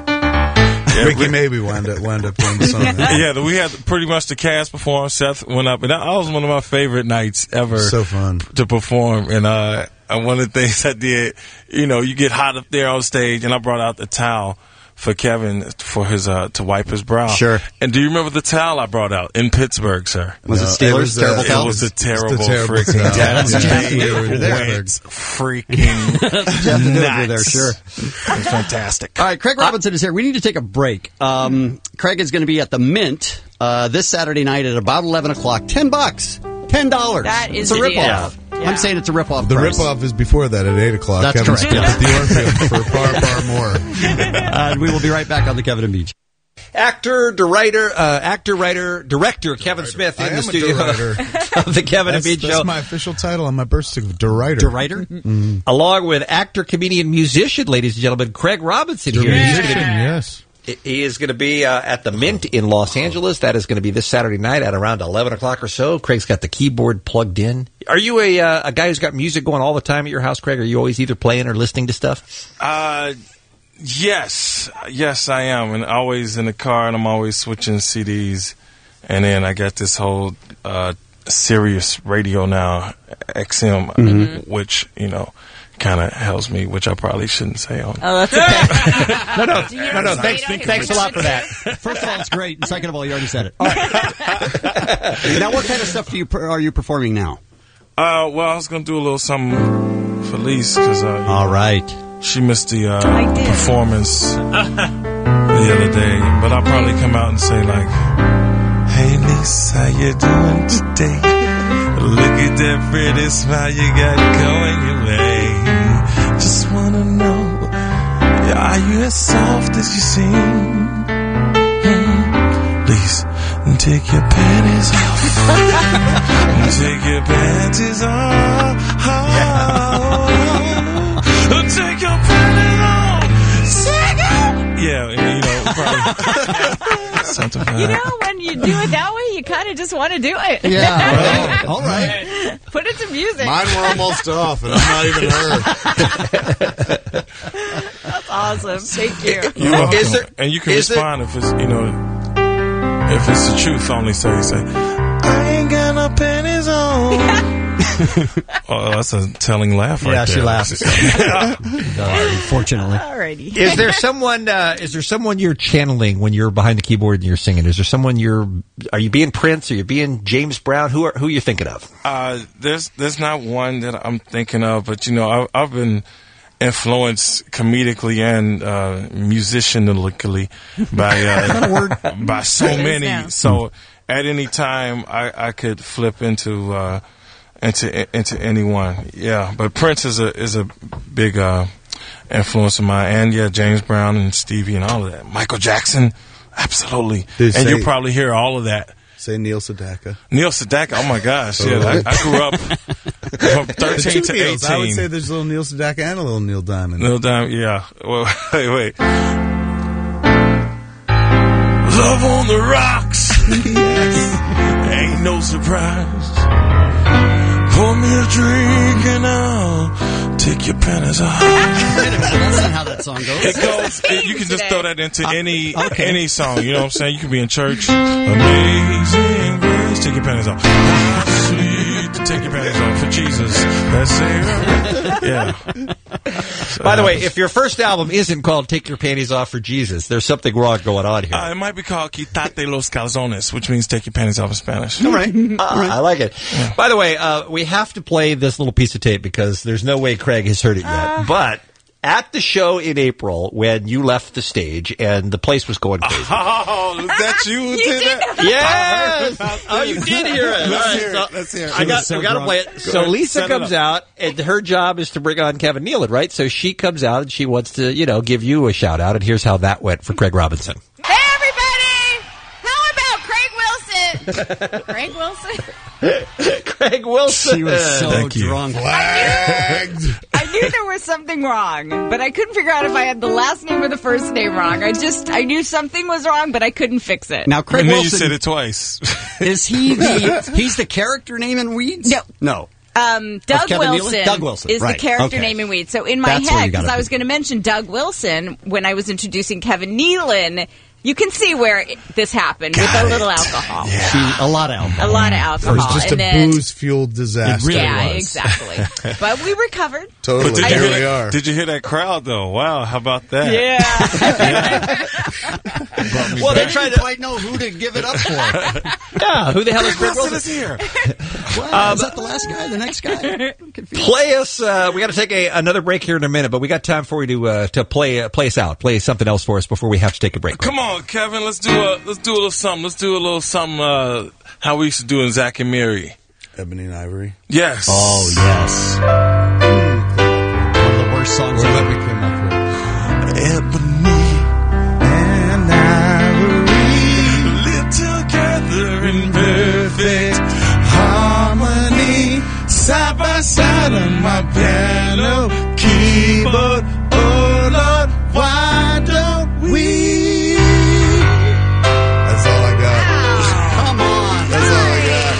Yeah, Ricky Rick- maybe wound up wound up doing the song. Yeah, we had pretty much the cast perform. Seth went up, and that was one of my favorite nights ever. So fun to perform. And uh, and one of the things I did, you know, you get hot up there on stage, and I brought out the towel for Kevin for his uh, to wipe his brow. Sure. And do you remember the towel I brought out in Pittsburgh, sir? Was it No, Steelers? it was, uh, terrible it towel? It was a It's the terrible, terrible freaking towel. towel. Yeah, They we were in went Pittsburgh. freaking Jeff did over there, nuts. sure. It was fantastic. All right, Craig Robinson is here. We need to take a break. Um, Craig is going to be at the Mint uh, this Saturday night at about eleven o'clock. Ten bucks. Ten dollars. That is it's a the ripoff. deal. I'm saying it's a ripoff. The price. ripoff is before that at eight o'clock. That's Kevin's correct, up yes. at the Orpheum for far far more. Uh, and we will be right back on the Kevin and Beach. Actor, writer, uh, actor, writer, director Kevin Smith in I the am a studio director. of the Kevin and That's, Beach that's Show. my official title on my birth certificate. Director. Director? Mm-hmm. Along with actor, comedian, musician, ladies and gentlemen, Craig Robinson here. He's Musician, gonna be- yes. He is going to be uh, at the Mint in Los Angeles. That is going to be this Saturday night at around eleven o'clock or so. Craig's got the keyboard plugged in. Are you a uh, a guy who's got music going all the time at your house, Craig? Are you always either playing or listening to stuff? Uh, yes, yes, I am, and always in the car, and I'm always switching C Ds, and then I got this whole uh, Sirius radio now, X M, Mm-hmm. which you know kind of helps me, which I probably shouldn't say on. Oh, that's okay. no, no, Do you no, no. know Thanks, straight up thanks a lot for that. First of all, it's great. And second of all, you already said it. All right. Now, what kind of stuff do you per- are you performing now? Uh, well, I was gonna do a little something for Lise because uh, all right, she missed the uh, performance the other day, but I'll probably come out and say like, "Hey Lise, how you doing today? Look at that pretty smile you got going your way. Just wanna know, are you as soft as you seem? Hmm. Lise, take your panties off. Take your panties off. Take your panties off. Take it. Yeah, you know, probably something like You that. know, when you do it that way, you kind of just want to do it. Yeah, right. All right. Put it to music. Mine were almost off, and I'm not even heard. That's awesome. Thank you. You're welcome. Is there- and you can is respond if it's, you know, if it's the truth only. Say, say, I ain't got no panties on. Oh, that's a telling laugh right Yeah, there. she laughs. Unfortunately. Alrighty. Is there someone? Uh, is there someone you're channeling when you're behind the keyboard and you're singing? Is there someone you're? Are you being Prince? Are you being James Brown? Who are who are you thinking of? Uh, there's there's not one that I'm thinking of, but you know, I've, I've been influenced comedically and uh, musicianally by uh, by so It is many. now. So at any time, I, I could flip into uh, into into anyone. Yeah, but Prince is a is a big uh, influence of mine, and yeah, James Brown and Stevie and all of that. Michael Jackson, absolutely, Dude, and say- you'll probably hear all of that. Say Neil Sedaka. Neil Sedaka, oh my gosh, yeah, I, I grew up from thirteen The two to Neils. I would eighteen. say there's a little Neil Sedaka and a little Neil Diamond. Neil Diamond, yeah. Well, wait, wait. Love on the rocks. Yes. Ain't no surprise. Pour me a drink and I'll take your panties off. Wait a minute, that's not how that song goes. It goes. It, you can just throw that into any okay. any song. You know what I'm saying? You can be in church. Amazing grace. Take your panties off. Sweet to take your panties off for Jesus. That's it. Yeah. By the way, if your first album isn't called "Take Your Panties Off for Jesus," there's something wrong going on here. Uh, it might be called Quitate los calzones, which means take your panties off in Spanish. All right. Uh, I like it. By the way, uh, we have to play this little piece of tape because there's no way Craig has heard it yet. But at the show in April, when you left the stage and the place was going crazy. Oh, is that you who did that? Yes. Oh, you did hear it. Let's All right, hear so it. Let's hear it. I got, So I got to drunk. play it. Go So ahead. Lisa Set it comes up. out, and her job is to bring on Kevin Nealon, right? So she comes out and she wants to, you know, give you a shout out. And here's how that went for Craig Robinson. Hey, everybody! How about Craig Wilson? Craig Wilson? Craig Wilson. She was so Thank you. drunk. I knew there was something wrong, but I couldn't figure out if I had the last name or the first name wrong. I just, I knew something was wrong, but I couldn't fix it. Now, Craig And then you Wilson, said it twice. is he the, he's the character name in Weeds? No. No. Um, Doug Kevin Nealon? Wilson, Doug Wilson, is right. the character Okay. name in Weeds. So in my That's where head, you got because it. I was going to mention Doug Wilson when I was introducing Kevin Nealon, you can see where it, this happened with a little alcohol. She, a lot of alcohol. A lot of It alcohol. was just and a then, booze-fueled disaster. It really yeah, was. exactly. But we recovered. Totally. But did you, Here hear, we are. did you hear that crowd though? Wow, how about that? Yeah. Well, they I tried didn't to. quite know who to give it up for. Yeah, who the hell is Craig Wilson Wilson? is here. What? is that the last guy? The next guy? I'm confused. Play us. Uh, we got to take a, another break here in a minute, but we got time for you to uh, to play uh, play us out. Play something else for us before we have to take a break. Come on, Kevin. Let's do a let's do a little something. Let's do a little something. Uh, how we used to do in Zack and Miri. Ebony and Ivory. Yes. Oh, yes. One of the worst songs Or ever. let me clear my throat. Ebony and Ivory live together in perfect harmony, side by side on my piano keyboard. Oh Lord, why don't we? That's all I got. Come on. That's all I got.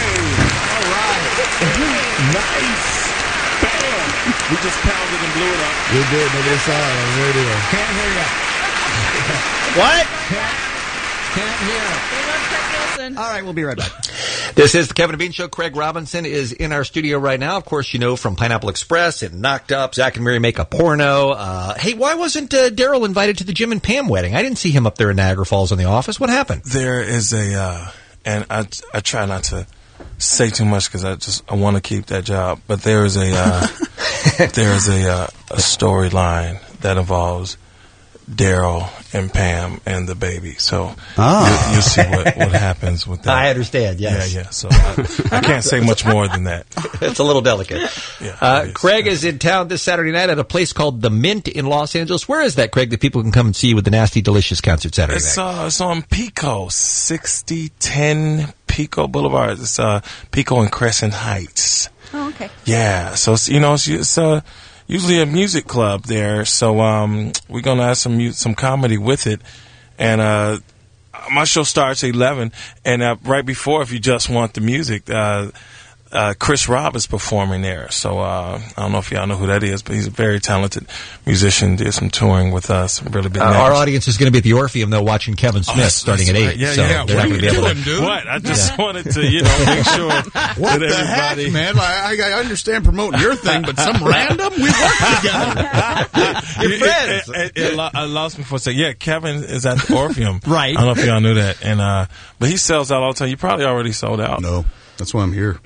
Nice. Bam. We just pounded and blew it up. We did. Nobody saw it on the radio. What? can't hear. All right, we'll be right back. This is the Kevin and Bean Show. Craig Robinson is in our studio right now. Of course, you know from Pineapple Express and Knocked Up, Zach and Mary Make a Porno. Uh, hey, why wasn't uh, Daryl invited to the Jim and Pam wedding? I didn't see him up there in Niagara Falls in the office. What happened? There is a, uh, and I, I try not to say too much because I just I want to keep that job. But there is a uh, there is a uh, a storyline that involves Daryl and Pam and the baby. So Ah. you, you'll see what, what happens with that. I understand, yes. Yeah, yeah. So I, I can't say much more than that. It's a little delicate. Yeah, uh, Craig is in town this Saturday night at a place called The Mint in Los Angeles. Where is that, Craig, that people can come and see you with the Nasty Delicious concert Saturday It's, night? uh, it's on Pico, sixty ten Pico Boulevard. It's uh, Pico and Crescent Heights. Oh, okay. Yeah, so it's, you know, it's, it's uh, usually a music club there. So um, we're gonna have some mu- some comedy with it, and uh, my show starts at eleven. And uh, right before, if you just want the music, uh, uh, Chris Robb is performing there. So uh, I don't know if y'all know who that is, but he's a very talented musician. Did some touring with us. Really big. Uh, names. our audience is going to be at the Orpheum, though, watching Kevin Smith Oh, that's- starting that's at eight. right. Yeah, so yeah. they're What not are going to you be able doing, to. dude? What? I just Yeah. wanted to, you know, make sure What that the everybody. heck, man? Like, I, I understand promoting your thing, but some random we work together. Your friends. It, it, it, it lo- I lost me for a second. Yeah, Kevin is at the Orpheum. Right. I don't know if y'all knew that, and uh, but he sells out all the time. You probably already sold out. No, that's why I'm here.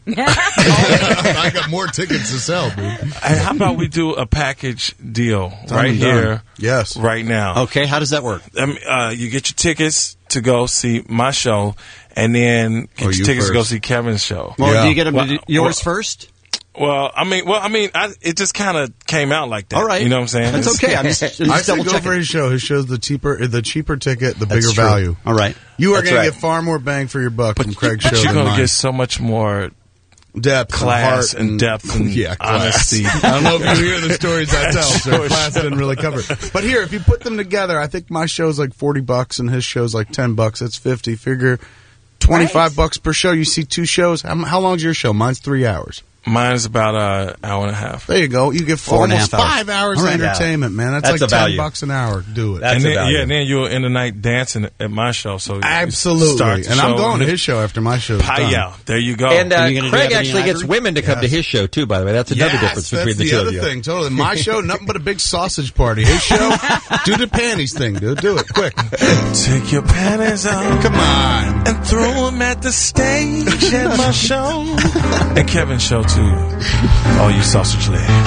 I got more tickets to sell, dude. Hey, how about we do a package deal Done right and done. here? Yes. Right now. Okay, how does that work? Um, uh, you get your tickets to go see my show, and then get Oh, your you tickets to go first. see Kevin's show. Well, do you get them Well, to do yours well, first? Well, I mean, well, I mean, I, it just kind of came out like that. All right. You know what I'm saying? That's It's- okay. I'm just, I'm just I say double go checking. for his show. His show's the cheaper, the cheaper ticket, the bigger That's true. value. All right. You are That's going right. to get far more bang for your buck from Craig's But show you're than gonna mine. get so much more depth, class and, and depth and yeah, class. honesty. I don't know if you hear the stories I tell. So Sure, class sure. didn't really cover it. But here, if you put them together, I think my show's like forty bucks and his show's like ten bucks. That's fifty. Figure twenty-five bucks per show. You see two shows. How, how long's your show? Mine's three hours. Mine's about an hour and a half. There you go. You get Four and a almost half hours. five hours All of right, yeah. entertainment, man. That's, That's like a ten value. bucks an hour. Do it. That's and a then, value. yeah, and then you'll end the night dancing at my show. So you Absolutely. start the And I'm show going to and his show after my show's done. Pie-yow. There you go. And uh, Are you gonna do Craig Ebony actually and gets Ivory? women to come to Yes. his show, too, by the way. That's another Yes, difference between that's the, the two other of you. thing. Totally. My show, nothing but a big sausage party. His show, do the panties thing, dude. Do it quick. Take your panties off. Come on. And throw them at the stage at my show. And Kevin's show, too. All you sausage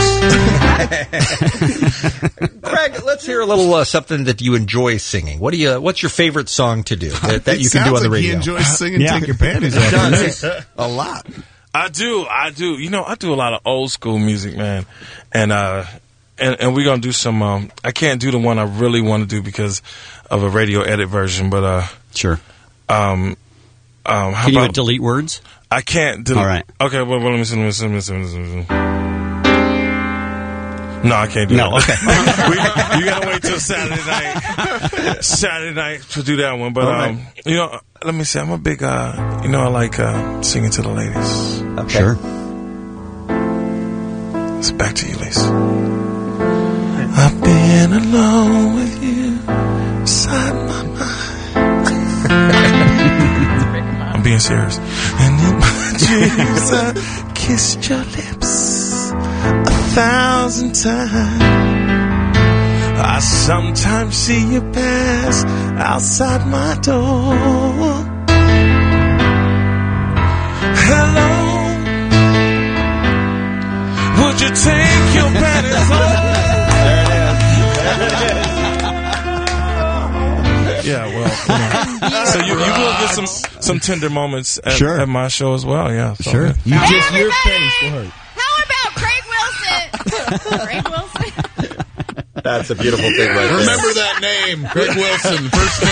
legs. Craig, let's hear a little uh, something that you enjoy singing. What do you? What's your favorite song to do that, that It you can do sounds on the like radio? He enjoys singing Yeah. Take Your Panties Off. He does. A lot. I do, I do. You know, I do a lot of old school music, man. And uh and, and we're gonna do some um I can't do the one I really want to do because of a radio edit version, but uh Sure. um um how Can you about delete words? I can't delete. All right. Okay, well, well let me see, let me see, let me see, let me see, let me see. No, I can't do No, that. we, you gotta wait till Saturday night. Saturday night to do that one. But All right. um, you know, let me see. I'm a big uh, you know, I like uh, singing to the ladies. Okay. Sure. It's back to you, Lisa. I've been alone with you inside my mind. I'm being serious. And in my dreams, I kissed your lips a thousand times. I sometimes see you pass outside my door. Hello. Would you take your panties off? Yeah, well, you know. So you, you will get some some tender moments at, Sure. at my show as well. Yeah, so, Sure. You just your face will hurt. How about Craig Wilson? Craig Wilson. That's a beautiful thing right there. Remember that name, Craig Wilson,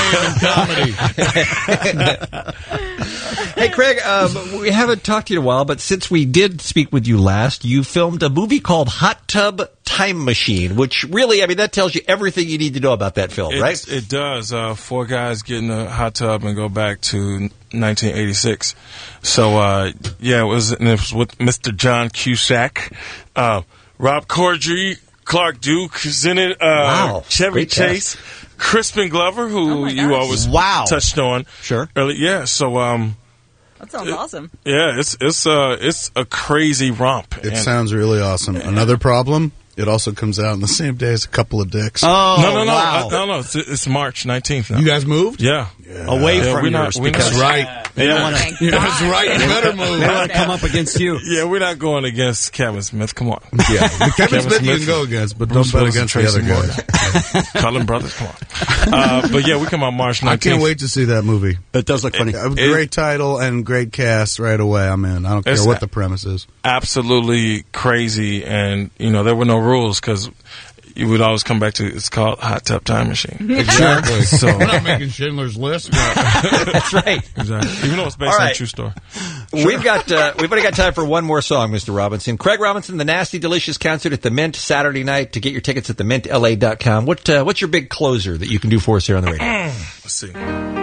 first name in comedy. Hey, Craig, um, we haven't talked to you in a while, but since we did speak with you last, you filmed a movie called Hot Tub Time Machine, which really, I mean, that tells you everything you need to know about that film, It, right? it does. Uh, four guys get in a hot tub and go back to nineteen eighty-six. So, uh, yeah, it was, and it was with Mister John Cusack, uh, Rob Corddry, Clark Duke is in it, uh, Wow. Chevy Great Chase, cast. Crispin Glover, who you always Wow. touched on. Sure. Early, yeah. So, um, That sounds awesome. yeah, it's it's uh it's a crazy romp. It And- sounds really awesome. Another problem, it also comes out on the same day as A Couple of Dicks. Oh, no, no, no, wow. uh, no, no. It's, it's March nineteenth now. You guys moved? Yeah. Away Yeah, from we're not- yours we're because not- right. they don't want Thank to. Yeah, that's right. You better move. They want to come up against you. Yeah, we're not going against Kevin Smith. Come on. Yeah, the Kevin, Kevin Smith, you Smith can go against, but Bruce don't bet Willis against and the other Tracy guys. Morgan. Cullen Brothers, come on. Uh, but yeah, we come out March I nineteenth. can't wait to see that movie. It does look funny. A great title and great cast right away. I'm in. I don't care It's what a- the premise is. Absolutely crazy, and you know there were no rules because you would always come back to it's called Hot Tub Time Machine. Exactly. So We're not making Schindler's List. That's right. exactly. Even though it's based All on a right. true story. We've got uh, we've only got time for one more song, Mister Robinson. Craig Robinson, the Nasty Delicious concert at the Mint Saturday night. To get your tickets at the mint L A dot com. What uh, what's your big closer that you can do for us here on the radio? Let's see.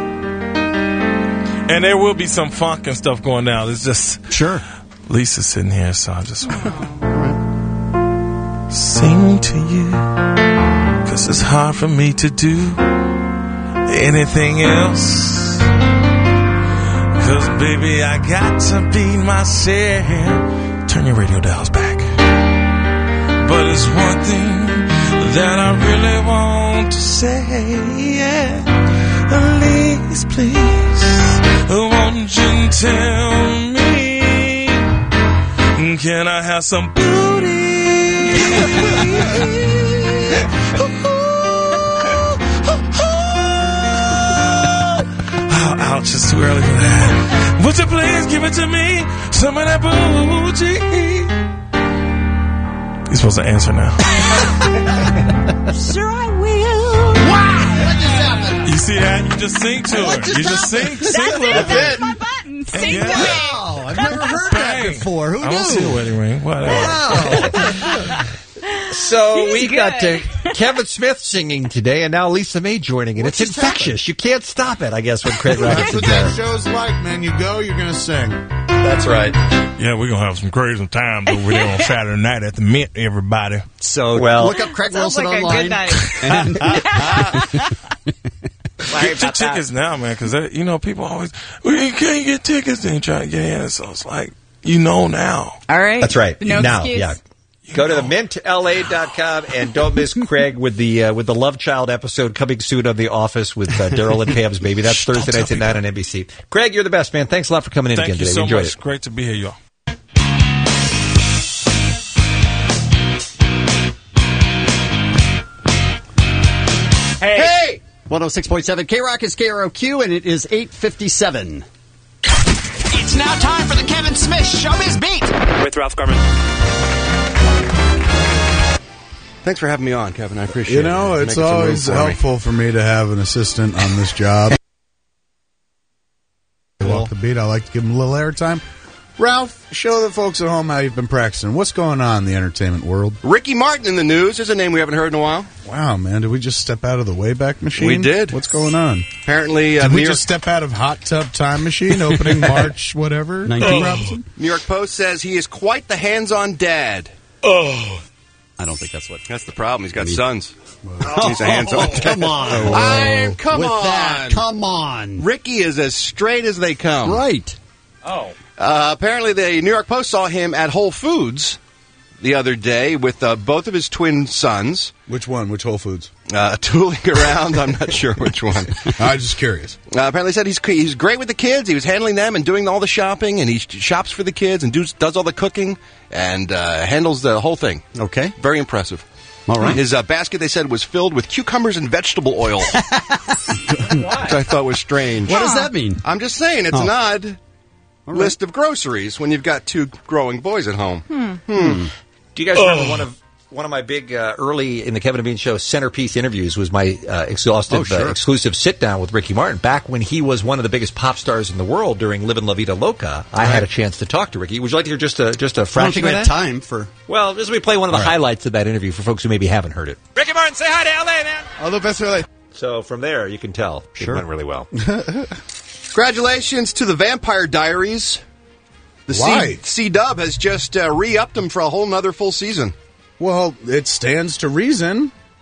And there will be some funk and stuff going down. It's just Sure. Lisa's sitting here, so I just want to sing to you because it's hard for me to do anything else. Because, baby, I got to be myself. Turn your radio dials back. But it's one thing that I really want to say. Yeah. Please, please, won't you tell me, can I have some booty? Oh, ouch, it's too early for that. Would you please give it to me? Some of that booty. You're supposed to answer now. Sure, I will. Wow! What just happened? You see that? You just sing to her. You just sing, sing That's a little it. That's bit. my button. Sing Yeah. to me. Wow! I've never heard that Bang. before. Who I don't see a knew? wedding ring. Whatever. Wow! So He's we got uh, good. Kevin Smith singing today, and now Lisa May joining in. What It's just infectious. You can't stop it, I guess, when Craig That's Robinson's what that there. show's like, man. You go, you're going to sing. That's right. Yeah, we're going to have some crazy times over there on Saturday night at the Mint, everybody. So Well- look up Craig Sounds Wilson like a online. good night. And Sorry Get your about that. tickets now, man, because, you know, people always, well, you can't get tickets. Then you try to get in. So it's like, you know now. All right. That's right. No now, excuse. yeah. Go to the mint L A dot com and don't miss Craig with the uh, with the Love Child episode coming soon on The Office with uh, Daryl and Pam's baby. That's Shh, don't Thursday tell nights at nine on N B C. Craig, you're the best, man. Thanks a lot for coming in Thank again you today. so we enjoyed much. it. Great to be here, y'all. hey! one oh six point seven K-Rock is K R O Q, and it is eight fifty-seven. It's now time for the Kevin Smith Showbiz Beat. With Ralph Garman. Thanks for having me on, Kevin. I appreciate it. You know, it's Making some room always for me. helpful for me to have an assistant on this job. Walk the beat. I like to give him a little airtime. Ralph, show the folks at home how you've been practicing. What's going on in the entertainment world? Ricky Martin in the news. There's a name we haven't heard in a while. Wow, man, did we just step out of the Wayback Machine? We did. What's going on? Apparently, uh, Did New we York, just step out of Hot Tub Time Machine opening March whatever? nineteen. Robinson? New York Post says he is quite the hands-on dad. Oh. I don't think that's what. That's the problem. He's got sons. He's a hands-on dad. Come on. I, come With on. that, come on. Ricky is as straight as they come. Right. Oh. Uh, apparently, the New York Post saw him at Whole Foods the other day with uh, both of his twin sons. Which one? Which Whole Foods? Uh, tooling around. I'm not sure which one. I'm just curious. Uh, apparently, said he's he's great with the kids. He was handling them and doing all the shopping, and he shops for the kids and does does all the cooking and uh, handles the whole thing. Okay. Very impressive. All right. His uh, basket, they said, was filled with cucumbers and vegetable oil, which I thought was strange. What does that mean? I'm just saying, it's Oh. an odd right. list of groceries when you've got two growing boys at home. Hmm. Hmm. Do you guys remember one of one of my big uh, early in the Kevin and Bean Show centerpiece interviews was my uh, exhaustive, Oh, sure. uh, exclusive sit down with Ricky Martin back when he was one of the biggest pop stars in the world during Livin' La Vida Loca. I had a chance to talk to Ricky. Would you like to hear just a just a I don't fraction think we of have that? time for. Well, just let me play one of the All right. highlights of that interview for folks who maybe haven't heard it. Ricky Martin, say hi to L A, man. All the best, really. So from there, you can tell Sure. it went really well. Congratulations to the Vampire Diaries. The Why? C Dub has just uh, re-upped them for a whole nother full season. Well, it stands to reason.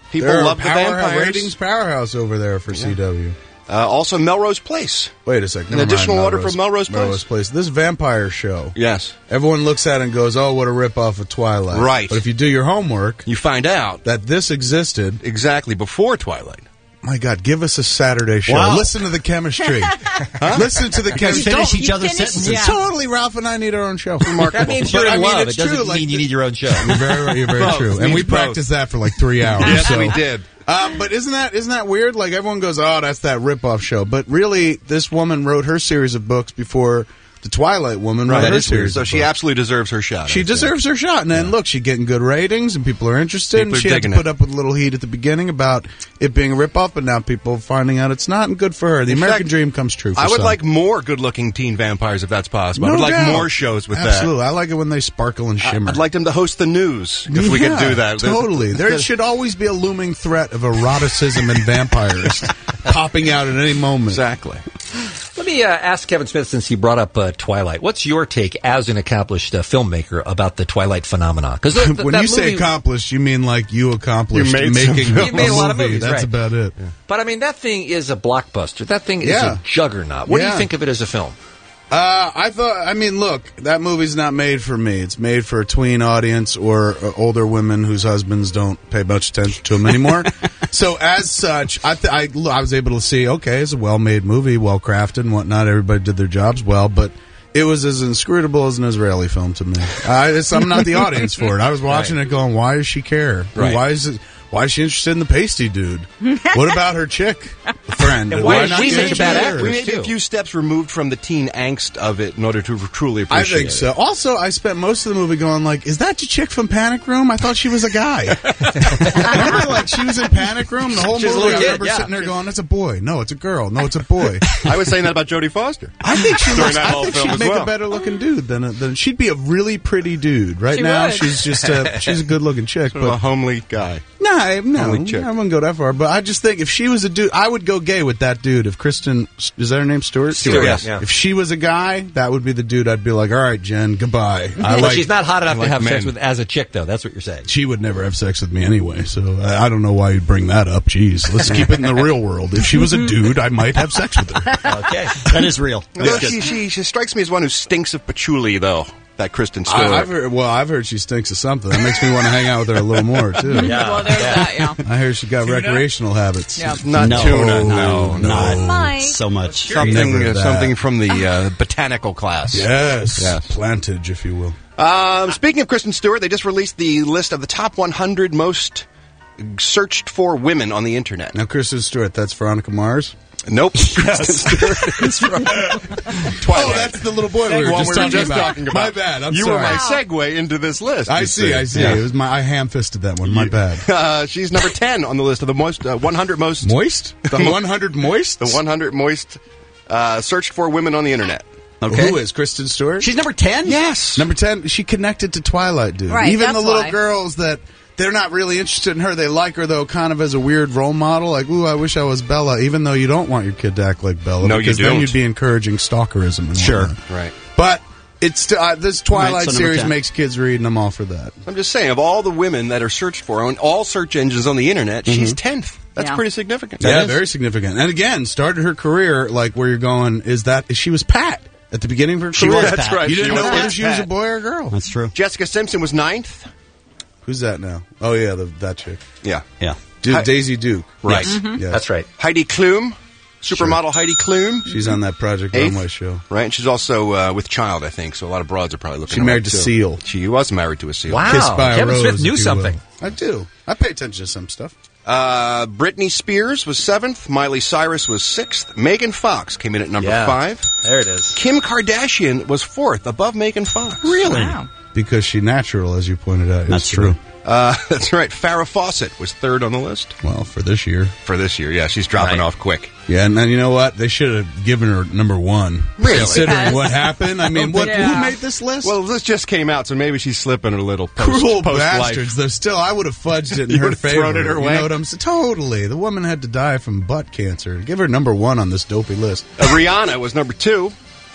People They're a love the powerhouse- vampires. ratings powerhouse over there for C W. Uh, also, Melrose Place. Wait a second. An additional order from Melrose Place. Melrose Place. This vampire show. Yes. Everyone looks at it and goes, "Oh, what a ripoff of Twilight." Right. But if you do your homework, you find out that this existed exactly before Twilight. My God, give us a Saturday show. Wow. Listen to the chemistry. Listen to the You chemistry. finish Don't- each other's finish- sentences. Yeah. Totally, Ralph and I need our own show. That means But, you're in I mean, love. it's It doesn't true, like, mean you need your own show. You're very, you're very Both. true. And Means we both. practiced that for like three hours. Yes, so. we did. Um, but isn't that isn't that weird? Like everyone goes, "Oh, that's that ripoff show." But really, this woman wrote her series of books before the Twilight woman wrote That her is weird. series. So of she books. absolutely deserves her shot. She I think. deserves her shot. And then look, she's getting good ratings and people are interested. People and are she had to digging put it. up with a little heat at the beginning about it being a ripoff, but now people are finding out it's not, and good for her. The In American fact, dream comes true for I would some. like more good-looking teen vampires if that's possible. I No would like doubt. more shows with Absolutely. I like it when they sparkle and that. shimmer. I'd like them to host the news if we could Yeah, do that. Totally. There should always be a looming threat of eroticism and vampires popping out at any moment. Exactly. Let me uh, ask Kevin Smith, since he brought up uh, Twilight. What's your take as an accomplished uh, filmmaker about the Twilight phenomenon? Because when you say accomplished, you mean like you accomplished You made some making films. You made a lot of movie. movies, That's right. about it. But I mean, that thing is a blockbuster. That thing is Yeah. a juggernaut. What do Yeah. you think of it as a film? Uh, I thought. I mean, look, that movie's not made for me. It's made for a tween audience or uh, older women whose husbands don't pay much attention to them anymore. So, as such, I, th- I I was able to see. Okay, it's a well-made movie, well-crafted and whatnot. Everybody did their jobs well, but it was as inscrutable as an Israeli film to me. I, it's, I'm not the audience for it. I was watching it, going, "Why does she care? Right. Why is it?" Why is she interested in the pasty dude? What about her chick friend? And Why why not she's get such a bad her? actress, We may be a few steps removed from the teen angst of it in order to truly appreciate I think so. Also, I spent most of the movie going like, "Is that your chick from Panic Room? I thought she was a guy." Remember, like she was in Panic Room the whole She's a movie. little I kid, remember yeah. sitting there going, "It's a boy. No, it's a girl. No, it's a boy." it. I was saying that about Jodie Foster. I think she During looks, that I whole think film she'd as make well. a better looking dude than, a, than she'd be a really pretty dude. Right She now, would. she's just a, she's a good looking chick, Sort of but a homely guy. no, I- no, Homely chick. I wouldn't go that far. But I just think if she was a dude, I would go gay with that dude. If Kristen, is that her name, Stewart? Stewart, yes. Yeah. If she was a guy, that would be the dude. I'd be like, "All right, Jen, goodbye." I Well, like. she's not hot enough I to like have sex men. with as a chick, though. That's what you're saying. She would never have sex with me anyway, so I, I don't know why you'd bring that up. Jeez, let's keep it in the real world. If she was a dude, I might have sex with her. Okay. That is real. Although she, she, she strikes me as one who stinks of patchouli, though. That Kristen Stewart. I, I've heard, well, I've heard she stinks of something. That makes me want to hang out with her a little more too. Yeah. Well, there's that, yeah. I hear she's got recreational habits. Yep. Not no, tuna, no, no, Not Might. so much. something, Never uh, that. something from the uh, botanical class. Yes, Yes. plantage, if you will. Um, speaking of Kristen Stewart, they just released the list of the top one hundred most searched for women on the internet. Now, Kristen Stewart, that's Veronica Mars. Nope. Kristen Stewart is from Twilight. Oh, that's the little boy we were One just, we were talking, just about. talking about. My bad. I'm you sorry. were my segue into this list. I you see. I see. Yeah. It was my. I ham-fisted that one. My bad. Uh, she's number ten on the list of the most uh, one hundred most Moist. The mo- one hundred moist. the one hundred most uh, searched for women on the internet. Okay. Who is Kristen Stewart? She's number ten? Yes. Number ten. She connected to Twilight, dude. Right, Even the that's little why. girls that they're not really interested in her. They like her though, kind of as a weird role model. Like, ooh, I wish I was Bella. Even though you don't want your kid to act like Bella, No, you because then don't. you'd be encouraging stalkerism. And Sure. whatnot. Right. But it's still uh, this Twilight Right, so number series ten. makes kids read, and I'm all for that. I'm just saying, of all the women that are searched for on all search engines on the internet, she's tenth. That's Yeah. pretty significant. yeah, very significant. And again, started her career like where you're going. Is that she was Pat at the beginning of her She career? was That's Pat. right. You didn't She know was whether she was a Pat. boy or a girl. That's true. Jessica Simpson was ninth. Who's that now? Oh yeah, the, that chick, Yeah. Yeah. Dude, Hi- Daisy Duke. Right. Yes. Yes. That's right. Heidi Klum, supermodel Heidi Klum. She's on that Project Eighth. Runway show. Right, and she's also uh, with child, I think. So a lot of broads are probably looking. She her married up, to too. Seal. She was married to a seal. Wow. Kissed by a Kevin Rose, Smith if knew you will. something. I do. I pay attention to some stuff. Uh, Britney Spears was seventh. Miley Cyrus was sixth. Megan Fox came in at number Yeah. five. There it is. Kim Kardashian was fourth, above Megan Fox. Really? Wow. Because she natural, as you pointed out. That's It's true. Uh, that's right. Farrah Fawcett was third on the list Well, for this year. for this year. Yeah, she's dropping Right. off quick. Yeah, and then you know what? They should have given her number one. Really? Considering Yes. what happened. I mean, what, Yeah. who made this list? Well, this just came out, so maybe she's slipping a little post, Cruel post bastards. They're still. I would have fudged it in You her would've favor. thrown it her you way? know what I'm saying? Totally. The woman had to die from butt cancer. Give her number one on this dopey list. Uh, Rihanna was number two.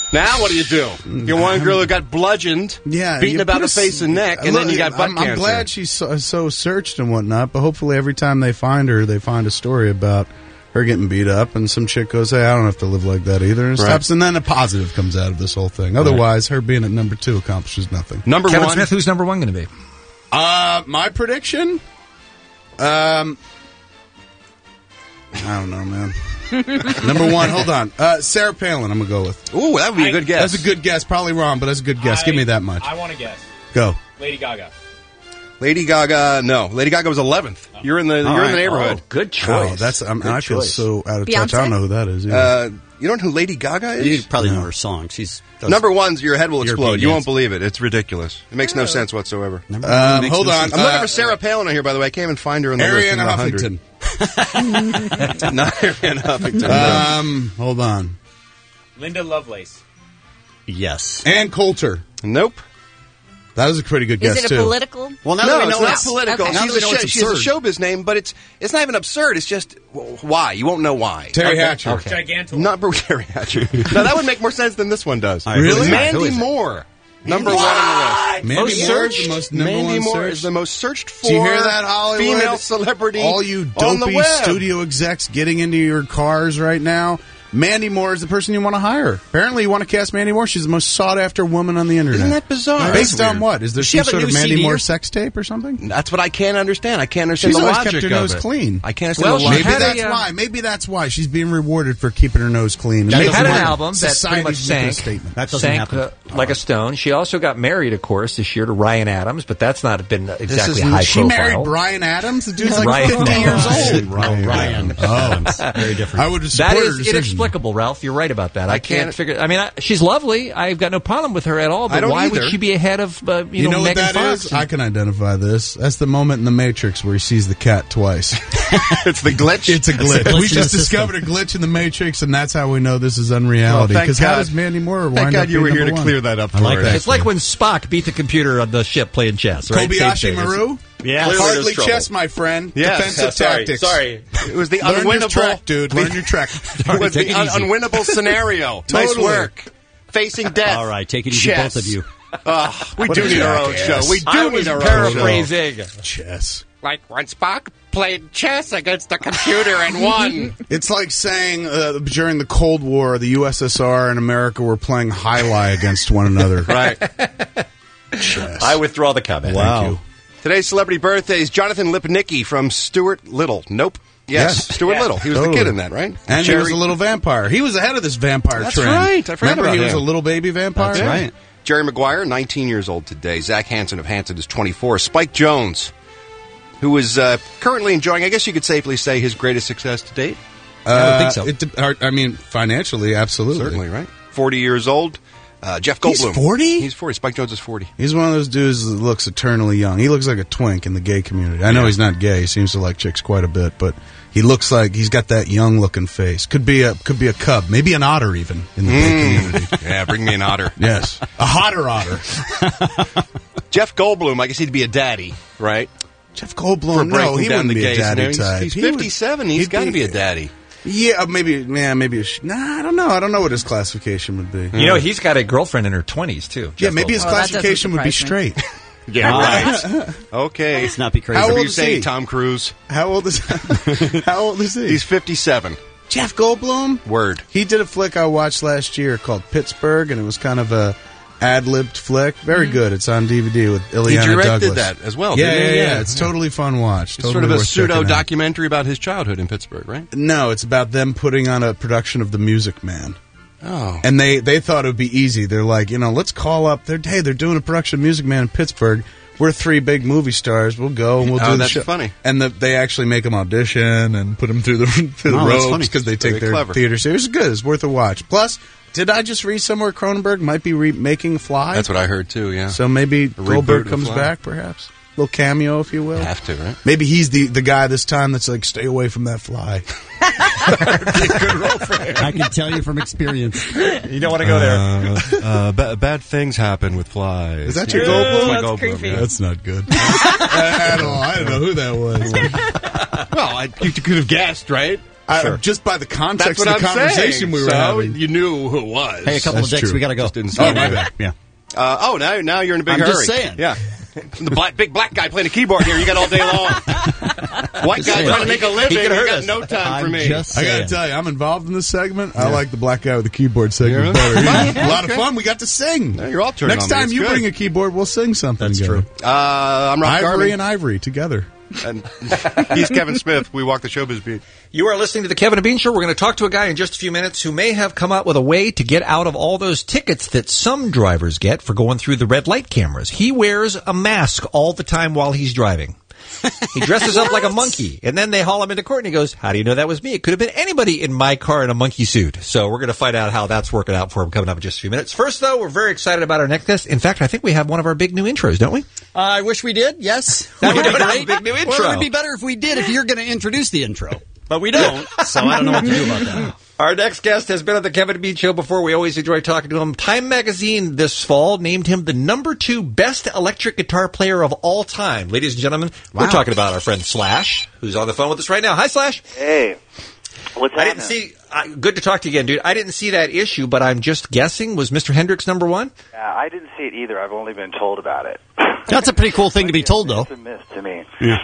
Now what do you do? You're one girl who got bludgeoned, Yeah, beaten you about put the a face s- and neck, and Look, then you got butt I'm, cancer. I'm glad she's so, so searched and whatnot, but hopefully every time they find her, they find a story about her getting beat up, and some chick goes, "Hey, I don't have to live like that either," and Right. stops, and then a positive comes out of this whole thing. Otherwise, her being at number two accomplishes nothing. Number Kevin one. Smith, who's number one going to be? Uh, my prediction? Um, I don't know, man. Number one, hold on. Uh, Sarah Palin, I'm going to go with. Ooh, that would be a good guess. That's a good guess. Probably wrong, but that's a good guess. Give me that much. I want to guess. Go. Lady Gaga. Lady Gaga, no. Lady Gaga was eleventh. You're in the All you're in the right. neighborhood. Oh, good choice. Oh, that's- I'm- Good I feel choice. so out of touch. I don't know who that is either. Uh, you don't know who Lady Gaga is? You probably know her song. She's does Number one's Your Head Will European Explode. You dance. won't believe it. It's ridiculous. It makes no sense whatsoever. Um, hold on. I'm looking Uh, for Sarah Palin on here, by the way. I can't even find her in the list. Ariana of one hundred. Huffington. Not Ariana Huffington. no. Um, hold on. Linda Lovelace. Yes. Ann Coulter. Nope. That was a pretty good Is guess, it a too. political? Well, now no, that we it's know not it's political. Okay. Now She's, that we a know show, it's she's a absurd. showbiz name, but it's it's not even absurd. It's just well, why? You won't know why. Terry Okay. Hatcher. Okay. Gigantor. Not Bruce Terry Hatcher. No, that would make more sense than this one does. All right, who Really? is that? Who Mandy is it? Moore. Number one on the list. Mandy most Moore searched. is the most number Mandy one Moore searched? is the most searched for Do you hear that, Hollywood? female celebrity All you on the dopey web. studio execs getting into your cars right now. Mandy Moore is the person you want to hire. Apparently, you want to cast Mandy Moore. She's the most sought after woman on the internet. Isn't that bizarre? Based That's on weird. what? Is there Does she some have a sort of new Mandy C D Moore or- sex tape or something? That's what I can't understand. I can't understand She's the always logic kept her nose of it. clean. I can't understand Well, the she logic. Maybe had a, that's uh, why. Maybe that's why she's being rewarded for keeping her nose clean. They Maybe had an it's album that pretty society's much making a sank, statement. That doesn't sank happen. uh, like a stone. She also got married, of course, this year to Ryan Adams, but that's not been exactly is- high she profile. married Brian Adams. The dude's like Ryan fifty years Adams. old. Ryan. Ryan. Oh, Very different. I would have That supported is her decision. inexplicable, Ralph. You're right about that. I, I can't, can't- figure. I mean, I, she's lovely. I've got no problem with her at all. I But don't why either. would she be ahead of uh, you, You know what Megan that Fox? is? I can identify this. That's the moment in the Matrix where he sees the cat twice. It's the glitch. It's a glitch. glitch we in just the discovered a glitch in the Matrix, and that's how we know this is unreality. Well, thank Because how God. does Mandy Moore wind Thank up God you being were here number to one? clear that up I for like us. that. It's like when Spock beat the computer on the ship playing chess. Right? Same Kobayashi thing. Maru? Yeah. Clearly Hardly there's trouble. chess, my friend. Yes. Defensive Yeah, sorry, tactics. sorry. It was the Learn your unwinnable track, dude. Learn your track. It was the Take it un- easy. unwinnable scenario. Nice Totally. work. Facing death. All right, take it easy, Chess. both of you. Ugh, we What do a need our own jackass. show. We do I need was our own paraphrasing. Chess. Like when Spock played chess against the computer and won. It's like saying uh, during the Cold War, the U S S R and America were playing high-lie against one another. Right. Chess. I withdraw the comment. Wow. Thank you. Today's celebrity birthday is Jonathan Lipnicki from Stuart Little. Nope. Yes, Yes. Stuart Yeah. Little. He was Totally. the kid in that, right? And Jerry- he was a little vampire. He was ahead of this vampire That's trend. right. I forgot Remember about he was him. a little baby vampire? That's right. Jerry Maguire, nineteen years old today. Zach Hansen of Hansen is twenty-four. Spike Jones, who is uh, currently enjoying, I guess you could safely say, his greatest success to date. Uh, don't think so. It, de- or- I mean, financially, absolutely. Certainly, right? forty years old. Uh, Jeff He's Goldblum. forty? He's forty. Spike Jones is forty. He's one of those dudes that looks eternally young. He looks like a twink in the gay community. I know Yeah. he's not gay. He seems to like chicks quite a bit, but he looks like he's got that young looking face. Could be a could be a cub, maybe an otter even in the gay community. Yeah, bring me an otter. Yes, a hotter otter. Jeff Goldblum, I guess he'd be a daddy, right? Jeff For Goldblum, breaking no, he down wouldn't the be a gay daddy scenario. type. He's He would- fifty-seven. He's he'd got to be a daddy. Yeah, maybe. Yeah, maybe. A sh- nah, I don't know. I don't know what his classification would be. You know, he's got a girlfriend in her twenties too. Yeah, Jeff maybe his Goldblum. Well, that doesn't classification would be surprise me. straight. Yeah, right. Okay. Let's not be crazy. How Whatever old you is say, he? Tom Cruise. How old is How old is he? He's fifty-seven. Jeff Goldblum. Word. He did a flick I watched last year called Pittsburgh, and it was kind of a ad-libbed flick. Very good. It's on D V D with Ileana He directed Douglas. that as well, Yeah, didn't yeah, he? yeah, Yeah, It's yeah. totally fun watch. It's Totally sort of a worth checking pseudo out. documentary about his childhood in Pittsburgh, right? No, it's about them putting on a production of The Music Man. Oh. And they, they thought it would be easy. They're like, you know, let's call up. They're, hey, they're doing a production of Music Man in Pittsburgh. We're three big movie stars. We'll go and we'll Oh, do the that's show. funny. And the, they actually make them audition and put them through the, through the Oh, that's funny. ropes because they take Very their clever. theater series. It's good. It's worth a watch. Plus, did I just read somewhere Cronenberg might be remaking Fly? That's what I heard, too, yeah. So maybe reboot Goldberg of comes Fly. back, perhaps. Little cameo, if you will. Have to, right? Maybe he's the, the guy this time that's like, stay away from that fly. Good role for him. I can tell you from experience. You don't want to go there. Uh, uh, ba- bad things happen with flies. Is that your Yeah, Goldblum? that's my That's Goldblum, creepy. yeah. That's not good. At all. I don't know who that was. Well, I, you could have guessed, right? I, Sure. just by the context That's of what the I'm conversation saying. we were So, having. you knew who it was. Hey, a couple That's of dicks. true. We got to go. Just didn't say Oh, my it. bad. Yeah. Uh, oh, now now you're in a big I'm hurry. just saying. Yeah. The black, big black guy playing the keyboard here. You got all day long. White guy trying to make a living. He You could hurt got us. no time for I'm me. just I got to tell you, I'm involved in this segment. I Yeah. like the black guy with the keyboard segment Yeah. better. A lot of Okay. fun. We got to sing. Yeah, you're all turning Next on me. time It's you good. bring a keyboard, we'll sing something. That's together. true. Uh, I'm Rob Ivory Garman. and Ivory together. And he's Kevin Smith. We walk the showbiz beat. You are listening to the Kevin and Bean Show. We're going to talk to a guy in just a few minutes who may have come up with a way to get out of all those tickets that some drivers get for going through the red light cameras. He wears a mask all the time while he's driving. He dresses up like a monkey, and then they haul him into court, and he goes, how do you know that was me? It could have been anybody in my car in a monkey suit. So we're going to find out how that's working out for him coming up in just a few minutes. First, though, we're very excited about our next guest. In fact, I think we have one of our big new intros, don't we? Uh, I wish we did. Yes. That Would would be be great. a big new Well, intro. it would be better if we did, if you're going to introduce the intro. But we don't, so I don't know what to do about that. Our next guest has been on the Kevin and Bean Show before. We always enjoy talking to him. Time Magazine this fall named him the number two best electric guitar player of all time. Ladies and gentlemen, we're Wow. talking about our friend Slash, who's on the phone with us right now. Hi, Slash. Hey, what's I didn't see. I, good to talk to you again, dude. I didn't see that issue, but I'm just guessing. Was Mister Hendricks number one? Uh, I didn't see it either. I've only been told about it. That's a pretty cool thing to be told, though. It's a miss to me. Yeah.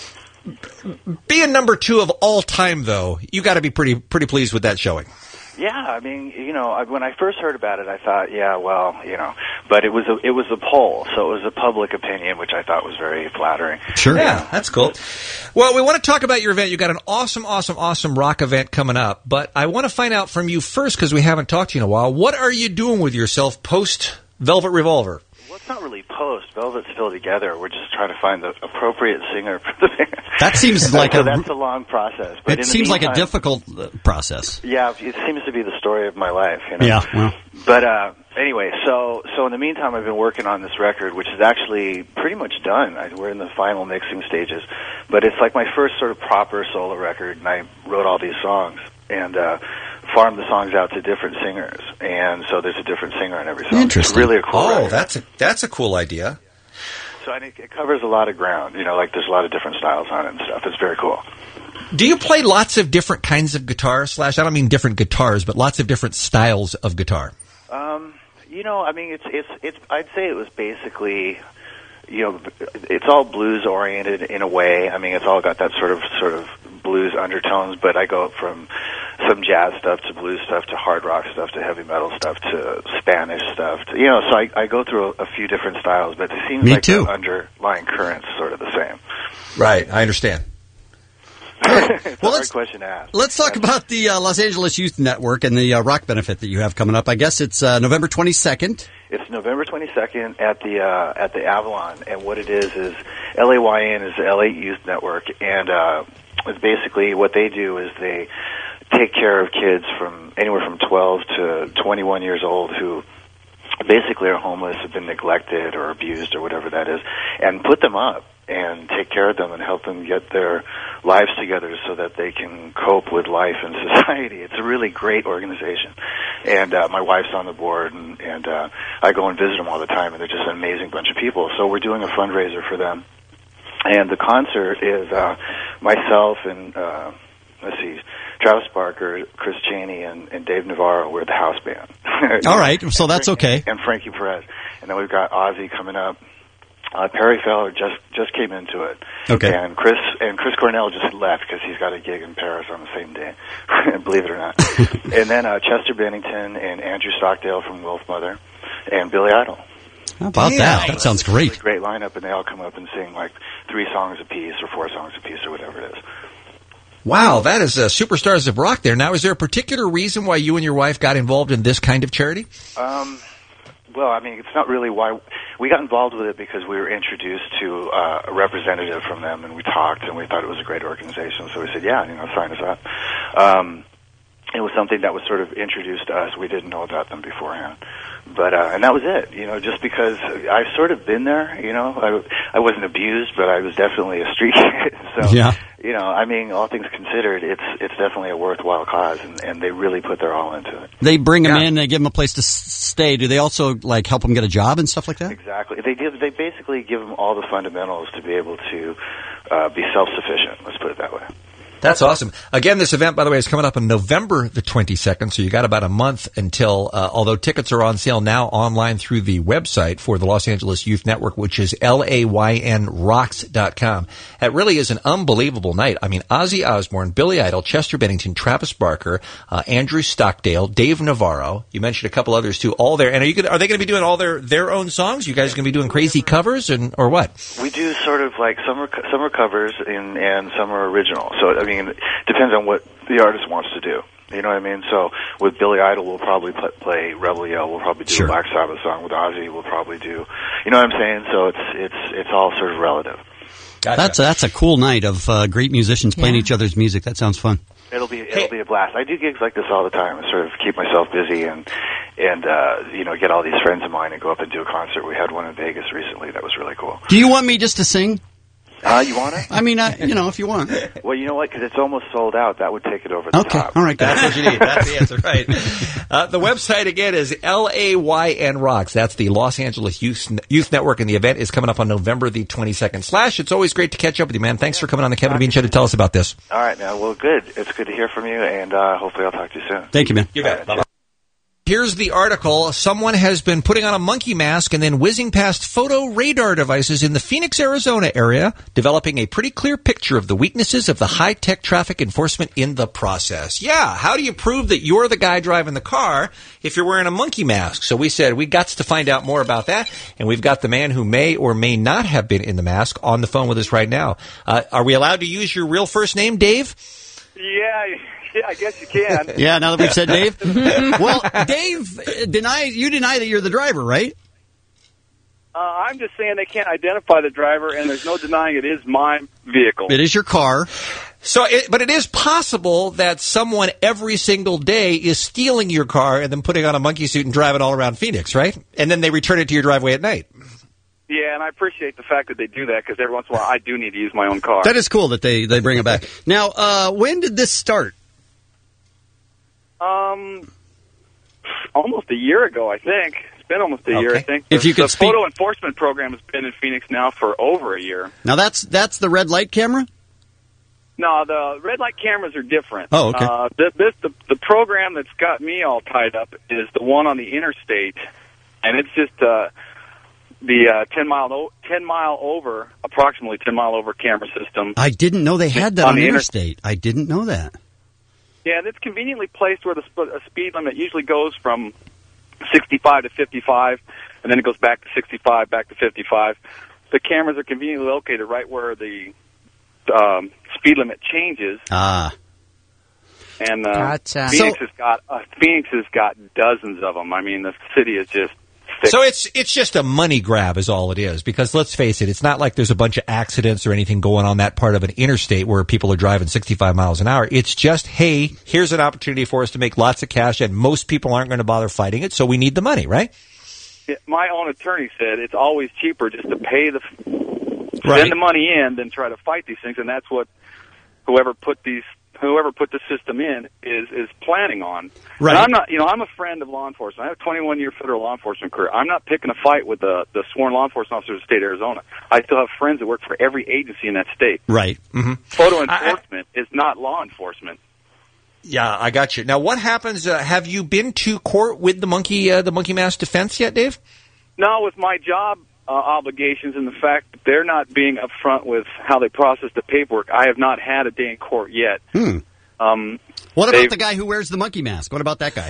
Being number two of all time, though, you got to be pretty pretty pleased with that showing. Yeah, I mean, you know, I, when I first heard about it, I thought, yeah, well, you know, but it was a it was a poll, so it was a public opinion, which I thought was very flattering. Sure. Yeah, that's cool. Well, we want to talk about your event. You got an awesome, awesome, awesome rock event coming up, but I want to find out from you first, because we haven't talked to you in a while. What are you doing with yourself post Velvet Revolver? Well, it's not really post. Velvet's still together. We're just trying to find the appropriate singer for the band. That seems like so a- that's a long process. But in It the seems like a meantime- difficult uh, process. Yeah, it seems to be the story of my life. You know? Yeah, well. But uh, anyway, so so in the meantime, I've been working on this record, which is actually pretty much done. I, we're in the final mixing stages, but it's like my first sort of proper solo record, and I wrote all these songs and uh, farmed the songs out to different singers, and so there's a different singer on every song. It's really a cool Oh, record. that's a that's a cool idea. So I think it covers a lot of ground. You know, like there's a lot of different styles on it and stuff. It's very cool. Do you play lots of different kinds of guitar? Slash, I don't mean different guitars, but lots of different styles of guitar. Um, you know, I mean, it's it's it's. I'd say it was basically, you know, it's all blues oriented in a way. I mean, it's all got that sort of sort of blues undertones, but I go from some jazz stuff to blues stuff to hard rock stuff to heavy metal stuff to Spanish stuff. To, you know, so I, I go through a, a few different styles, but it seems Me like too. the underlying current's sort of the same. Right, I understand. It's a hard question to ask. Let's talk about the uh, Los Angeles Youth Network and the uh, rock benefit that you have coming up. I guess it's uh, November twenty-second. It's November twenty-second at the uh, at the Avalon, and what it is is L A Y N is the L A Youth Network, and uh, it's basically what they do is they take care of kids from anywhere from twelve to twenty-one years old who basically are homeless, have been neglected or abused or whatever that is, and put them up and take care of them and help them get their lives together so that they can cope with life and society. It's a really great organization. And uh, my wife's on the board, and, and uh, I go and visit them all the time, and they're just an amazing bunch of people. So we're doing a fundraiser for them. And the concert is uh, myself and, uh, let's see, Travis Barker, Chris Chaney, and, and Dave Navarro. We're the house band. All right, so that's okay. And Frankie Perez. And then we've got Ozzy coming up. Uh, Perry Feller just just came into it. Okay. And Chris and Chris Cornell just left because he's got a gig in Paris on the same day. Believe it or not. And then uh, Chester Bennington and Andrew Stockdale from Wolf Mother and Billy Idol. How about that? That sounds great. It's a great lineup, and they all come up and sing like three songs apiece or four songs apiece or whatever it is. Wow, that is uh, superstars of rock there. Now, is there a particular reason why you and your wife got involved in this kind of charity? Um, well, I mean, it's not really why we got involved with it, because we were introduced to uh, a representative from them, and we talked, and we thought it was a great organization. So we said, yeah, you know, sign us up. Um, it was something that was sort of introduced to us. We didn't know about them beforehand. But, uh, and that was it, you know, just because I've sort of been there, you know, I, I wasn't abused, but I was definitely a street kid. So, Yeah. you know, I mean, all things considered, it's, it's definitely a worthwhile cause, and, and they really put their all into it. They bring them in, they give them a place to s- stay. Do they also like help them get a job and stuff like that? Exactly. They give, they basically give them all the fundamentals to be able to, uh, be self-sufficient, let's put it that way. That's awesome. Again, this event, by the way, is coming up on November the twenty-second, so you got about a month until, uh, although tickets are on sale now online through the website for the Los Angeles Youth Network, which is L A Y N rocks dot com. It really is an unbelievable night. I mean, Ozzy Osbourne, Billy Idol, Chester Bennington, Travis Barker, uh, Andrew Stockdale, Dave Navarro. You mentioned a couple others too, all there. And are you gonna, are they going to be doing all their, their own songs? You guys going to be doing crazy covers and or what? We do sort of like some are, some are covers and, and some are original. So, I mean, it depends on what the artist wants to do. You know what I mean? So with Billy Idol, we'll probably play, play Rebel Yell. We'll probably do Sure. a Black Sabbath song. With Ozzy, we'll probably do, you know what I'm saying? So it's it's it's all sort of relative. Gotcha. That's a, that's a cool night of uh, great musicians playing Yeah. each other's music. That sounds fun. It'll be it'll be a blast. I do gigs like this all the time. I sort of keep myself busy and and uh, you know get all these friends of mine and go up and do a concert. We had one in Vegas recently that was really cool. Do you want me just to sing? Uh, you want it? I mean, I, you know, if you want. Well, you know what? Because it's almost sold out. That would take it over the Okay, top. all right, That's what you need. That's the answer, right? Uh, the website again is L A Y N Rocks. That's the Los Angeles Youth, Youth Network, and the event is coming up on November the twenty-second. Slash, it's always great to catch up with you, man. Thanks for coming on the Kevin and Bean Show to tell us about this. All right, now, well, good. It's good to hear from you, and uh, hopefully I'll talk to you soon. Thank you, man. You bet. Bye-bye. Here's the article. Someone has been putting on a monkey mask and then whizzing past photo radar devices in the Phoenix, Arizona area, developing a pretty clear picture of the weaknesses of the high-tech traffic enforcement in the process. Yeah, how do you prove that you're the guy driving the car if you're wearing a monkey mask? So we said we got to find out more about that, and we've got the man who may or may not have been in the mask on the phone with us right now. Uh, are we allowed to use your real first name, Dave? Yeah, yeah, I guess you can. Yeah, now that we've said Dave. Well, Dave, uh, deny you deny that you're the driver, right? Uh, I'm just saying they can't identify the driver, and there's no denying it is my vehicle. It is your car. So, it, but it is possible that someone every single day is stealing your car and then putting on a monkey suit and driving all around Phoenix, right? And then they return it to your driveway at night. Yeah, and I appreciate the fact that they do that because every once in a while I do need to use my own car. That is cool that they, they bring it back. Now, uh, when did this start? Um, almost a year ago, I think. It's been almost a year, Okay. I think. If the, you could the speak- photo enforcement program has been in Phoenix now for over a year. Now, that's that's the red light camera? No, the red light cameras are different. Oh, okay. Uh, the, this the the program that's got me all tied up is the one on the interstate, and it's just uh, the uh, ten mile o- ten mile over, approximately ten mile over camera system. I didn't know they had that on, On the the inter- interstate. I didn't know that. Yeah, and it's conveniently placed where the sp- a speed limit usually goes from sixty-five to fifty-five, and then it goes back to sixty-five, back to fifty-five. The cameras are conveniently located right where the um, speed limit changes. Ah. And uh, Gotcha. Phoenix So- has got uh, Phoenix has got dozens of them. I mean, the city is just thick. So it's it's just a money grab is all it is, because let's face it, it's not like there's a bunch of accidents or anything going on that part of an interstate where people are driving sixty-five miles an hour. It's just, hey, here's an opportunity for us to make lots of cash, and most people aren't going to bother fighting it, so we need the money, right? Yeah, my own attorney said it's always cheaper just to pay the Right. send the money in than try to fight these things, and that's what whoever put these whoever put the system in is is planning on. Right. And I'm not, you know, I'm a friend of law enforcement. I have a twenty-one year federal law enforcement career. I'm not picking a fight with the the sworn law enforcement officers of the state of Arizona. I still have friends that work for every agency in that state. Right. Mm-hmm. Photo enforcement is not law enforcement. Yeah, I got you. Now, what happens? Uh, have you been to court with the monkey uh, the monkey mask defense yet, Dave? No, with my job uh, obligations and the fact that they're not being upfront with how they process the paperwork, I have not had a day in court yet. Hmm. Um, What about they've- the guy who wears the monkey mask? What about that guy?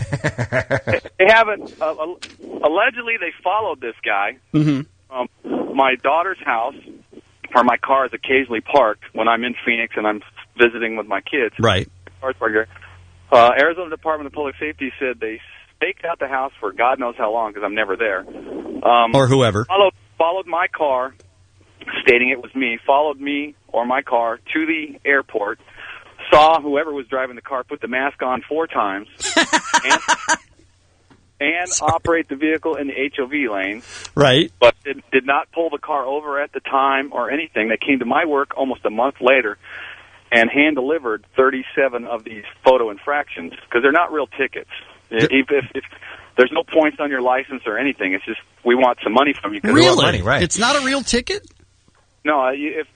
They haven't. Uh, al- allegedly, they followed this guy. Mm-hmm. Um, my daughter's house, where my car is occasionally parked when I'm in Phoenix and I'm visiting with my kids. Right. Cars parked there. Uh, Arizona Department of Public Safety said they staked out the house for God knows how long because I'm never there. Um, Or whoever. Followed, followed my car, stating it was me, followed me or my car to the airport, saw whoever was driving the car put the mask on four times, and, and operate the vehicle in the H O V lane, Right. but did, did not pull the car over at the time or anything. They came to my work almost a month later and hand-delivered thirty-seven of these photo infractions because they're not real tickets. If, if, if there's no points on your license or anything, it's just we want some money from you. 'cause we want Really? money, right? It's not a real ticket? No, uh, you- if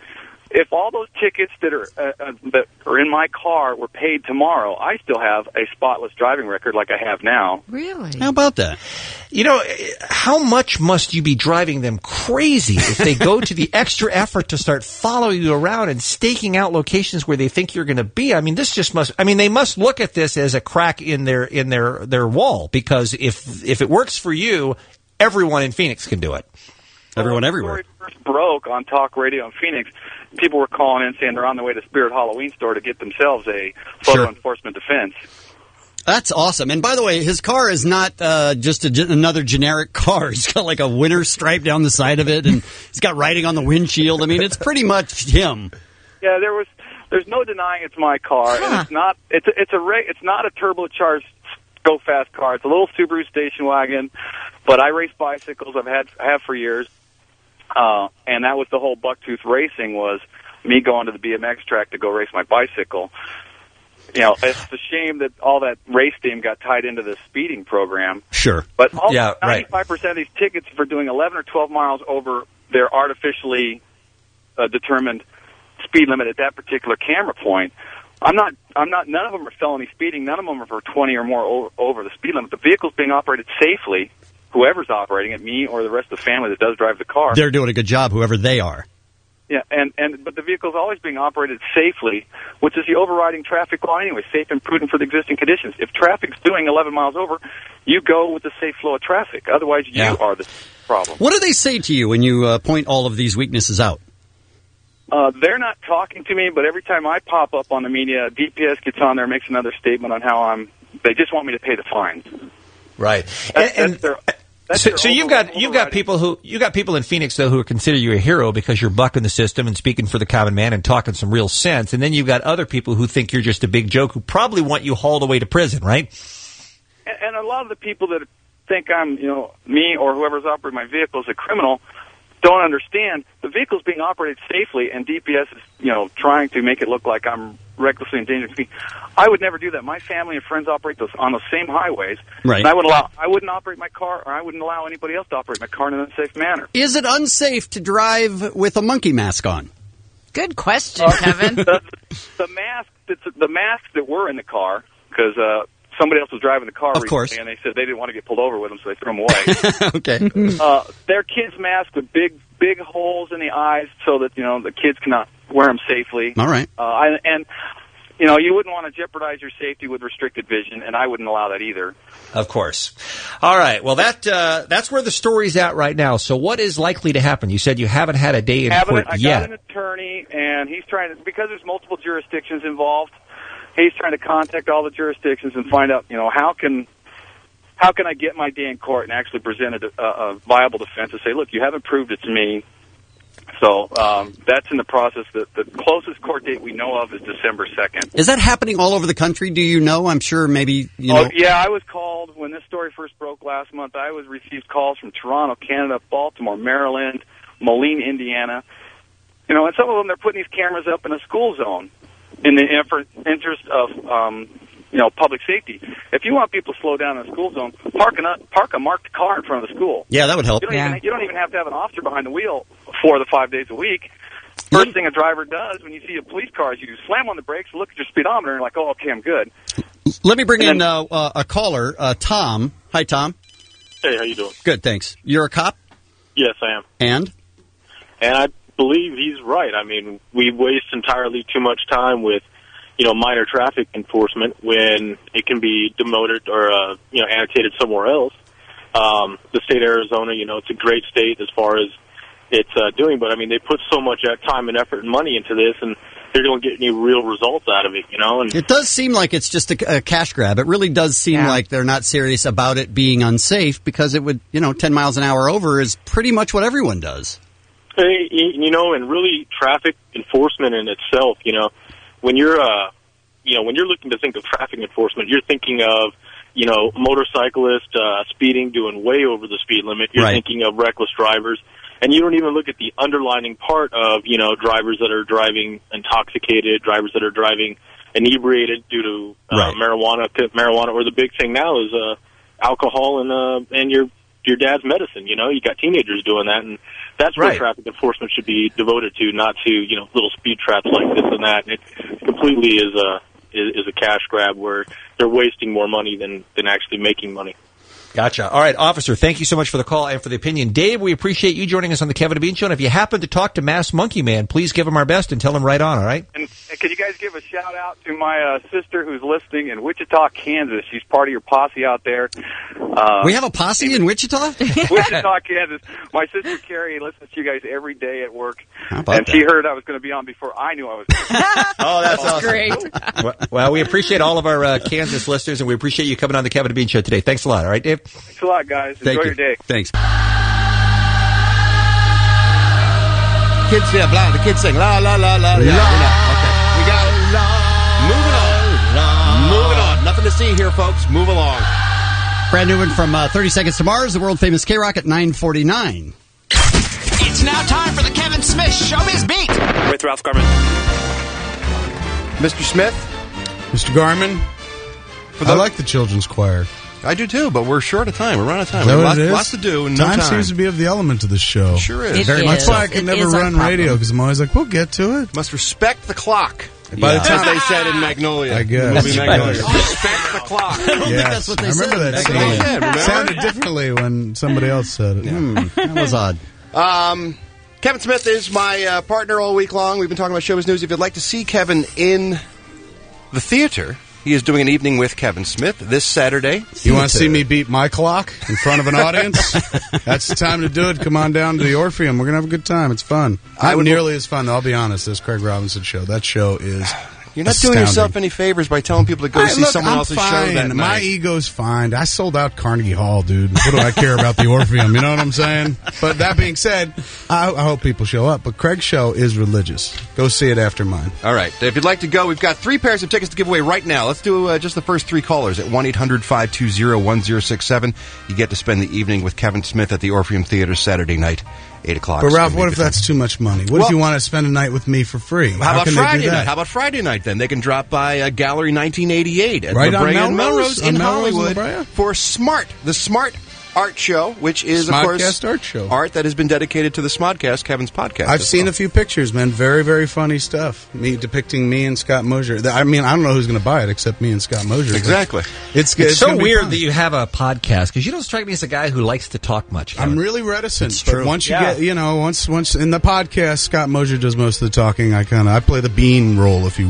if all those tickets that are uh, uh, that are in my car were paid tomorrow, I still have a spotless driving record like I have now. Really? How about that? You know, how much must you be driving them crazy if they go to the extra effort to start following you around and staking out locations where they think you're going to be? I mean, this just must, I mean, they must look at this as a crack in their, in their, their wall, because if, if it works for you, everyone in Phoenix can do it. Everyone When everywhere. the story first broke on talk radio in Phoenix, people were calling in saying they're on their way to Spirit Halloween store to get themselves a photo Sure. enforcement defense. That's awesome. And by the way, his car is not uh, just a, ge- another generic car. He's got like a winter stripe down the side of it, and he's got writing on the windshield. I mean, it's pretty much him. Yeah, there was. There's no denying it's my car, Huh. and it's not. It's a, it's a ra- it's not a turbocharged go fast car. It's a little Subaru station wagon, but I race bicycles. I've had have for years, uh, and that was the whole Bucktooth racing was me going to the B M X track to go race my bicycle. You know, it's a shame that all that race team got tied into the speeding program. Sure. But all Yeah, right. ninety-five percent of these tickets for doing eleven or twelve miles over their artificially uh, determined speed limit at that particular camera point. I'm not, I'm not, none of them are felony speeding. None of them are for twenty or more over, over the speed limit. The vehicle's being operated safely. Whoever's operating it, me or the rest of the family that does drive the car. They're doing a good job, whoever they are. Yeah, and, and but the vehicle's always being operated safely, which is the overriding traffic law anyway, safe and prudent for the existing conditions. If traffic's doing eleven miles over, you go with the safe flow of traffic. Otherwise, you Yeah. are the problem. What do they say to you when you uh, point all of these weaknesses out? Uh, they're not talking to me, but every time I pop up on the media, D P S gets on there and makes another statement on how I'm. They just want me to pay the fines. Right. That's, And- that's their, that's So, their so you've over- got you've got people who you got people in Phoenix though who consider you a hero because you're bucking the system and speaking for the common man and talking some real sense, and then you've got other people who think you're just a big joke who probably want you hauled away to prison, right? And, and a lot of the people that think I'm, you know, me or whoever's operating my vehicle is a criminal don't understand the vehicle's being operated safely, and D P S is, you know, trying to make it look like I'm recklessly endangering me. I would never do that. My family and friends operate those on those same highways. Right. And I would allow. I wouldn't operate my car, or I wouldn't allow anybody else to operate my car in an unsafe manner. Is it unsafe to drive with a monkey mask on? Good question, Kevin. the, the mask, that's, the masks that were in the car, because uh, somebody else was driving the car Of recently, course. and they said they didn't want to get pulled over with them, so they threw them away. Okay. uh, they're kids' masks with big, big holes in the eyes, so that you know the kids cannot wear them safely. All right. Uh, I, and you know you wouldn't want to jeopardize your safety with restricted vision, and I wouldn't allow that either. Of course. All right. Well, that uh, that's where the story's at right now. So, what is likely to happen? You said you haven't had a day in Haven't- court I got yet. an attorney, and he's trying to, because there's multiple jurisdictions involved, he's trying to contact all the jurisdictions and find out, you know, how can how can I get my day in court and actually present a, a, a viable defense and say, look, you haven't proved it's me. So um, that's in the process. The, the closest court date we know of is December second. Is that happening all over the country? Do you know? I'm sure maybe, you know. Oh, yeah, I was called when this story first broke last month. I was received calls from Toronto, Canada, Baltimore, Maryland, Moline, Indiana. You know, and some of them, they're putting these cameras up in a school zone in the effort, interest of, um, you know, public safety. If you want people to slow down in a school zone, park, an, park a marked car in front of the school. Yeah, that would help. You don't, Yeah. even, you don't even have to have an officer behind the wheel four of the five days a week. First thing a driver does when you see a police car is you slam on the brakes, look at your speedometer, and like, oh, okay, I'm good. Let me bring And in then- uh, uh, a caller, uh, Tom. Hi, Tom. Hey, how you doing? Good, thanks. You're a cop? Yes, I am. And? And I believe he's right. I mean, we waste entirely too much time with, you know, minor traffic enforcement when it can be demoted or, uh, you know, annotated somewhere else. Um, the state of Arizona, you know, it's a great state as far as it's uh, doing, but I mean, they put so much uh, time and effort and money into this, and they don't get any real results out of it, you know. And It does seem like it's just a, a cash grab. It really does seem like they're not serious about it being unsafe because it would, you know, ten miles an hour over is pretty much what everyone does. Hey, you know, and really traffic enforcement in itself, you know, when you're, uh, you know, when you're looking to think of traffic enforcement, you're thinking of, you know, motorcyclists uh, speeding, doing way over the speed limit. You're Right. thinking of reckless drivers. And you don't even look at the underlining part of, you know, drivers that are driving intoxicated, drivers that are driving inebriated due to uh, Right. marijuana, marijuana, or the big thing now is uh, alcohol and uh, and your your dad's medicine. You know, you got teenagers doing that, and that's where Right. traffic enforcement should be devoted to, not to, you know, little speed traps like this and that. And it completely is a is, is a cash grab where they're wasting more money than than actually making money. Gotcha. All right, officer, thank you so much for the call and for the opinion. Dave, we appreciate you joining us on the Kevin and Bean Show. And if you happen to talk to Mass Monkey Man, please give him our best and tell him right on, all right? And, and could you guys give a shout out to my uh, sister who's listening in Wichita, Kansas? She's part of your posse out there. Uh, We have a posse in Wichita? Wichita, Kansas. My sister Carrie listens to you guys every day at work, How about and that? she heard I was going to be on before I knew I was. Oh, that's awesome. Great. Well, well, we appreciate all of our uh, Kansas listeners, and we appreciate you coming on the Kevin and Bean Show today. Thanks a lot, all right, Dave? Thanks a lot, guys. Thank Enjoy you. your day. Thanks. Kids, yeah, blah, the kids sing la la la la. Yeah, we know. Okay, we got it. Moving on. Moving on. Nothing to see here, folks. Move along. Brad Newman from uh, thirty Seconds to Mars, the world-famous K-Rock at nine forty-nine. It's now time for the Kevin Smith Showbiz Beat. With Ralph Garman. Mister Smith? Mister Garman? I like the children's choir. I do too, but we're short of time. We're out of time. Is that We have what lots, it is? lots to do and no time time. seems to be of the element of the show. Sure is. It Very much. That's why I can never run radio, because I'm always like, we'll get to it. Must respect the clock. By the As time they said in Magnolia. I guess. The movie That's Magnolia. right. Respect the clock. I don't think that's what they I remember said. that That's scene. what they said, remember? It sounded differently when somebody else said it. Hmm, that was odd. Um, Kevin Smith is my uh, partner all week long. We've been talking about Showbiz News. If you'd like to see Kevin in the theater, he is doing an evening with Kevin Smith this Saturday. You want to see me beat my clock in front of an audience? That's the time to do it. Come on down to the Orpheum. We're going to have a good time. It's fun. I Not would- nearly as fun, though, I'll be honest, as Craig Robinson show. That show is You're not astounding. doing yourself any favors by telling people to go Hey, see look, someone I'm else's fine. show that My night. ego's fine. I sold out Carnegie Hall, dude. What do I care about the Orpheum? You know what I'm saying? But that being said, I, I hope people show up. But Craig's show is religious. Go see it after mine. All right. If you'd like to go, we've got three pairs of tickets to give away right now. Let's do uh, just the first three callers at one eight hundred five two zero one zero six seven. You get to spend the evening with Kevin Smith at the Orpheum Theater Saturday night, eight o'clock. But It's Ralph, gonna what be if good that's too much money? What Well- if you want to spend a night with me for free? How, about can they do Friday that? night? How about Friday night then? They can drop by uh, Gallery nineteen eighty-eight at Right La on Brea and Melrose? Melrose in On Melrose and La Hollywood Brea? for SMART, the SMART Art Show, which is, of course, Smodcast Art Show. art that has been dedicated to the Smodcast, Kevin's podcast. I've as seen well. a few pictures, man. Very, very funny stuff. Me depicting me and Scott Mosier. I mean, I don't know who's going to buy it except me and Scott Mosier. but Exactly. It's, It's, it's so gonna be weird fun. that you have a podcast, because you don't strike me as a guy who likes to talk much. I'm Kevin. really reticent, It's but true. once you Yeah. get, you know, once once in the podcast, Scott Mosier does most of the talking. I kind of I play the bean role, if you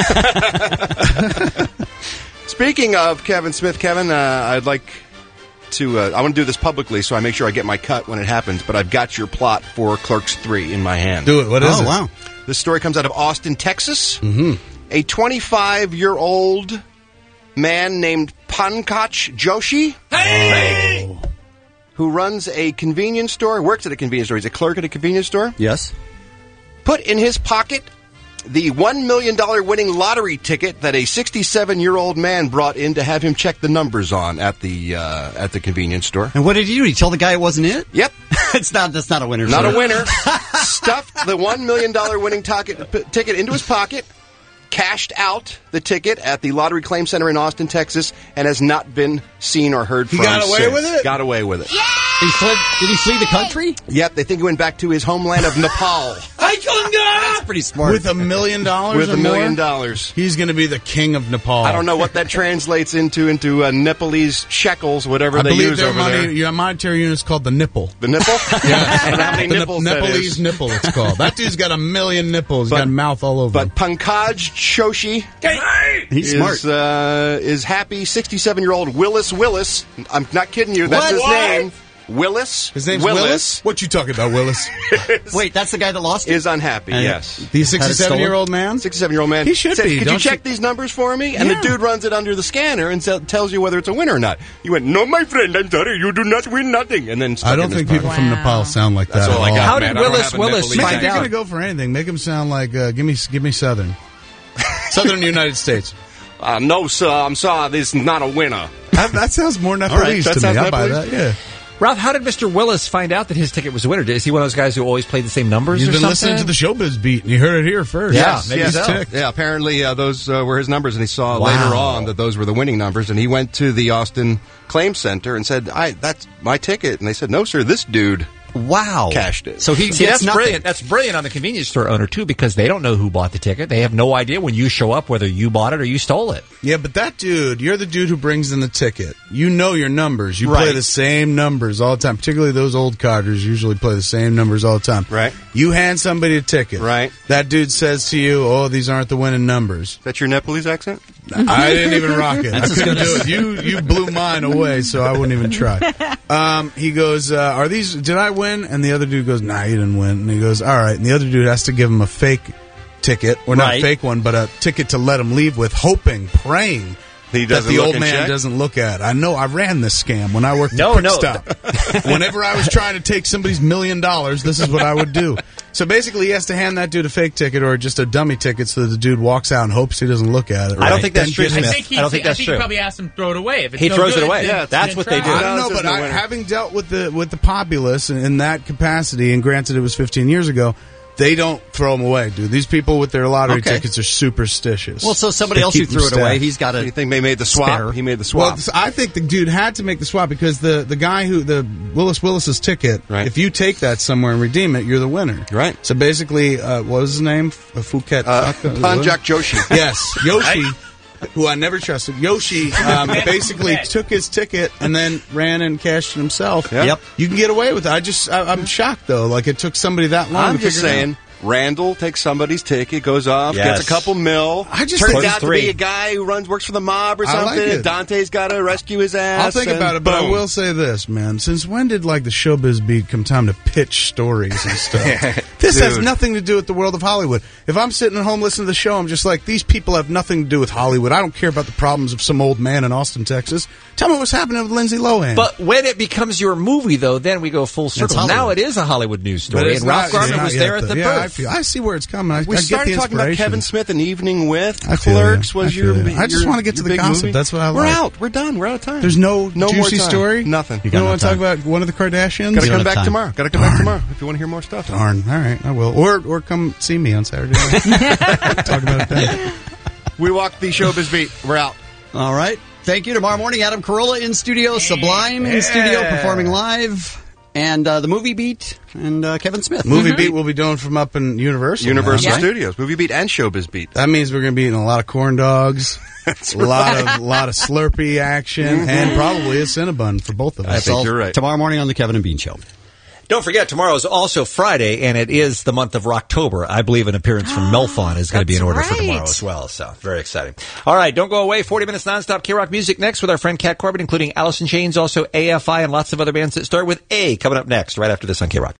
will. Speaking of Kevin Smith, Kevin, uh, I'd like to. Uh, I want to do this publicly, so I make sure I get my cut when it happens. But I've got your plot for Clerks three in my hand. Do it. What is oh, it? wow! This story comes out of Austin, Texas. Mm-hmm. A twenty-five-year-old man named Pankaj Joshi, hey! who runs a convenience store, works at a convenience store. He's a clerk at a convenience store. Yes. Put in his pocket the one million dollars winning lottery ticket that a sixty-seven-year-old man brought in to have him check the numbers on at the uh, at the convenience store. And what did he do? He told the guy it wasn't it? Yep. it's not. That's not a winner. Not sir. a winner. Stuffed the one million dollars winning tocket, p- ticket into his pocket, cashed out the ticket at the Lottery Claim Center in Austin, Texas, and has not been seen or heard He from got away since. with it? Got away with it. He fled, did he flee the country? Yep, they think he went back to his homeland of Nepal That's pretty smart. With a million dollars with or a million more? dollars. He's going to be the king of Nepal. I don't know what that translates into into uh, Nepalese shekels, whatever I they believe use their over money, there. your monetary unit is called the nipple. The nipple? Yeah. I don't know how many The nipples Nep- that Nepalese is. nipple, it's called. That dude's got a million nipples. He's But- got a mouth all over him. But Pankaj Joshi He's is, smart. Uh, is happy. sixty-seven-year-old Willis Willis. I'm not kidding you. That's What? his What? name. Willis. His name's Willis? What you talking about, Willis? Wait, that's the guy that lost it? Is unhappy, And yes. The sixty-seven-year-old man? sixty-seven-year-old man. He should says, be, Could don't you check you- these numbers for me? And Yeah. the dude runs it under the scanner and tell tells you whether it's a win or not. You went, no, my friend, I'm sorry, you do not win nothing. And then stuck I it don't in his think pocket. people from Nepal sound like That's that all at I got, all. man. I don't have a Nepalese Make, accent. if you're going to go for anything, make him sound like, uh, give me give me Southern. Southern United States. Uh, no, sir, I'm sorry, this is not a winner. That, that sounds more All right, Nepalese that to me. sounds I buy Nepalese? that, yeah. Ralph, how did Mister Willis find out that his ticket was a winner? Is he one of those guys who always played the same numbers You've or been something? listening to the Showbiz Beat, and you heard it here first. Yes, maybe yes. he's ticked. Yeah, apparently uh, those uh, were his numbers, and he saw Wow. later on that those were the winning numbers, and he went to the Austin Claims Center and said, "I that's my ticket," and they said, "No, sir, this dude." Wow. Cashed it. So he See, gets that's nothing. nothing. brilliant. That's brilliant on the convenience store owner too, because they don't know who bought the ticket. They have no idea when you show up whether you bought it or you stole it. Yeah, but that dude, you're the dude who brings in the ticket. You know your numbers. You play Right. the same numbers all the time. Particularly those old carders usually play the same numbers all the time. Right. You hand somebody a ticket. Right. That dude says to you, "Oh, these aren't the winning numbers." Is that your Nepalese accent? I didn't even rock it. I That's as couldn't good do as- it. You you blew mine away, so I wouldn't even try. Um, he goes, uh, "Are these? Did I win?" And the other dude goes, "Nah, you didn't win." And he goes, "All right." And the other dude has to give him a fake ticket, or not Right. a fake one, but a ticket to let him leave with, hoping, praying. He that doesn't the look old and man check? doesn't look at. I know. I ran this scam when I worked No, at Quick no. Stop. Whenever I was trying to take somebody's million dollars, this is what I would do. So basically, he has to hand that dude a fake ticket or just a dummy ticket, so that the dude walks out and hopes he doesn't look at it. I don't right? think that's Then true, gives I him- Smith. think, he, I don't think I that's think true. he probably asked him to throw it away. If it's He no throws it good, away. then- Yeah, that's then what they try do. it. I don't know, This but isn't a I, winner. having dealt with the with the populace in, in that capacity, and granted it was fifteen years ago, they don't throw them away, dude. These people with their lottery Okay. tickets are superstitious. Well, so somebody They else who keep them threw it away, stacked. he's got Do a you think they made the swap? Spare. He made the Well, swap. th- I think the dude had to make the swap because the, the guy who the Willis Willis's ticket, Right. if you take that somewhere and redeem it, you're the winner. Right. So basically, uh, what was his name? F- Phuket. Uh, Panjak Joshi. Yes, Yoshi, who I never trusted. Yoshi um, basically took his ticket and then ran and cashed it himself. Yeah. Yep. You can get away with it. I just, I, I'm shocked though. Like it took somebody that long. I'm to just figure it out. saying. Randall takes somebody's ticket, goes off, Yes. gets a couple mil. I just turns think- out to Three. be a guy who runs, works for the mob or I like something. it. and Dante's got to rescue his ass. I'll think and about it, but I boom. will say this, man. Since when did like the Showbiz Beat come time to pitch stories and stuff? This has Dude. nothing to do with the world of Hollywood. If I'm sitting at home listening to the show, I'm just like, these people have nothing to do with Hollywood. I don't care about the problems of some old man in Austin, Texas. Tell me what's happening with Lindsay Lohan. But when it becomes your movie, though, then we go full circle. Hollywood. Now it is a Hollywood news But story, it's and Ralph not- it's Garman not was yet, there at though. the yeah, I, birth. feel, I see where it's coming. I, We I started get the talking about inspiration. Kevin Smith and Evening with I feel Clerks. you. Was I feel your? you. I just your- want to get to your the big gossip. movie? That's what I We're like. out. We're done. We're out of time. There's no, no juicy more time. story? Nothing. You, got don't no want to talk time. about one of the Kardashians? Got to You come don't back have time. tomorrow. Got to come back tomorrow if you want to hear more stuff. Darn. All right, I will. Or or come see me on Saturday night. Talk about it then. We walked the Showbiz Beat. We're out. All right. Thank you. Tomorrow morning, Adam Carolla in studio, Sublime in studio, performing live, and uh, the Movie Beat, and uh, Kevin Smith. Movie Beat will be doing from up in Universal. Universal now, right? Studios. Movie Beat and Showbiz Beat. That means we're going to be eating a lot of corn dogs, a lot of lot of Slurpee action, Mhm. and probably a Cinnabon for both of us. That's all Tomorrow morning on the Kevin and Bean Show. Don't forget, tomorrow is also Friday, and it is the month of Rocktober. I believe an appearance from Melfon is going to be in order for right. tomorrow as well. So, very exciting. All right, don't go away. forty minutes nonstop K-Rock music next with our friend Kat Corbett, including Allison Chains, also A F I, and lots of other bands that start with A coming up next, right after this on K-Rock.